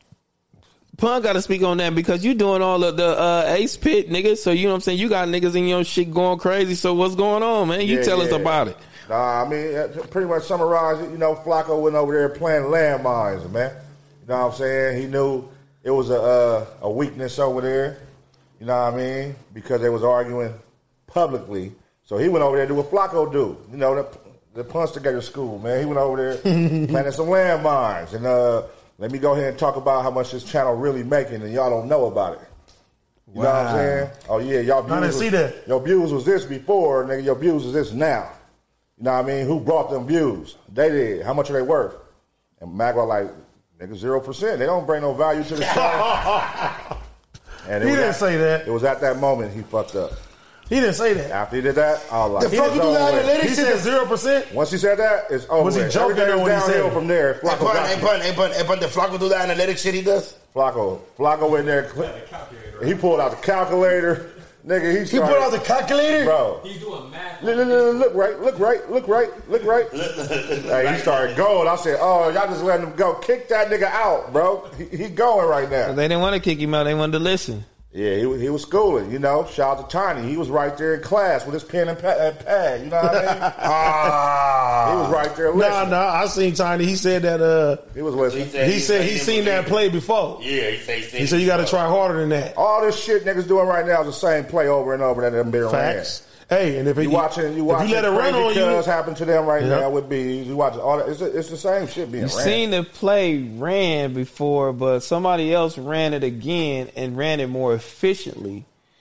Pun gotta speak on that because you doing all of the Ace Pit niggas. So you know what I'm saying? You got niggas in your shit going crazy. So what's going on, man? You tell us about it. Nah, I mean, pretty much summarize it. You know, Flacco went over there playing landmines, man. You know what I'm saying? He knew it was a weakness over there. You know what I mean? Because they was arguing publicly. So he went over there to do what Flacco do. You know, the Punch Together school, man. He went over there planting some landmines. And let me go ahead and talk about how much this channel really making, and y'all don't know about it. You know what I'm saying? Oh, yeah, y'all views. I didn't see that. Your views was this before, nigga. Your views is this now. You know what I mean? Who brought them views? They did. How much are they worth? And Mac was like, nigga, 0%. They don't bring no value to the show. And he didn't say that. It was at that moment he fucked up. He didn't say that. After he did that, I was like, the fuck you do that analytics? He said 0%. Once he said that, it's over. Was he joking Everything when he said downhill it? from there. Flacco did Flacco do the analytics shit he does? Flacco went there. He pulled out the calculator. Nigga, he pulled out the calculator? Bro. He's doing math. Look right. Hey, he started going. I said, oh, y'all just letting him go. Kick that nigga out, bro. He going right now. They didn't want to kick him out. They wanted to listen. Yeah, he was schooling, you know. Shout out to Tiny. He was right there in class with his pen and pad. You know what I mean? He was right there listening. Nah, I seen Tiny. He said that he was listening. He said he seen that play before. Yeah, he said you got to try harder than that. All this shit niggas doing right now is the same play over and over that them been Facts. Hey, and if you watching, if you let it run on you, happen to them right now with bees. You watch all that. It's the same shit being ran. You seen the play ran before, but somebody else ran it again and ran it more efficiently.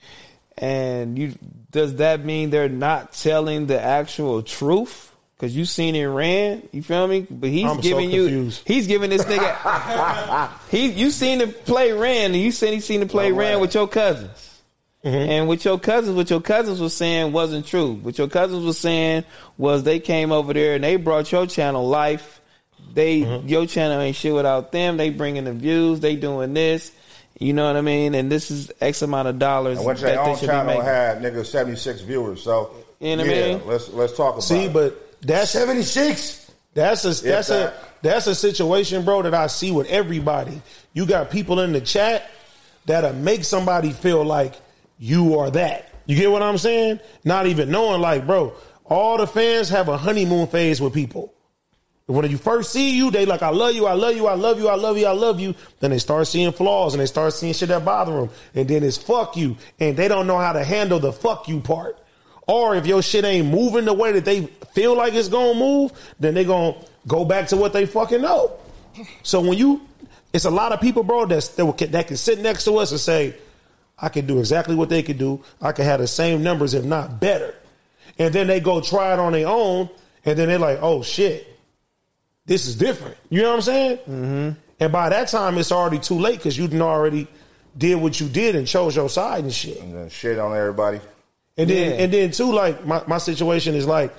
And does that mean they're not telling the actual truth? Because you seen it ran, you feel me? But he's giving he's giving this nigga. You seen the play ran, and you said he seen the play ran with your cousins. Mm-hmm. And what your cousins was saying wasn't true. What your cousins was saying was they came over there and they brought your channel life. Your channel ain't shit without them. They bringing the views. They doing this. You know what I mean? And this is X amount of dollars. And what your own channel had, nigga, 76 viewers. So you know what I mean? Let's talk about it. See, but that's 76. That's a situation, bro, that I see with everybody. You got people in the chat that'll make somebody feel like you are that. You get what I'm saying? Not even knowing, like, bro, all the fans have a honeymoon phase with people. When you first see you, they like, I love you, I love you, I love you, I love you, I love you. Then they start seeing flaws and they start seeing shit that bother them. And then it's fuck you. And they don't know how to handle the fuck you part. Or if your shit ain't moving the way that they feel like it's going to move, then they going to go back to what they fucking know. So it's a lot of people, bro, that can sit next to us and say, I can do exactly what they could do. I can have the same numbers, if not better. And then they go try it on their own, and then they're like, oh, shit, this is different. You know what I'm saying? Mm-hmm. And by that time, it's already too late because you already did what you did and chose your side and shit. And then shit on everybody. And then too, like, my situation is like,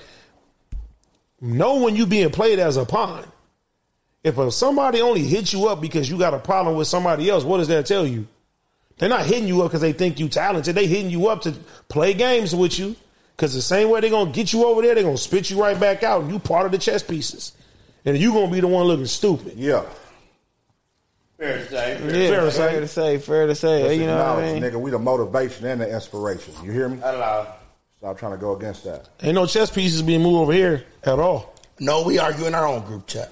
know when you being played as a pawn. If somebody only hits you up because you got a problem with somebody else, what does that tell you? They're not hitting you up because they think you talented. They hitting you up to play games with you. Because the same way they're going to get you over there, they're going to spit you right back out. And you part of the chess pieces. And you going to be the one looking stupid. Yeah. Fair to say. Fair to say. Let's you know what I mean? Nigga, we the motivation and the inspiration. You hear me? Hello. Stop trying to go against that. Ain't no chess pieces being moved over here at all. No, we argue in our own group chat.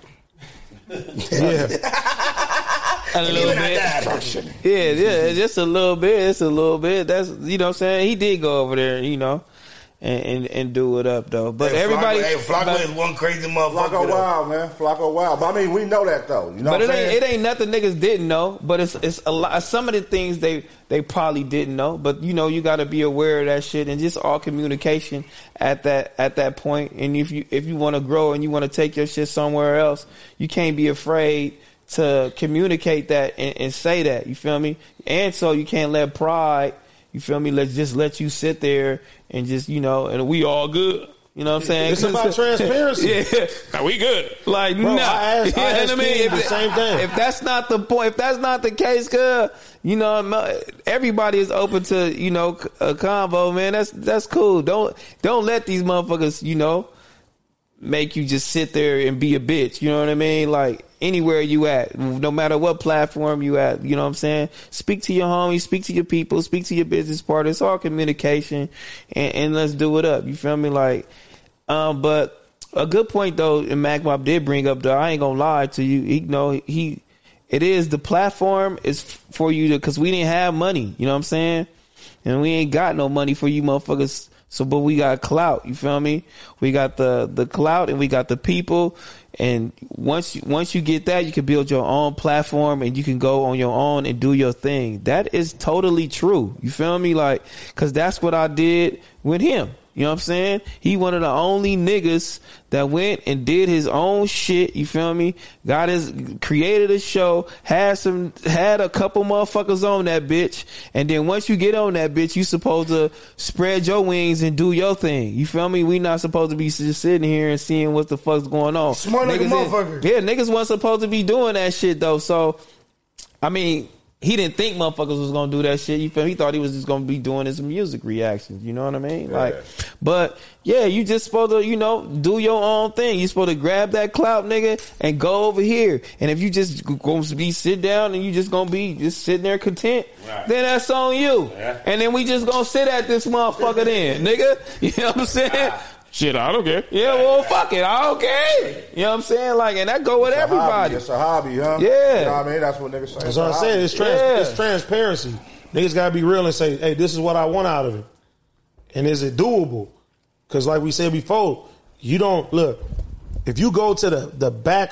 Yeah. A little bit. Yeah, just a little bit. It's a little bit. That's, you know what I'm saying? He did go over there, you know. and do it up though. But Hey, everybody, Flacco is one crazy motherfucker. Flacco wild, man. Flacco wild. But I mean, we know that though. You know but what I'm saying? it ain't nothing niggas didn't know. But it's a lot. Some of the things they probably didn't know. But you know, you got to be aware of that shit and just all communication at that point. And if you want to grow and you want to take your shit somewhere else, you can't be afraid to communicate that and say that. You feel me? And so you can't let pride. You feel me? Let's just let you sit there and just, you know, and we all good. You know what I'm saying? It's about transparency. Yeah. Now we good. Like, bro, nah. I asked the same thing. If that's not the point, if that's not the case, cuz, you know, everybody is open to, you know, a convo, man. That's cool. Don't let these motherfuckers, you know, make you just sit there and be a bitch. You know what I mean? Like, anywhere you at, no matter what platform you at, you know what I'm saying? Speak to your homies, speak to your people, speak to your business partner. It's all communication, and let's do it up. You feel me? Like, but a good point though, and Mac Mob did bring up though, I ain't gonna lie to you, it is the platform is for you to, cause we didn't have money, you know what I'm saying? And we ain't got no money for you motherfuckers. So, but we got clout, you feel me? We got the clout and we got the people. And once you get that, you can build your own platform and you can go on your own and do your thing. That is totally true. You feel me? Like, cause that's what I did with him. You know what I'm saying? He one of the only niggas that went and did his own shit. You feel me? Created a show, had a couple motherfuckers on that bitch. And then once you get on that bitch, you supposed to spread your wings and do your thing. You feel me? We not supposed to be just sitting here and seeing what the fuck's going on. Smart like a motherfucker. Niggas wasn't supposed to be doing that shit though. So, I mean, he didn't think motherfuckers was gonna do that shit. You feel? He thought he was just gonna be doing his music reactions. You know what I mean? Yeah. Like, but yeah, you just supposed to, you know, do your own thing. You supposed to grab that clout, nigga, and go over here. And if you just gonna be sit down and you just gonna be just sitting there content, right, then that's on you. Yeah. And then we just gonna sit at this motherfucker then, nigga. You know what I'm saying? Shit, I don't care. Yeah, well, fuck it. I don't care. You know what I'm saying? Like, and that go with everybody. It's a hobby, huh? Yeah. You know what I mean? That's what niggas say. That's what I'm saying. It's transparency. Niggas got to be real and say, hey, this is what I want out of it. And is it doable? Because like we said before, you don't, look, if you go to the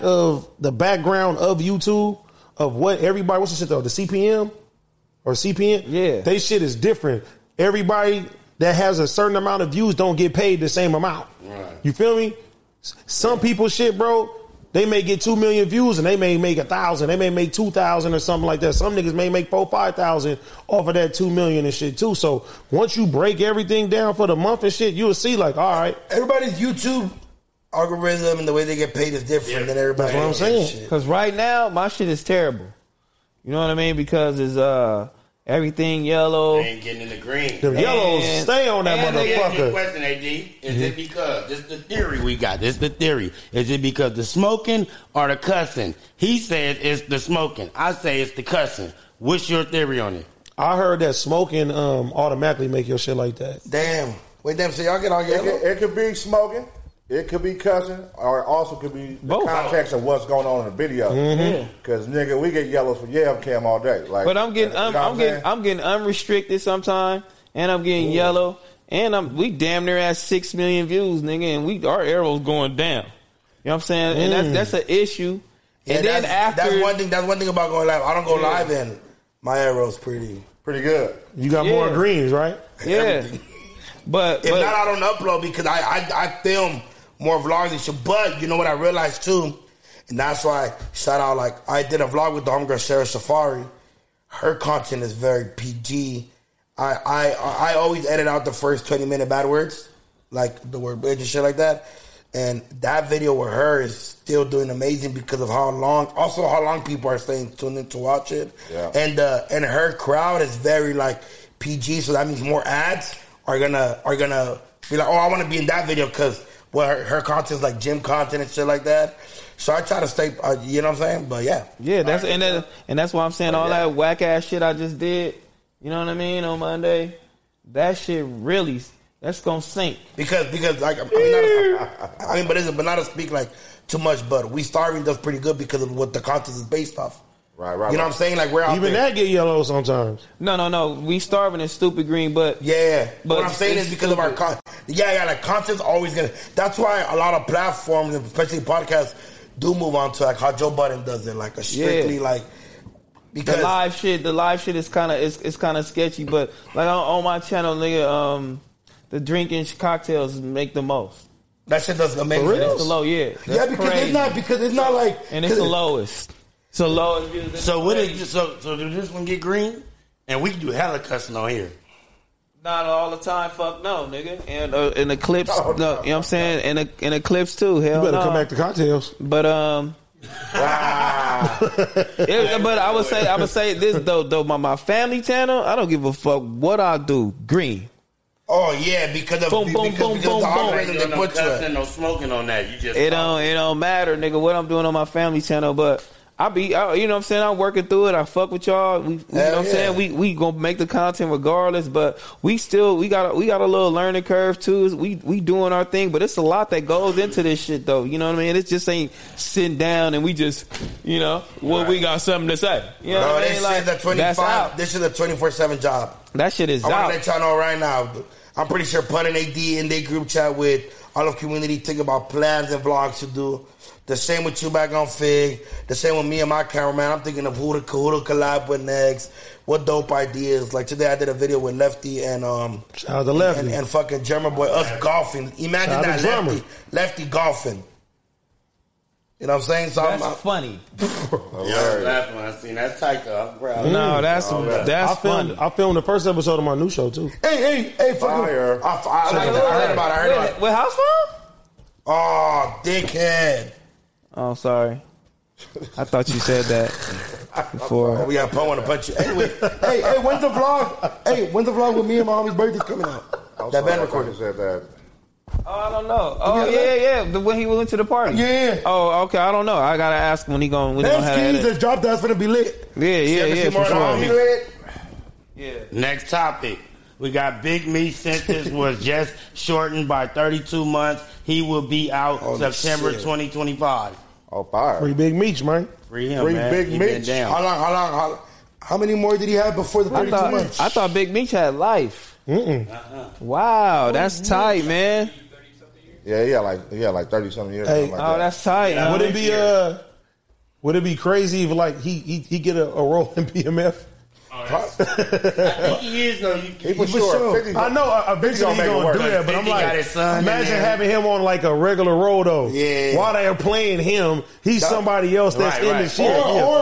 background of YouTube, of what everybody, what's the shit though? The CPM? Or CPN? Yeah. They shit is different. Everybody that has a certain amount of views don't get paid the same amount. Right. You feel me? Some people shit, bro, they may get 2 million views and they may make 1,000. They may make 2,000 or something like that. Some niggas may make 4,000-5,000 off of that 2 million and shit too. So once you break everything down for the month and shit, you'll see like, all right. Everybody's YouTube algorithm and the way they get paid is different than everybody. That's what I'm saying. Because right now, my shit is terrible. You know what I mean? Because it's everything yellow. They ain't getting in the green. The yellows stay on that motherfucker. Question, AD, is it because, this is the theory we got, this is the theory. Is it because the smoking or the cussing? He says it's the smoking. I say it's the cussing. What's your theory on it? I heard that smoking automatically make your shit like that. Damn. Wait, damn, so y'all get all yellow? It could be smoking. It could be cussing, or it also could be the context of what's going on in the video. Because nigga, we get yellows for cam all day. Like, but I'm getting unrestricted sometimes, and I'm getting yellow, and we damn near at 6 million views, nigga, and our arrows going down. You know what I'm saying? And that's an issue. Yeah, and then after that's one thing about going live. I don't go live, and my arrow's pretty good. You got more greens, right? Yeah. But not, I don't upload because I film more vlogs and shit. But you know what I realized too, and that's why shout out, like I did a vlog with the homegirl Sarah Safari. Her content is very PG. I always edit out the first 20-minute bad words, like the word bitch and shit like that. And that video with her is still doing amazing because of how long people are staying tuned in to watch it. Yeah. And her crowd is very like PG, so that means more ads are gonna be like, oh, I want to be in that video because her content is like gym content and shit like that. So I try to stay, you know what I'm saying? But yeah, that's and that's why I'm saying all that whack ass shit I just did. You know what I mean on Monday? That shit really. That's gonna sink because like but not to speak like too much, but We Starving does pretty good because of what the content is based off. Right. You know what I'm saying? Like we're out even there. That get yellow sometimes. No. We Starving is stupid green, but yeah. But what I'm saying is because of our content. Like content's always gonna. That's why a lot of platforms, especially podcasts, do move on to like how Joe Budden does it, like a strictly like. Because the live shit is kind of sketchy, but like on my channel, nigga, the drinking cocktails make the most. That shit does amazing. It's the low, yeah. Yeah, because it's not like, and it's the lowest. It's the lowest. So what is so does this one get green? And we can do hella cussing on here. Not all the time, fuck no, nigga. And in the clips, no, you know what I'm saying? In the clips too, hell You better no. come back to cocktails. But but I would say this though my family channel, I don't give a fuck what I do. Green. Oh yeah, because of the algorithm they put you in. No smoking on that. You just It don't matter, nigga, what I'm doing on my family channel, but you know what I'm saying? I'm working through it. I fuck with y'all. You know what I'm saying? We gonna make the content regardless, but we got a little learning curve too. We doing our thing, but it's a lot that goes into this shit though. You know what I mean? It just ain't sitting down and we just, we got something to say. You know what I mean? Like, that's out. This is a 24/7 job. That shit is I out. want to let y'all know right now. I'm pretty sure Pun and AD in their group chat with all of community think about plans and vlogs to do. The same with you back on Fig. The same with me and my cameraman. I'm thinking of who to collab with next. What dope ideas. Like today I did a video with Lefty and shout out to Lefty. And fucking German boy, us golfing. Imagine that Lefty golfing. You know what I'm saying? So that's funny. Laughing when I seen that tight though. No, that's funny. I filmed the first episode of my new show too. Hey, fire. I heard about it. With House Phone? Oh, dickhead. Oh, sorry. I thought you said that before. We got Pun want to punch you. Anyway, hey, when's the vlog? Hey, when's the vlog with me and my homie's birthday coming out? That band recording said that. Oh, I don't know. Oh, yeah. When he went to the party. Yeah. Oh, okay. I don't know. I gotta ask when he gonna have that. That's dropped. That's gonna be lit. Yeah. For sure. Yeah. Next topic. We got Big Meech sentence was just shortened by 32 months. He will be out September 2025. Oh, fire. Free Big Meech, man. Free him, Free man. Big Meech. How long? How many more did he have before the 32 months? I thought Big Meech had life. Wow, that's tight, man. Yeah, like 30-something years. Hey, that's tight. Would it be crazy if like he get a role in BMF? I think he is though. He for sure. I know eventually he's gonna do that, but I'm like, imagine having him on like a regular role though. Yeah. While they're playing him, he's somebody else that's in the shit.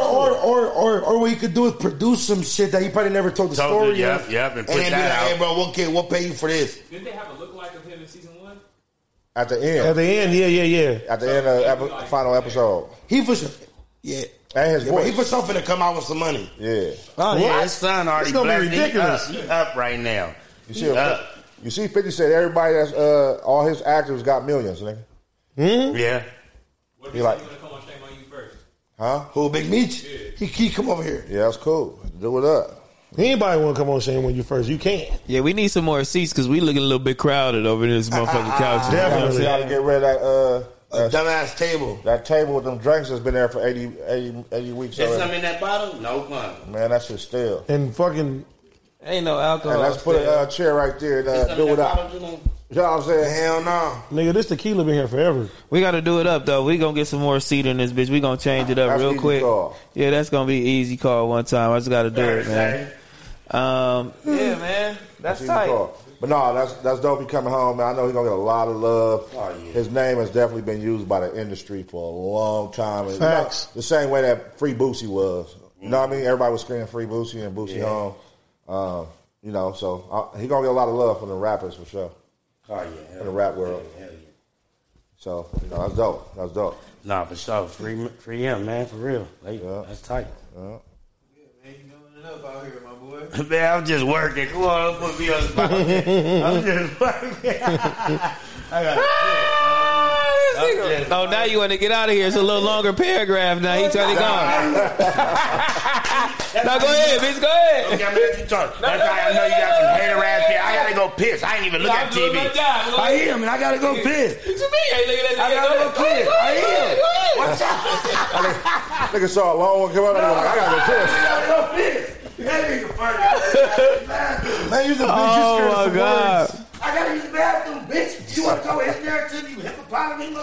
Or what he could do is produce some shit that he probably never told the story. Yep, and put then that be like, out. hey, bro, we'll pay you for this. Didn't they have a lookalike of him in season 1? At the end. Yeah. At the end of the final episode. He for sure. Yeah. And his voice. He for sure finna come out with some money. Yeah. Oh, yeah, his son already It's gonna be blessed. ridiculous. He up right now. You see 50 said everybody that's all his actors got millions, nigga. Yeah. What if He he's like- going to come on Shame on You first? Huh? Who, Big Meech? He come over here. Yeah, that's cool. Do it up. Anybody want to come on Shame when you first? You can. Yeah, we need some more seats because we looking a little bit crowded over this motherfucking couch. Definitely. You gotta get rid of that dumbass table. That table with them drinks that's been there for 80 weeks There's already. something in that bottle? No pun. Man, that shit still. And fucking Ain't no alcohol. And let's put a chair right there and do it up. You know what I'm saying? Hell no. nigga, this tequila been here forever. We got to do it up though. We gonna get some more seat in this bitch. We gonna change it up That's real easy quick. call. Yeah, that's gonna be an easy call one time. I just got to do it, man. Yeah, man, that's easy tight. call. But no, that's dope. He coming home, man. I know he's gonna get a lot of love. Oh, yeah. His name has definitely been used by the industry for a long time. And, Facts. the same way that Free Boosie was. You know what I mean? Everybody was screaming Free Boosie and Boosie home. You know, so he gonna get a lot of love from the rappers for sure. Oh yeah, in the rap world. Hell yeah. So that's dope. That's dope. Nah, for sure. Free him, man, for real. That's tight. Yeah. Out here, my boy. Man, I'm just working. Come on, don't put me on the spot. I'm just working. Oh, now you want to get out of here. It's a little longer paragraph now. He trying to go. No, go ahead, bitch. Go ahead. Okay, I'm gonna let you talk. That's why I know you got some hater ass shit. I gotta go piss. I ain't even look at TV. I am, and I gotta go piss. What you mean? Ain't looking at I gotta go piss. I am. What's up? Nigga saw a long one come out. I gotta go piss. I gotta go piss. That nigga fucking. Man, you're the bitch. Oh my God. I gotta use the bathroom, bitch. You want to go in there to you hippopotamus?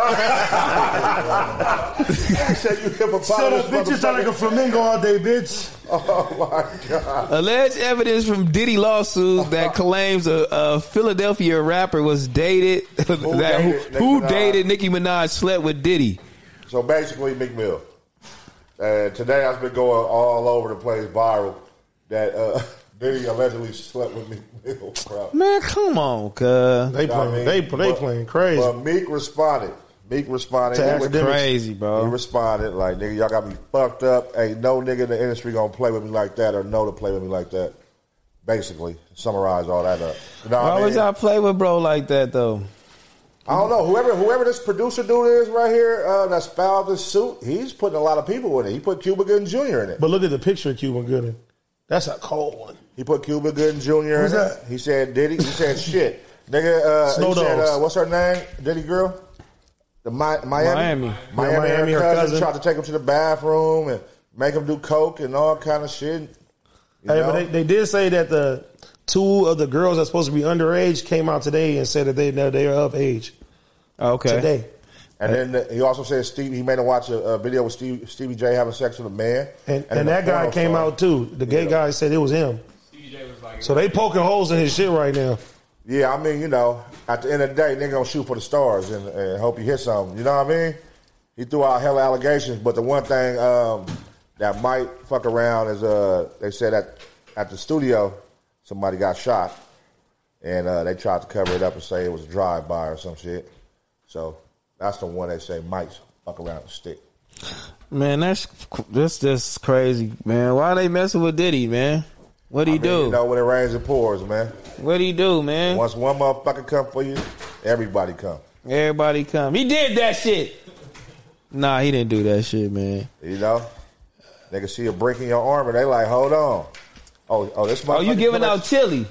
I said you hippopotamus. Shut up, bitch. You sound like a flamingo all day, bitch. Oh, my God. Alleged evidence from Diddy lawsuit that claims a Philadelphia rapper was dated. Who dated Nicki Minaj slept with Diddy. So basically, Meek Mill. Today I've been going all over the place viral that Diddy allegedly slept with Meek Mill, bro. Man, come on, cuz. They playing crazy. But Meek responded. That's crazy, bro. He responded like, nigga, y'all got me fucked up. Ain't no nigga in the industry gonna play with me like that or know to play with me like that. Basically, summarize all that up. You know Why would y'all play with bro like that, though? I don't know. Whoever this producer dude is right here that's filed this suit, he's putting a lot of people in it. He put Cuba Gooding Jr. in it. But look at the picture of Cuba Gooding. That's a cold one. He put Cuba Gooding Jr. in it. He said Diddy. He said shit. Nigga, Snow he said, Dogs. what's her name? Diddy girl? The Miami, Miami, her her cousin cousin. tried to take him to the bathroom and make him do coke and all kind of shit. You Hey, know? but they did say that the two of the girls that's supposed to be underage came out today and said that they are of age. Okay. Today. And then he also said he made him watch a video with Stevie J having sex with a man. And that guy came out too. The gay guy said it was him. So they poking holes in his shit right now. Yeah, I mean, you know, at the end of the day, nigga gonna shoot for the stars and hope he hit something. You know what I mean? He threw out hella allegations, but the one thing that might fuck around is they said at the studio somebody got shot, and they tried to cover it up and say it was a drive-by or some shit. So that's the one they say might fuck around and stick. Man, that's just crazy, man. Why they messing with Diddy, man? What'd he do? You know, when it rains, it pours, man. What'd he do, man? Once one motherfucker come for you, everybody come. Everybody come. He did that shit. Nah, he didn't do that shit, man. You know? They can see a break in your arm and they like, hold on. Oh, this motherfucker. Oh, you giving out chili?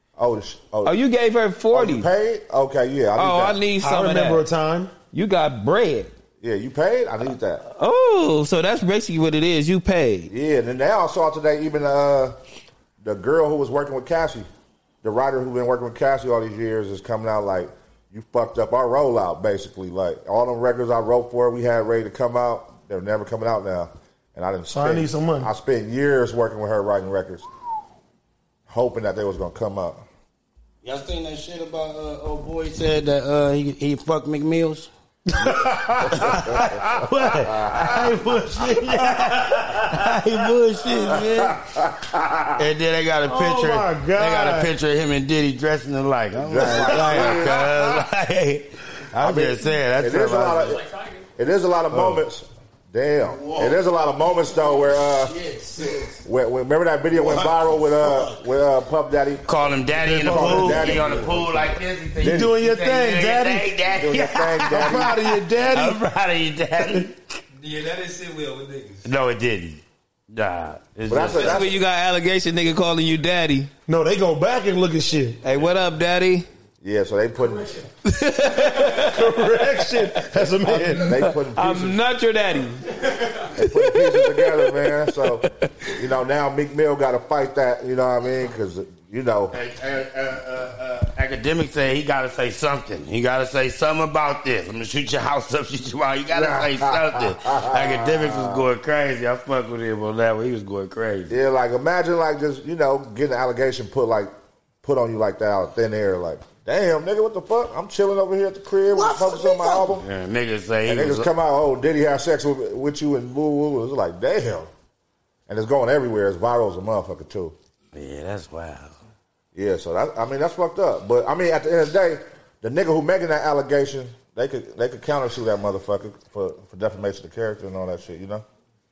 Oh, you gave her 40. You paid? Okay, yeah. I need some of that. I remember a time. You got bread. Yeah, you paid? I need that. Oh, so that's basically what it is. You paid. Yeah, and then they all saw today even the girl who was working with Cassie, the writer who been working with Cassie all these years is coming out like, you fucked up our rollout, basically. Like, all them records I wrote for, we had ready to come out. They're never coming out now. And I didn't So I need some money. I spent years working with her writing records, hoping that they was going to come out. Y'all seen that shit about old boy said that he fucked McMills? I ain't bullshit. I ain't bullshit, man. And then they got a picture. Oh my God. They got a picture of him and Diddy dressing alike. I'm like, I'm just saying. That's it is a lot of moments. Damn. Whoa. It is a lot of moments though where remember that video went viral with Puff Daddy. Call him Daddy in the pool. He on the pool like this. You doing your thing, Daddy. Doing your thing, Daddy. I'm proud of you, Daddy. I'm proud of you, Daddy. Yeah, that didn't sit well with niggas. No, it didn't. Nah. That's when you got allegation nigga calling you daddy. No, they go back and look at shit. Hey, what up, daddy? Yeah, so they putting correction as a man. They putting pieces, I'm not your daddy. They putting pieces together, man. So you know now Meek Mill got to fight that. You know what I mean? Because you know. Academics say he got to say something. He got to say something about this. I'm gonna shoot your house up, shoot your house. You got to say something. Academics was going crazy. I fuck with him on that one. He was going crazy. Yeah, like imagine like just getting an allegation put on you like that out of thin air, like. Damn, nigga, what the fuck? I'm chilling over here at the crib, focusing on my album. Yeah, niggas say and niggas come out, oh, did he have sex with you and woo woo? It's like, damn. And it's going everywhere. It's viral as a motherfucker, too. Yeah, that's wild. Yeah, so that's fucked up. But I mean, at the end of the day, the nigga who making that allegation, they could countersue that motherfucker for defamation of character and all that shit, you know?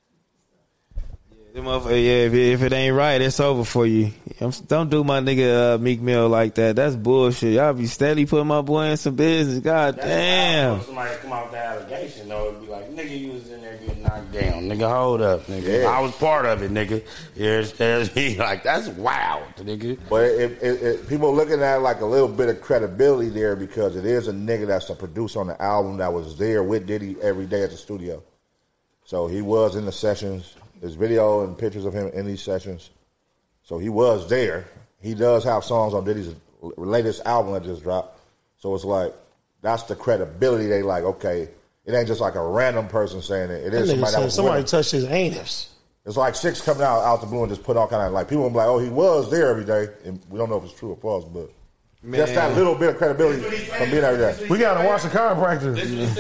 If it ain't right, it's over for you. Don't do my nigga Meek Mill like that. That's bullshit. Y'all be steady putting my boy in some business. God damn. Somebody come out with that allegation, though, it'd be like, nigga, you was in there getting knocked down. Nigga, hold up, nigga. Yeah. I was part of it, nigga. There's me. Like, that's wild, nigga. But if people looking at like a little bit of credibility there because it is a nigga that's a producer on the album that was there with Diddy every day at the studio. So he was in the sessions. There's video and pictures of him in these sessions. So he was there. He does have songs on Diddy's latest album that just dropped. So it's like, that's the credibility they like, okay, it ain't just like a random person saying it. It is somebody that was somebody touched his anus. It's like 6 coming out the blue and just put all kind of, like, people will be like, oh, he was there every day. And we don't know if it's true or false, but just that little bit of credibility from being every day. We got to watch the chiropractor.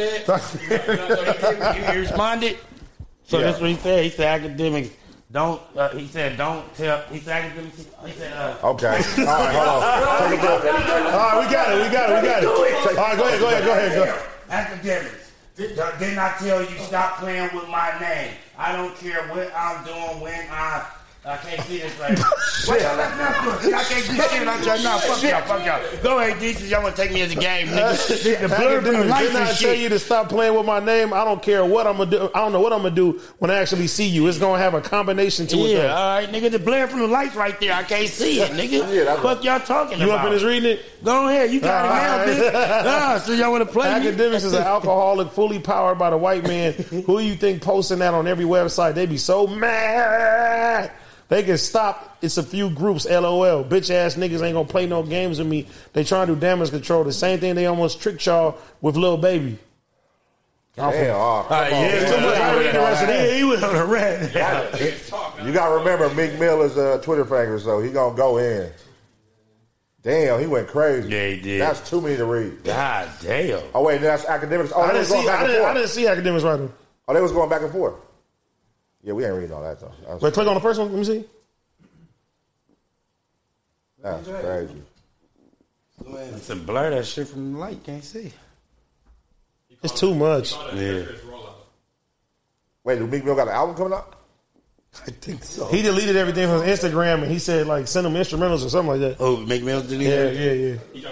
He responded. So that's what he said. He said academics don't. He said don't tell. He said academics. He said. Okay. All right, hold on. Take a break. All right, we got it. All right, go ahead. Academics, didn't I tell you stop playing with my name? I don't care what I'm doing when I can't see this right now. Wait, I can't do shit. I'm trying. Nah, fuck y'all. Go ahead, D, y'all want to take me as a game, nigga. The blur from the lights Didn't I and tell shit. you to stop playing with my name? I don't care what I'm gonna do. I don't know what I'm gonna do when I actually see you. It's gonna have a combination to it. Yeah, though. all right, nigga. The blare from the lights right there. I can't see it, nigga. Fuck y'all talking You about? up in this reading it? Go ahead. You got it now, bitch. So y'all want to play me? Academics is an alcoholic fully powered by the white man. Who you think posting that on every website? They be so mad. They can stop. It's a few groups. LOL. Bitch ass niggas ain't gonna play no games with me. They trying to do damage control. The same thing they almost tricked y'all with Lil Baby. Damn, too much. I read the rest of that. He went on a rant. You got to remember, Meek Mill is a Twitter finger, so he going to go in. Damn, he went crazy. Yeah, he did. That's too many to read. God damn. Oh, wait, that's academics. Oh, I they didn't was going see. back and forth. I didn't see academics writing. Oh, they was going back and forth. Yeah, we ain't reading all that, though. Wait, click on the first one. Let me see. That's crazy. It's a blur that shit from the light. Can't see. It's too much. Yeah. Wait, do Meek Mill got an album coming out? I think so. He deleted everything from his Instagram and he said like send him instrumentals or something like that. Oh, Meek Mill deleted? Yeah.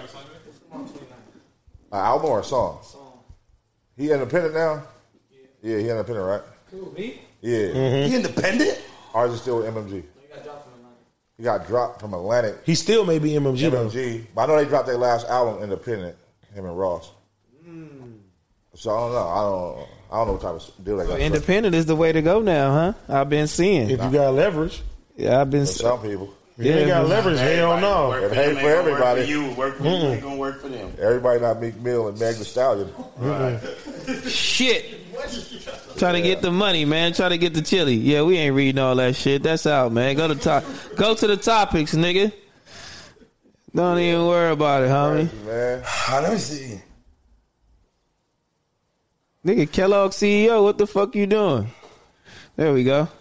An album or a song? He independent now? Yeah, he independent, right? Who, me? Yeah. He independent? Or is it still with MMG? He got dropped from Atlantic. He still may be MMG though. MMG. But I know they dropped their last album independent, him and Ross. So I don't know. I don't know what type of deal they got. Independent is the way to go now, huh? I've been seeing. If you got leverage. Yeah, I've been For some people. If you ain't got leverage, hell no. It ain't for everybody. Work for you ain't gonna work for them. Everybody not Meek Mill and Meg Thee Stallion. Shit. Try to get the money, man. Try to get the chili. Yeah, we ain't reading all that shit. That's out, man. Go to the topics, nigga. Don't even worry about it, homie. Man. Let me see. Nigga, Kellogg CEO, what the fuck you doing? There we go.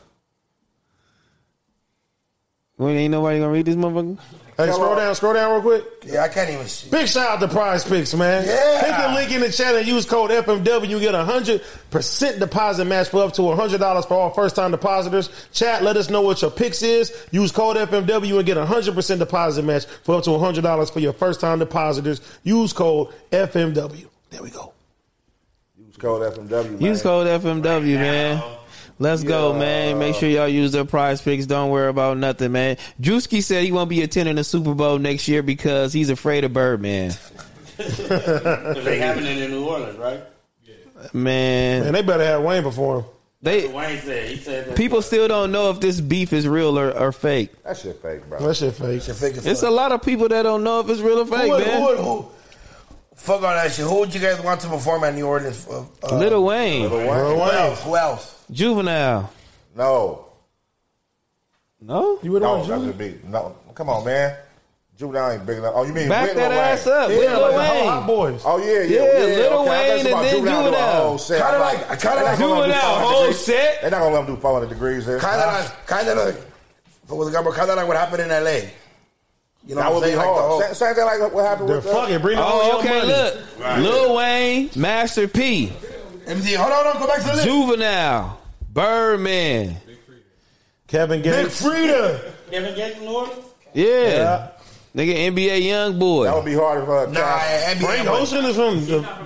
Well, ain't nobody gonna read this motherfucker? Hey, scroll down real quick. Yeah, I can't even see. Big shout out to Prize Picks, man. Yeah. Hit the link in the chat and use code FMW. You get 100% deposit match for up to $100 for all first-time depositors. Chat, let us know what your picks is. Use code FMW and get 100% deposit match for up to $100 for your first-time depositors. Use code FMW. There we go. Use code FMW, man. Use code FMW, man. Let's go, man. Make sure y'all use their Prize Picks. Don't worry about nothing, man. Drewski said he won't be attending the Super Bowl next year because he's afraid of Birdman. They happening in New Orleans, right? Man, they better have Wayne perform. Wayne said. He said that. People still don't know if this beef is real or fake. That shit fake, bro. That shit fake. It's a lot of people that don't know if it's real or fake, man. Who? Fuck all that shit. Who would you guys want to perform at New Orleans? Lil Wayne. Who else? Juvenile. No. No? You would No, want that's Juvenile? a big. No, come on, man. Juvenile ain't big enough. Oh, you mean Back with that Lil ass Wayne? up. With Yeah, Lil like the Wayne. Hot Boys. Oh yeah. Yeah, Lil Wayne and then Juvenile. Kinda like Juvenile, whole set. They're not gonna let them do 400 degrees there. Kind of like what happened in L.A. You know That what would I'm be saying? Like the whole, hard. Same thing like what happened with. Fuck it, bring on Oh, your okay, money. look. Lil Wayne, Master P. MD, hold on, go back to the list. Juvenile, Birdman. Kevin Big Gates. Frida. Kevin Gates from New Orleans? Yeah. Nigga, NBA young boy. That would be hard for Nah, NBA. Frank Ocean is from.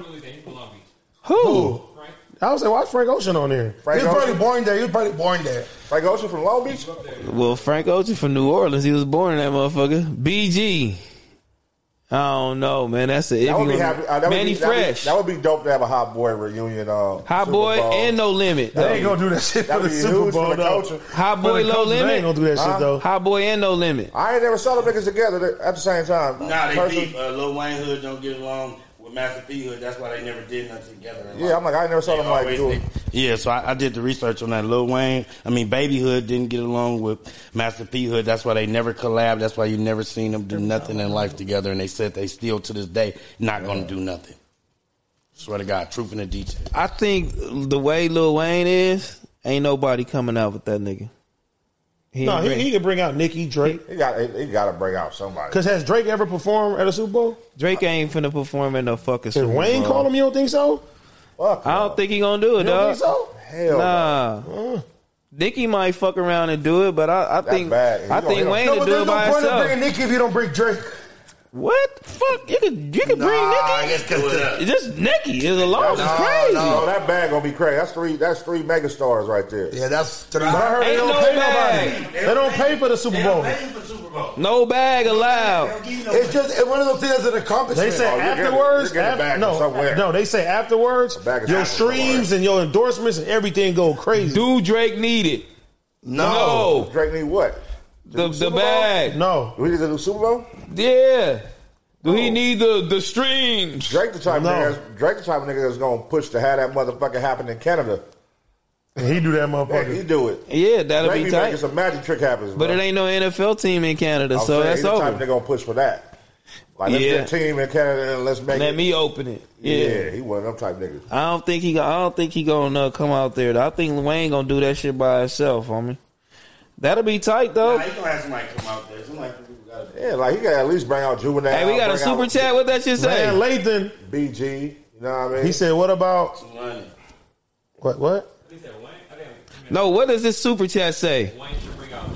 Who? I was like, why Frank Ocean on there? He Frank was probably Ocean. born there. Frank Ocean from Long Beach. Well, Frank Ocean from New Orleans. He was born in that motherfucker. BG. I don't know, man. That's a That would be happy. Manny Fresh. That would be dope to have a Hot Boy reunion. Hot Boy and No Limit. They ain't gonna do that shit for the Super Bowl, though. Hot Boy, Low Limit. They ain't gonna do that shit, though. Hot Boy and No Limit. I ain't never saw them niggas together at the same time. Nah, they beef. Lil Wayne Hood don't get along with Master P Hood. That's why they never did nothing together. Yeah, I'm like, I never saw them like do it. Yeah, so I did the research on that. Lil Wayne, Baby Hood didn't get along with Master P Hood. That's why they never collabed. That's why you never seen them do nothing in life together. And they said they still to this day not gonna do nothing. Swear to God, truth in the detail. I think the way Lil Wayne is, ain't nobody coming out with that nigga. He can bring out Nicki, Drake. He got to bring out somebody. Because has Drake ever performed at a Super Bowl? Drake ain't finna perform at no fucking Super Bowl. Wayne call him? You don't think so? Fuck. I don't think he gonna do it, You don't dog. think so? Hell nah. Nicki might fuck around and do it, but I think Wayne no, to but do there's it no by point in himself. bringing Nicki if you don't bring Drake. What? Fuck, you could bring Nicki. Just Nicki is alone. It's crazy. No, that bag gonna be crazy. That's three mega stars right there. Yeah, that's three. But I heard they don't pay nobody. They don't pay for the Super Bowl. No bag allowed. It's just one of those things that's an accomplishment. They say afterwards. No, they say afterwards. Your streams and your endorsements and everything go crazy. Do Drake need it? No. Drake need what? The bag. No. Do we need to do Super Bowl? Yeah. Do he need the streams? Drake the type of nigga that's gonna push to have that motherfucker happen in Canada. And he do that motherfucker. Yeah, he do it. Yeah, that'll Drake be tight. making some magic trick happens. But it ain't no NFL team in Canada, so saying, that's he's the type over. of nigga gonna push for that. Like, let's get a team in Canada and let's make Let it. me open it. Yeah, he one of them type niggas. I don't think he gonna come out there. I think Wayne gonna do that shit by himself, homie. That'll be tight though. Nah, he gonna have somebody come out there. Somebody Yeah, like he got to at least bring out Juvenile. Hey, we got a super chat. What that shit say? Man, Lathan. BG. You know what I mean? He said, what about... What? No, what does this super chat say? Wayne should bring out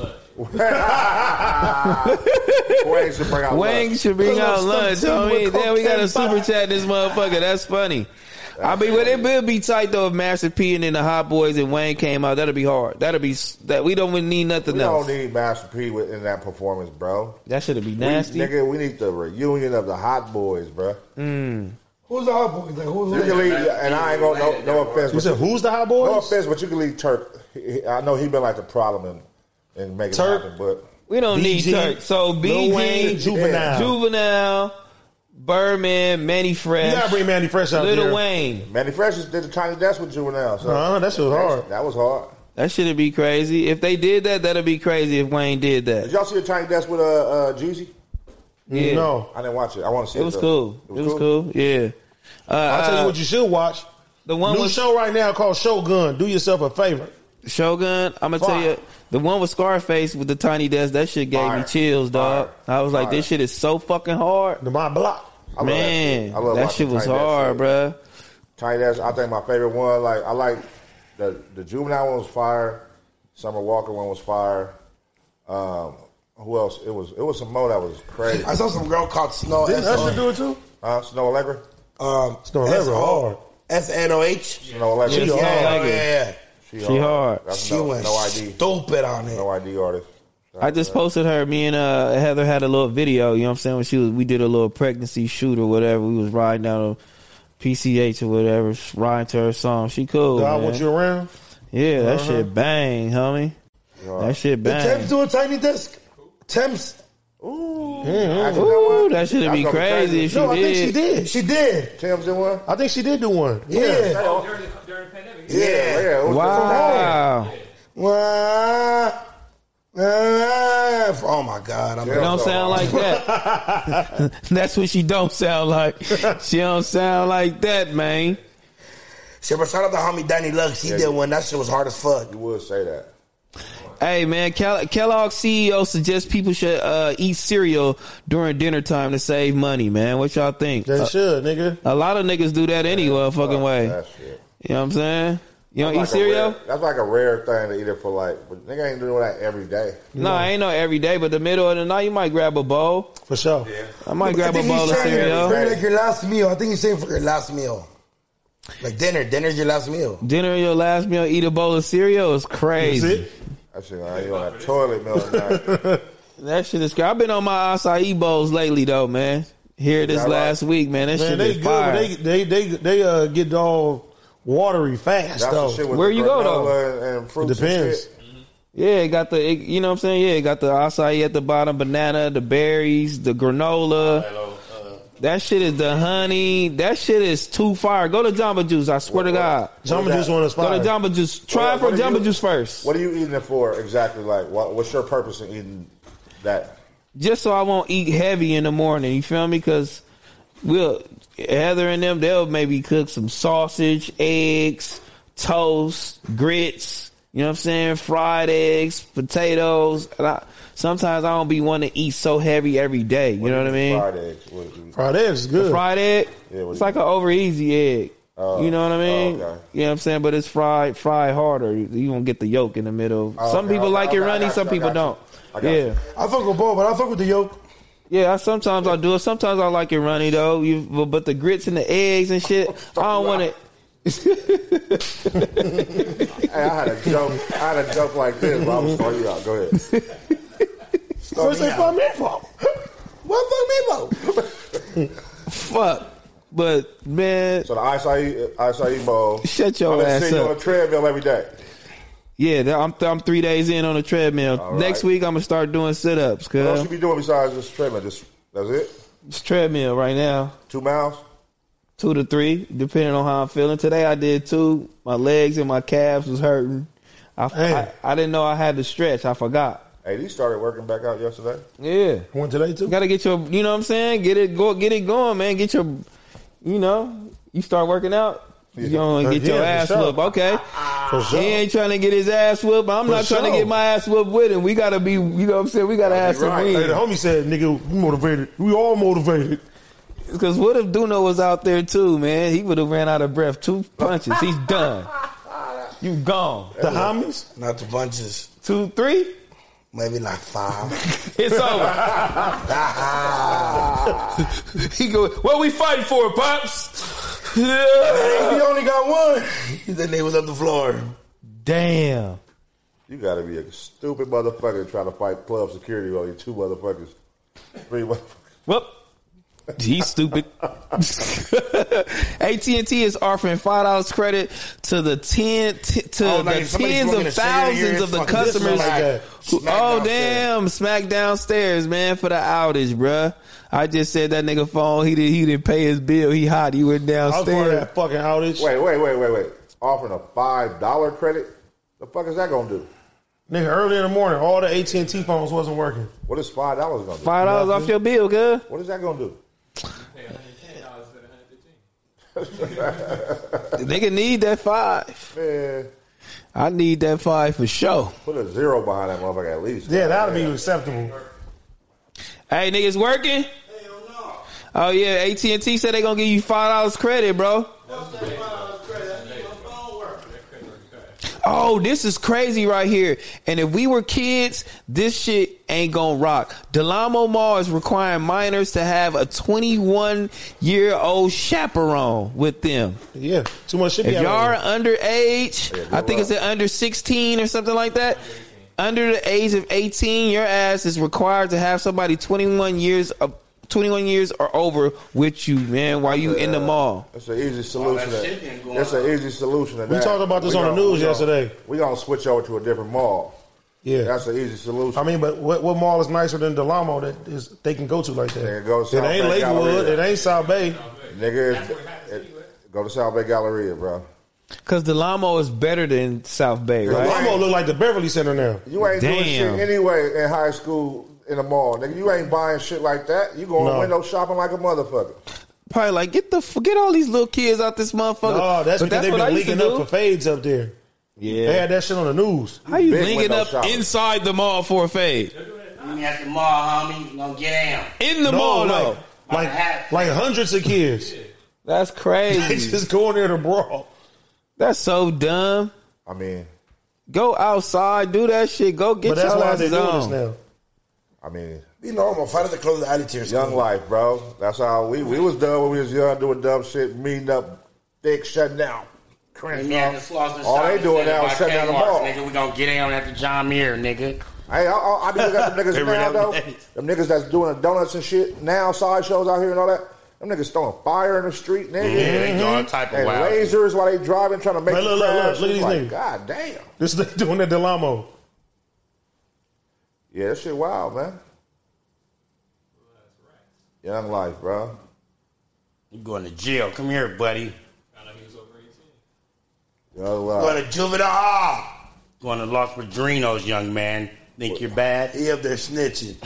Wayne should bring out lunch. Homie. Then we got a super chat this motherfucker. That's funny. It would be tight though if Master P and then the Hot Boys and Wayne came out. That'd be hard. We don't need nothing else. We don't need Master P in that performance, bro. That should be nasty. We need the reunion of the Hot Boys, bro. Who's the Hot Boys? Like, who's you can leave, and I ain't gonna no offense. You said who's the Hot Boys? No offense, but you can leave Turk. I know he been like the problem in making Turk. it happen, but we don't need Turk. So BG, Wayne, Juvenile, Birdman, Manny Fresh. You gotta bring Manny Fresh out Little there. Wayne. Manny Fresh did the Tiny Desk with Juvenile. So that shit was hard. That was hard. That shit'd be crazy. If they did that, that'd be crazy if Wayne did that. Did y'all see the Tiny Desk with Jeezy? Yeah. No. I didn't watch it. I want to see it. It was cool. It was cool. Yeah. I'll tell you what you should watch. The one new show right now called Shogun. Do yourself a favor. Shogun, I'm gonna tell you, the one with Scarface with the Tiny Desk, that shit gave me chills, dog. I was like, this shit is so fucking hard. My block. Man, I love that shit was hard, bruh. Tiny Desk, I think my favorite one. Like I like the Juvenile one was fire. Summer Walker one was fire. Who else? It was some more that was crazy. I saw some girl called Snow. Didn't Usher do it too? Snow Allegra. Snow Allegra hard. SNOH. Snow Allegra. Yeah. She hard. That's She went no ID. Stupid on it. No ID artist. I just posted her. Me and Heather had a little video. You know what I'm saying? We did a little pregnancy shoot or whatever. We was riding down a PCH or whatever, riding to her song. She cool. God man. want you around? Yeah, that shit bang, homie. That shit The bang. Temps do a Tiny Desk. Temps. Ooh, Ooh, that should be crazy if she No, I think did. she did. She did. Temps did one. I think she did do one. Yeah. During the pandemic. Yeah. It was Wow. Wow. Oh my God! It don't sound like that. That's what she don't sound like. She don't sound like that, man. Shit, but shout out to homie Danny Lux. He did one. That shit was hard as fuck. You would say that. Hey man, Kellogg CEO suggests people should eat cereal during dinner time to save money. Man, what y'all think? They should, nigga. A lot of niggas do that anyway, fucking way. That shit. You know what I'm saying? You don't That's eat cereal? That's like a rare thing to eat it for like, but nigga ain't doing that every day. No, I ain't no every day, but the middle of the night you might grab a bowl. For sure. I might grab a bowl of cereal. Like your last meal. I think he's saying for your last meal. Like dinner. Dinner's your last meal. Dinner, your last meal, eat a bowl of cereal is crazy. That shit, you on that toilet meal tonight. That shit is crazy. I've been on my acai bowls lately though, man. here this last week, man. That shit they is good, fire. but they get all watery fast That's though. the shit with Where the you go, granola though? And fruits It depends. And shit. Yeah, it got the, you know what I'm saying? Yeah, it got the acai at the bottom, banana, the berries, the granola. That shit is the honey. That shit is too fire. Go to Jamba Juice. I swear to God. Jamba Juice on the spot. Go to Jamba Juice. Try it for Jamba Juice first. What are you eating it for exactly? Like, what's your purpose in eating that? Just so I won't eat heavy in the morning. You feel me? Because Heather and them, they'll maybe cook some sausage, eggs, toast, grits. You know what I'm saying? Fried eggs, potatoes. And sometimes I don't be wanting to eat so heavy every day. You know what I mean? Fried eggs. Fried eggs is good. The fried egg? Yeah, it's like an over easy egg. You know what I mean? Okay. You know what I'm saying? But it's fried harder. You won't get the yolk in the middle. Some people like it runny, some people don't. Yeah. I fuck with both, but I fuck with the yolk. Yeah, sometimes I do it. Sometimes I like it runny though. But the grits and the eggs and shit, I don't want it. Hey, I had a joke like this, but I'm gonna start you out. Go ahead. First they fuck me for. What fuck me for? Fuck. But man, So the acai bowl. Shut your I'm gonna ass see you up. on a treadmill every day. Yeah, I'm 3 days in on the treadmill. All right. Next week I'm gonna start doing sit-ups. What else Cause you be doing besides this treadmill? That's it. it's treadmill right now. 2 miles. 2 to 3, depending on how I'm feeling. Today I did 2. My legs and my calves was hurting. I didn't know I had to stretch. I forgot. Hey, these started working back out yesterday. Yeah. Went today too. Gotta get your, you know what I'm saying? Get it going, man. Get your, you know, you start working out. You gonna get your ass whooped. Okay. For sure. He ain't trying to get his ass whooped. I'm not trying to get my ass whooped with him. We gotta be, you know what I'm saying? We gotta have some Hey, wins. the homie said, "Nigga, we motivated. We all motivated." Because what if Duno was out there too, man? He would have ran out of breath. 2 punches. He's done. You gone. The homies? Not the punches. 2, 3? Maybe like 5. It's over. He go, what we fighting for, Pops? He only got one. Then they was on the floor. Damn. You gotta be a stupid motherfucker trying to fight club security on you 2 motherfuckers. 3 motherfuckers. Well, he's stupid. AT&T is offering $5 credit to the tens of thousands of the customers. Damn, smack downstairs, man, for the outage, bruh. I just said that nigga phone. He didn't pay his bill. He hot. He went I was part of downstairs. that fucking outage. Wait. Offering a $5 credit? The fuck is that gonna do? Nigga, early in the morning, all the AT&T phones wasn't working. What is $5 gonna do? $5 off your bill, good. What is that gonna do? The nigga need that 5. Man, I need that 5 for sure. put a 0 behind that motherfucker at least. Yeah, that'd be acceptable. Hey, niggas working? Oh yeah, AT&T said they gonna give you $5 credit, bro. Oh, this is crazy right here. And if we were kids, this shit ain't gonna rock. Delamo Mall is requiring minors to have a 21-year-old chaperone with them. Yeah, too much shit. If y'all are underage, I think it's at under 16 or something like that. Under the age of 18, your ass is required to have somebody 21 years or over with you, man, while you in the mall. That's an easy solution. That's an easy solution. We talked about this on the news yesterday. We gonna switch over to a different mall. Yeah, that's an easy solution. I mean, but what mall is nicer than Delamo that is they can go to like that? Nigga, go to South it ain't Bay Lakewood. Galleria. It ain't South Bay. Nigga, go to South Bay Galleria, bro. Because Delamo is better than South Bay, right? Delamo look like the Beverly Center now. You ain't doing shit anyway in high school in the mall, nigga. You ain't buying shit like that. You going window shopping like a motherfucker. Probably like get all these little kids out this motherfucker. No, that's But because they've what I been used to linking up do. for fades up there. Yeah, they had that shit on the news. How you linking up inside the mall for a fade? You mean at the mall, homie? You gonna get down. In the mall, though. Like hundreds of kids. That's crazy. They just go in there to brawl. That's so dumb. I mean, go outside, do that shit. Go get But that's your why asses they're doing this on. now. I mean, be normal. Fight at the close of the alley tiers. Young life, bro. That's how we was done when we was young, doing dumb shit, meeting up, thick, shutting down. All All they doing now is shutting down the mall. Nigga, we gonna get down at the John Muir, nigga. Hey, I be looking at them niggas now, though. Them niggas that's doing the donuts and shit now, side shows out here and all that. Them niggas throwing fire in the street, nigga. Yeah, they do all type of and wild. lasers while they driving, trying to make Look, crash. look at these Like, niggas. God damn. This they doing at Del Amo. Yeah, that shit wild, man. Young life, bro. You going to jail. Come here, buddy. Going to juvenile. Going to Los Padrinos, young man. Think you're bad? He up there snitching.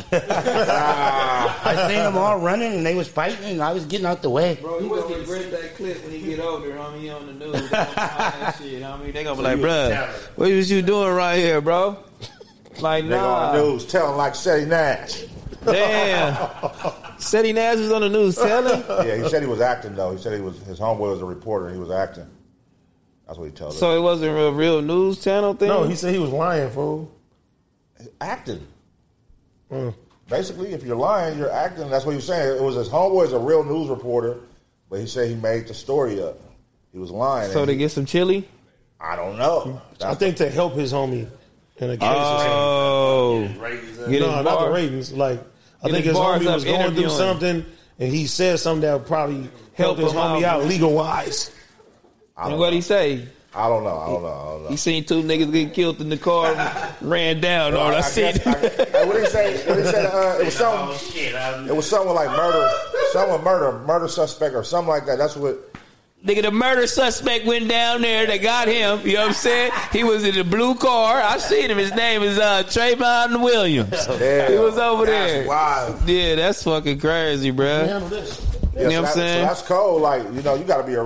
I seen them all running and they was fighting and I was getting out the way. Bro, he was gonna break that clip when he get older, homie. He on the news. They gonna find that shit, homie. They gonna be like, bruh, what was you doing right here, bro? Like, They nah. on the news telling like Seti Nash. Damn. Seti Nash was on the news telling? Yeah, he said he was acting, though. He said his homeboy was a reporter and he was acting. That's what he told us. So it wasn't a real news channel thing? No, he said he was lying, fool. Acting. Basically, if you're lying, you're acting. That's what he was saying. It was his homeboy is a real news reporter, but he said he made the story up. He was lying. So to get some chili? I don't know. I think to help his homie in a case Oh. or something. No, not the ratings. Like, I think his homie was going through something, and he said something that would probably help his homie out legal-wise. And what'd he say? I don't know. He seen two niggas get killed in the car, ran down. All I seen. What did he say? It was something. It was something like murder suspect or something like that. That's what. Nigga, the murder suspect went down there. They got him. You know what I'm saying? He was in a blue car. I seen him. His name is Trayvon Williams. Damn. He was over there. That's wild. Yeah, that's fucking crazy, bro. Yeah, You know what I'm saying? So that's cold. Like, you know, you got to be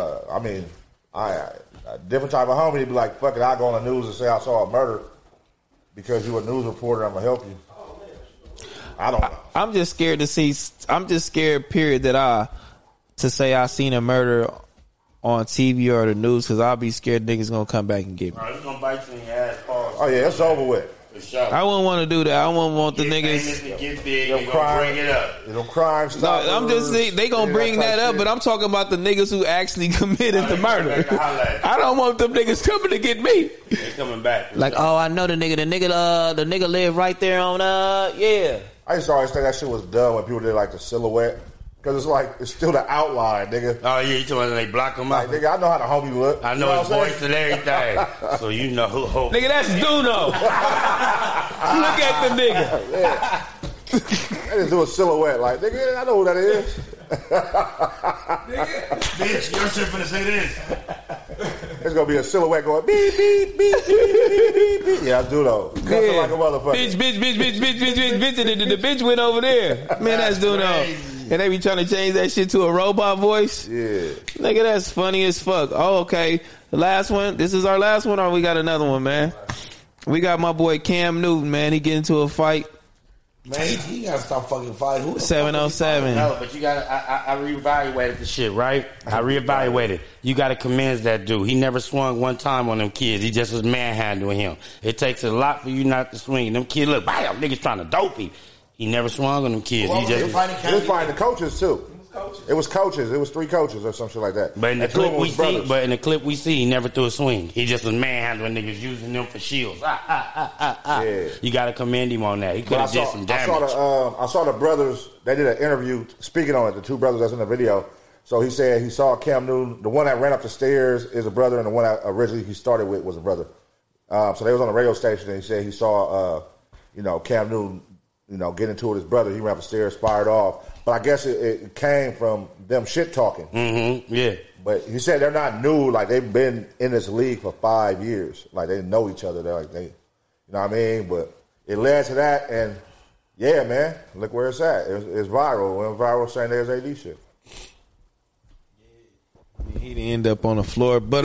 a different type of homie to be like, fuck it, I'll go on the news and say I saw a murder because you're a news reporter. I'm gonna help you. I don't know. I'm just scared to see. I'm just scared. Period. To say I seen a murder on TV or the news because I'll be scared niggas gonna come back and get me. He's gonna bite you in your ass. Pause. Oh yeah, it's over with. For sure. I wouldn't want to do that. I wouldn't want the niggas. Get big and gonna bring it up. Them crimes. No, I'm just saying they gonna bring that up, but I'm talking about the niggas who actually committed the murder. I don't want them niggas coming to get me. They coming back. Like, oh, I know the nigga. The nigga live right there on yeah. I used to always think that shit was dumb when people did like the silhouette. Because it's like, it's still the outline, nigga. Oh, yeah, you talking about they block him out? Like, nigga, I know how the homie look. I know his voice and everything. So you know who. Nigga, that's Duno. Look at the nigga. Yeah. They just do a silhouette. Like, nigga, I know who that is. Bitch, your shit finna say this. There's going to be a silhouette going beep, beep, beep, beep, beep, beep, beep. Yeah, I do though. Cussing like a motherfucker. Bitch. The bitch went over there. Man, that's Duno. And they be trying to change that shit to a robot voice. Yeah. Nigga, that's funny as fuck. Oh, okay. The last one. This is our last one, or we got another one, man? We got my boy Cam Newton, man. He get into a fight. Man, he gotta stop fucking fighting. Who the 707. No, but you gotta. I reevaluated the shit, right? I reevaluated. You gotta commend that dude. He never swung one time on them kids. He just was manhandling him. It takes a lot for you not to swing. Them kids look, bam, niggas trying to dope him. He never swung on them kids. Well, he just was fighting the coaches too. It was coaches. It was 3 coaches or some shit like that. But in the clip we see, he never threw a swing. He just was manhandling niggas, using them for shields. Yeah. You got to commend him on that. He could have did some damage. I saw the brothers. They did an interview speaking on it. The 2 brothers that's in the video. So he said he saw Cam Newton. The one that ran up the stairs is a brother, and the one that originally he started with was a brother. So they was on the radio station, and he said he saw, Cam Newton, get into it with his brother. He ran up the stairs, fired off. But I guess it came from them shit talking. Mm-hmm. Yeah. But he said they're not new. Like, they've been in this league for 5 years. Like, they know each other. They're like, you know what I mean? But it led to that. And, yeah, man, look where it's at. It's viral. It went viral saying there's AD shit. He didn't end up on the floor. But,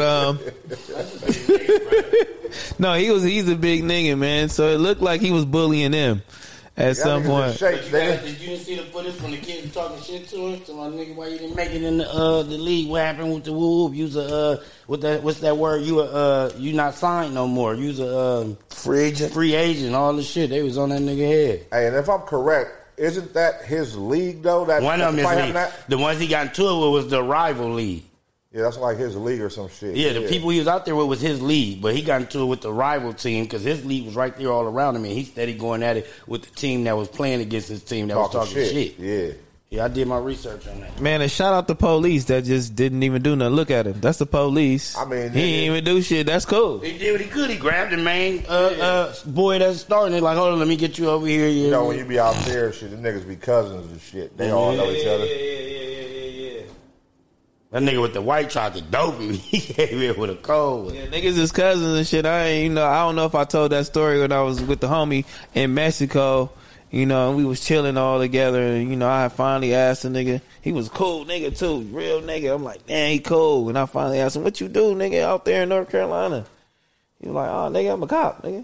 no, he's a big nigga, man. So it looked like he was bullying them. At some point. Did you see the footage when the kids talking shit to him? To my nigga, why you didn't make it in the league? What happened with the whoop? You's what's that word? You not signed no more. You's a free agent. Free agent. All the shit. They was on that nigga head. Hey, and if I'm correct, isn't that his league though? That one of them is league. The ones he got into it with was the rival league. Yeah, that's like his league or some shit. Yeah, the people he was out there with was his league, but he got into it with the rival team because his league was right there all around him, and he steady going at it with the team that was playing against his team that was talking shit. Yeah. Yeah, I did my research on that. Man, and shout out the police that just didn't even do nothing. Look at him. That's the police. I mean, he ain't even do shit. That's cool. He did what he could. He grabbed the main boy that's starting it. Like, hold on, let me get you over here. You know, when you be out there, shit, the niggas be cousins and shit. They all know each other. Yeah. That nigga with the white tried to dope him. He came in with a cold. Yeah, niggas is cousins and shit. I don't know if I told that story when I was with the homie in Mexico. You know, and we was chilling all together, and, you know, I finally asked the nigga, he was a cool nigga too, real nigga. I'm like, damn, he cool. And I finally asked him, what you do, nigga, out there in North Carolina? He was like, oh, nigga, I'm a cop, nigga.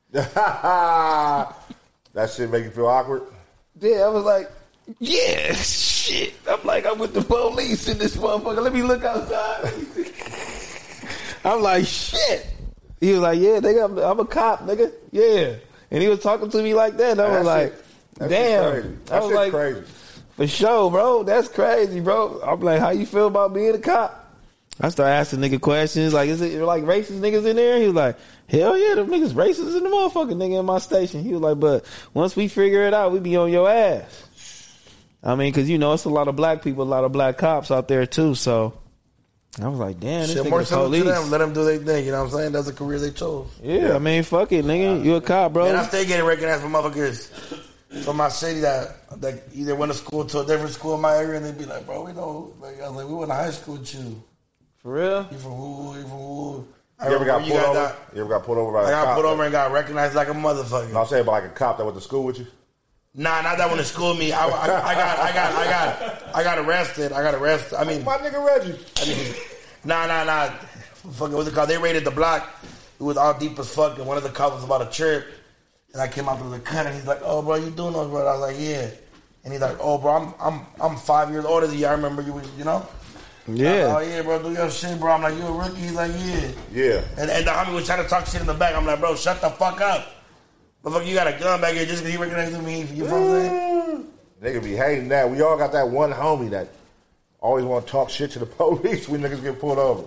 That shit make you feel awkward? Yeah, I was like, yeah, shit. I'm like, I'm with the police in this motherfucker. Let me look outside. I'm like, shit. He was like, yeah, nigga, I'm a cop, nigga. Yeah. And he was talking to me like that. And I was like, damn. I was like, crazy. For sure, bro. That's crazy, bro. I'm like, how you feel about being a cop? I started asking nigga questions. Like, is it like racist niggas in there? He was like, hell yeah, them niggas racist in the motherfucking nigga in my station. He was like, but once we figure it out, we be on your ass. I mean, because, you know, it's a lot of black people, a lot of black cops out there, too. So I was like, damn, this shit, nigga more police. to them. Let them do their thing. You know what I'm saying? That's a career they chose. Yeah, I mean, fuck it, nigga. You a cop, bro. And I still getting recognized from motherfuckers from my city that either went to school to a different school in my area, and they'd be like, bro, we know. Like, I was like, we went to high school with you. For real? You from who? You from who? You ever got pulled over by a cop? I got pulled over and got recognized like a motherfucker. No, I'm saying, but like a cop that went to school with you? Nah, not that one to school me. I got arrested. I mean, my nigga Reggie. Nah. Fucking, what's it called? They raided the block. It was all deep as fuck, and one of the cops was about to trip. And I came out to the cut, and he's like, "Oh, bro, you doing those, bro?" I was like, "Yeah." And he's like, "Oh, bro, I'm 5 years older than you. I remember you, you know." Yeah. Oh yeah, bro, do your shit, bro. I'm like, you a rookie? He's like, yeah. Yeah. And the homie was trying to talk shit in the back. I'm like, bro, shut the fuck up. Motherfucker, you got a gun back here just because he recognized me. You know what I'm saying? Nigga be hating that. We all got that one homie that always want to talk shit to the police when niggas get pulled over.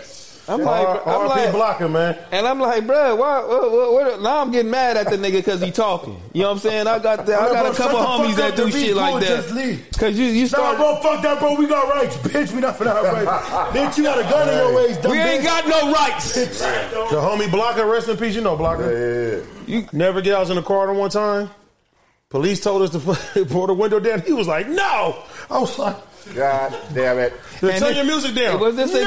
I'm like, blocking, man. And I'm like, bro, why? Now I'm getting mad at the nigga because he talking. You know what I'm saying? I got a couple homies that do shit like that. Because you start. Nah, bro, fuck that, bro. We got rights, bitch. We not finna have rights. Bitch, you got a gun in your waist. We ain't got no rights. The homie Blocker, rest in peace. You know Blocker. Yeah. You never get out in the corridor one time. Police told us to pull the window down. He was like, no. I was like, God damn it. Turn your music down. Was this in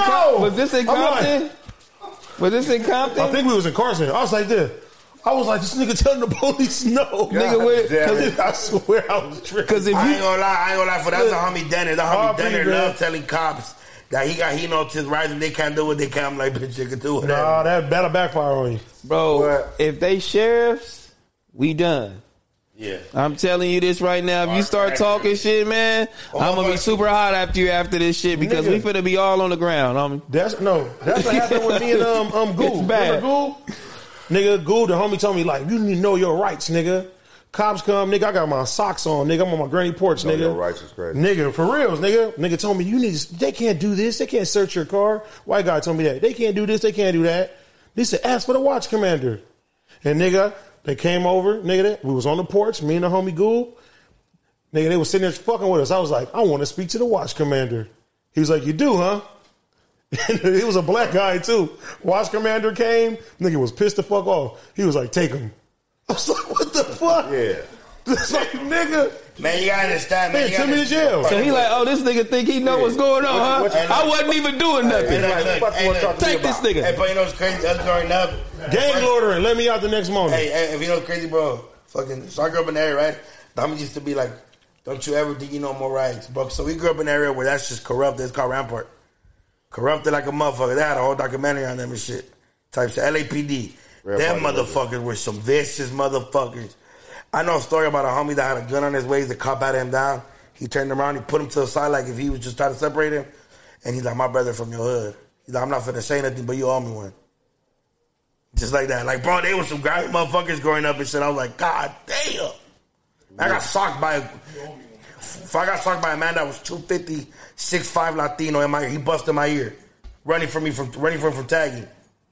Compton? Was this in Compton? I think we was in Carson. I was like this. I was like, this nigga telling the police no. Nigga, I swear I was tripping. Because I ain't gonna lie. For that's the homie Denner. The homie Denner love telling cops that he knows his rights and they can't do what they can. I'm like, bitch, you can do whatever. Nah, that'll backfire on you. Bro, if they sheriffs, we done. Yeah. I'm telling you this right now. If you start talking shit, man, I'm gonna be super hot after you after this shit because we finna be all on the ground, homie. That's what happened with me and Goo. It's bad. Goo? Nigga, Goo, the homie told me, like, you need to know your rights, nigga. Cops come, nigga, I got my socks on, nigga. I'm on my granny porch, nigga. Your rights is crazy. Nigga, for reals, nigga. Nigga told me, they can't do this. They can't search your car. White guy told me that. They can't do this. They can't do that. They said, ask for the watch commander. And nigga, they came over, nigga. We was on the porch, me and the homie Goo. Nigga, they was sitting there fucking with us. I was like, I want to speak to the watch commander. He was like, you do, huh? And he was a black guy, too. Watch commander came. Nigga was pissed the fuck off. He was like, take him. I was like, what the fuck? Yeah. It's like, nigga. Man, you gotta understand, man. Hey, took me to jail. So he like, oh, this nigga think he know what's going on, huh? I wasn't even doing nothing. Take this nigga. Hey, but you know what's crazy? Us growing up, gang ordering. Let me out the next morning. Hey, if you know what's crazy, bro. Fucking, so I grew up in the area, right? The homies used to be like, don't you ever think you know more rights, bro? So we grew up in an area where that's just corrupted. It's called Rampart. Corrupted like a motherfucker. They had a whole documentary on them and shit. Type shit. LAPD. Them motherfuckers were some vicious motherfuckers. I know a story about a homie that had a gun on his waist. The cop had him down. He turned around. He put him to the side like if he was just trying to separate him. And he's like, my brother from your hood. He's like, I'm not finna say nothing, but you owe me one. Just like that. Like, bro, they were some grimy motherfuckers growing up and shit. I was like, God damn. I got socked by If I got stalked by a man that was 250, 6'5" Latino in my ear, he busted my ear, running from tagging.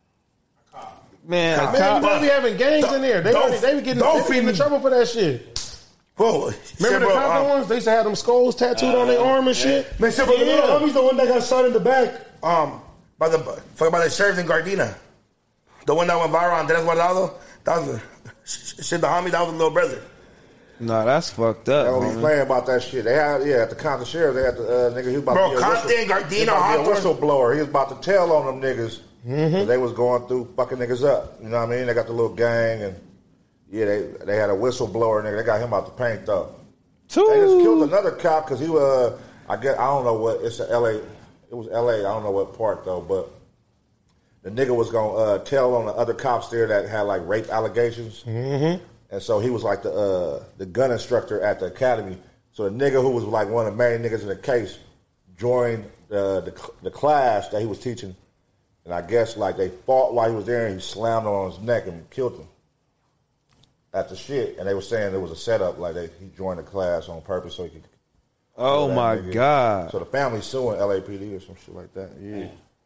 Man, you know we having gangs in there. They be getting in trouble for that shit. Bro, remember the Compton ones? They used to have them skulls tattooed on their arm and shit. Man, shit, but the little homies the one that got shot in the back. By the sheriff in Gardena. The one that went viral on Andres Guardado. That was the homie, that was the little brother. Nah, that's fucked up. They don't be playing about that shit. They had, at the Compton sheriff, they had the nigga, he was about to be a whistleblower. He was about to tell on them niggas. Mm-hmm. They was going through fucking niggas up. You know what I mean? They got the little gang and they had a whistleblower nigga. They got him out the paint though. They just killed another cop because he was, I don't know what, it's a LA. It was LA. I don't know what part though, but the nigga was gonna tell on the other cops there that had like rape allegations. Mm-hmm. And so he was like the gun instructor at the academy. So the nigga who was like one of the main niggas in the case joined the class that he was teaching. And I guess like they fought while he was there and he slammed him on his neck and killed him at the shit. And they were saying it was a setup, like he joined the class on purpose so he could. Oh my God. So the family's suing LAPD or some shit like that. Yeah.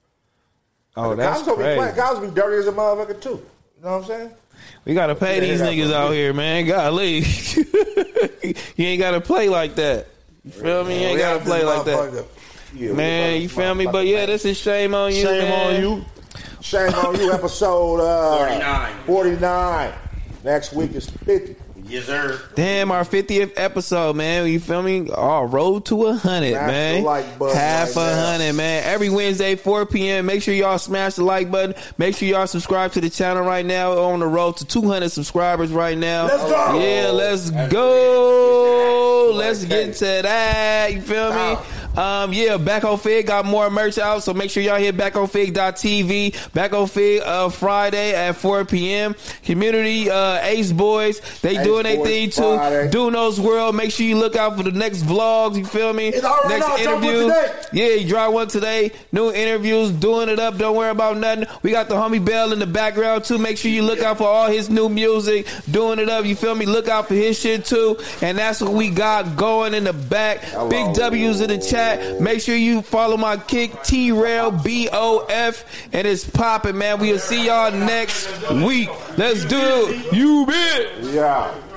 Oh, that's crazy. Guys be dirty as a motherfucker too. You know what I'm saying? We gotta pay these niggas out here, man. Golly. You ain't gotta play like that. You feel me? You ain't gotta play like that. Yeah, man, you feel me? But yeah, this is Shame on You. Shame on You. Shame on You, episode 49. Next week is 50. Yes, sir. Damn, our 50th episode, man. You feel me? Oh, road to 100, man. Half 100, man. Every Wednesday, 4 p.m. Make sure y'all smash the like button. Make sure y'all subscribe to the channel right now. We're on the road to 200 subscribers right now. Let's go. Yeah, let's go. Let's get to that. You feel me? Yeah, Back on Fig got more merch out, so make sure y'all hit backonfig.tv. Back on Fig Friday at 4 p.m. Community Ace Boys, they doing their thing too. Duno's World, make sure you look out for the next vlogs, you feel me? Next interview. Yeah, you dropped one today. New interviews, doing it up, don't worry about nothing. We got the homie Bell in the background too. Make sure you look out for all his new music, doing it up, you feel me? Look out for his shit too. And that's what we got going in the back. Big W's in the chat. Make sure you follow my kick, T-Rail, BOF, and it's popping, man. We'll see y'all next week. Let's do it. You bet. Yeah.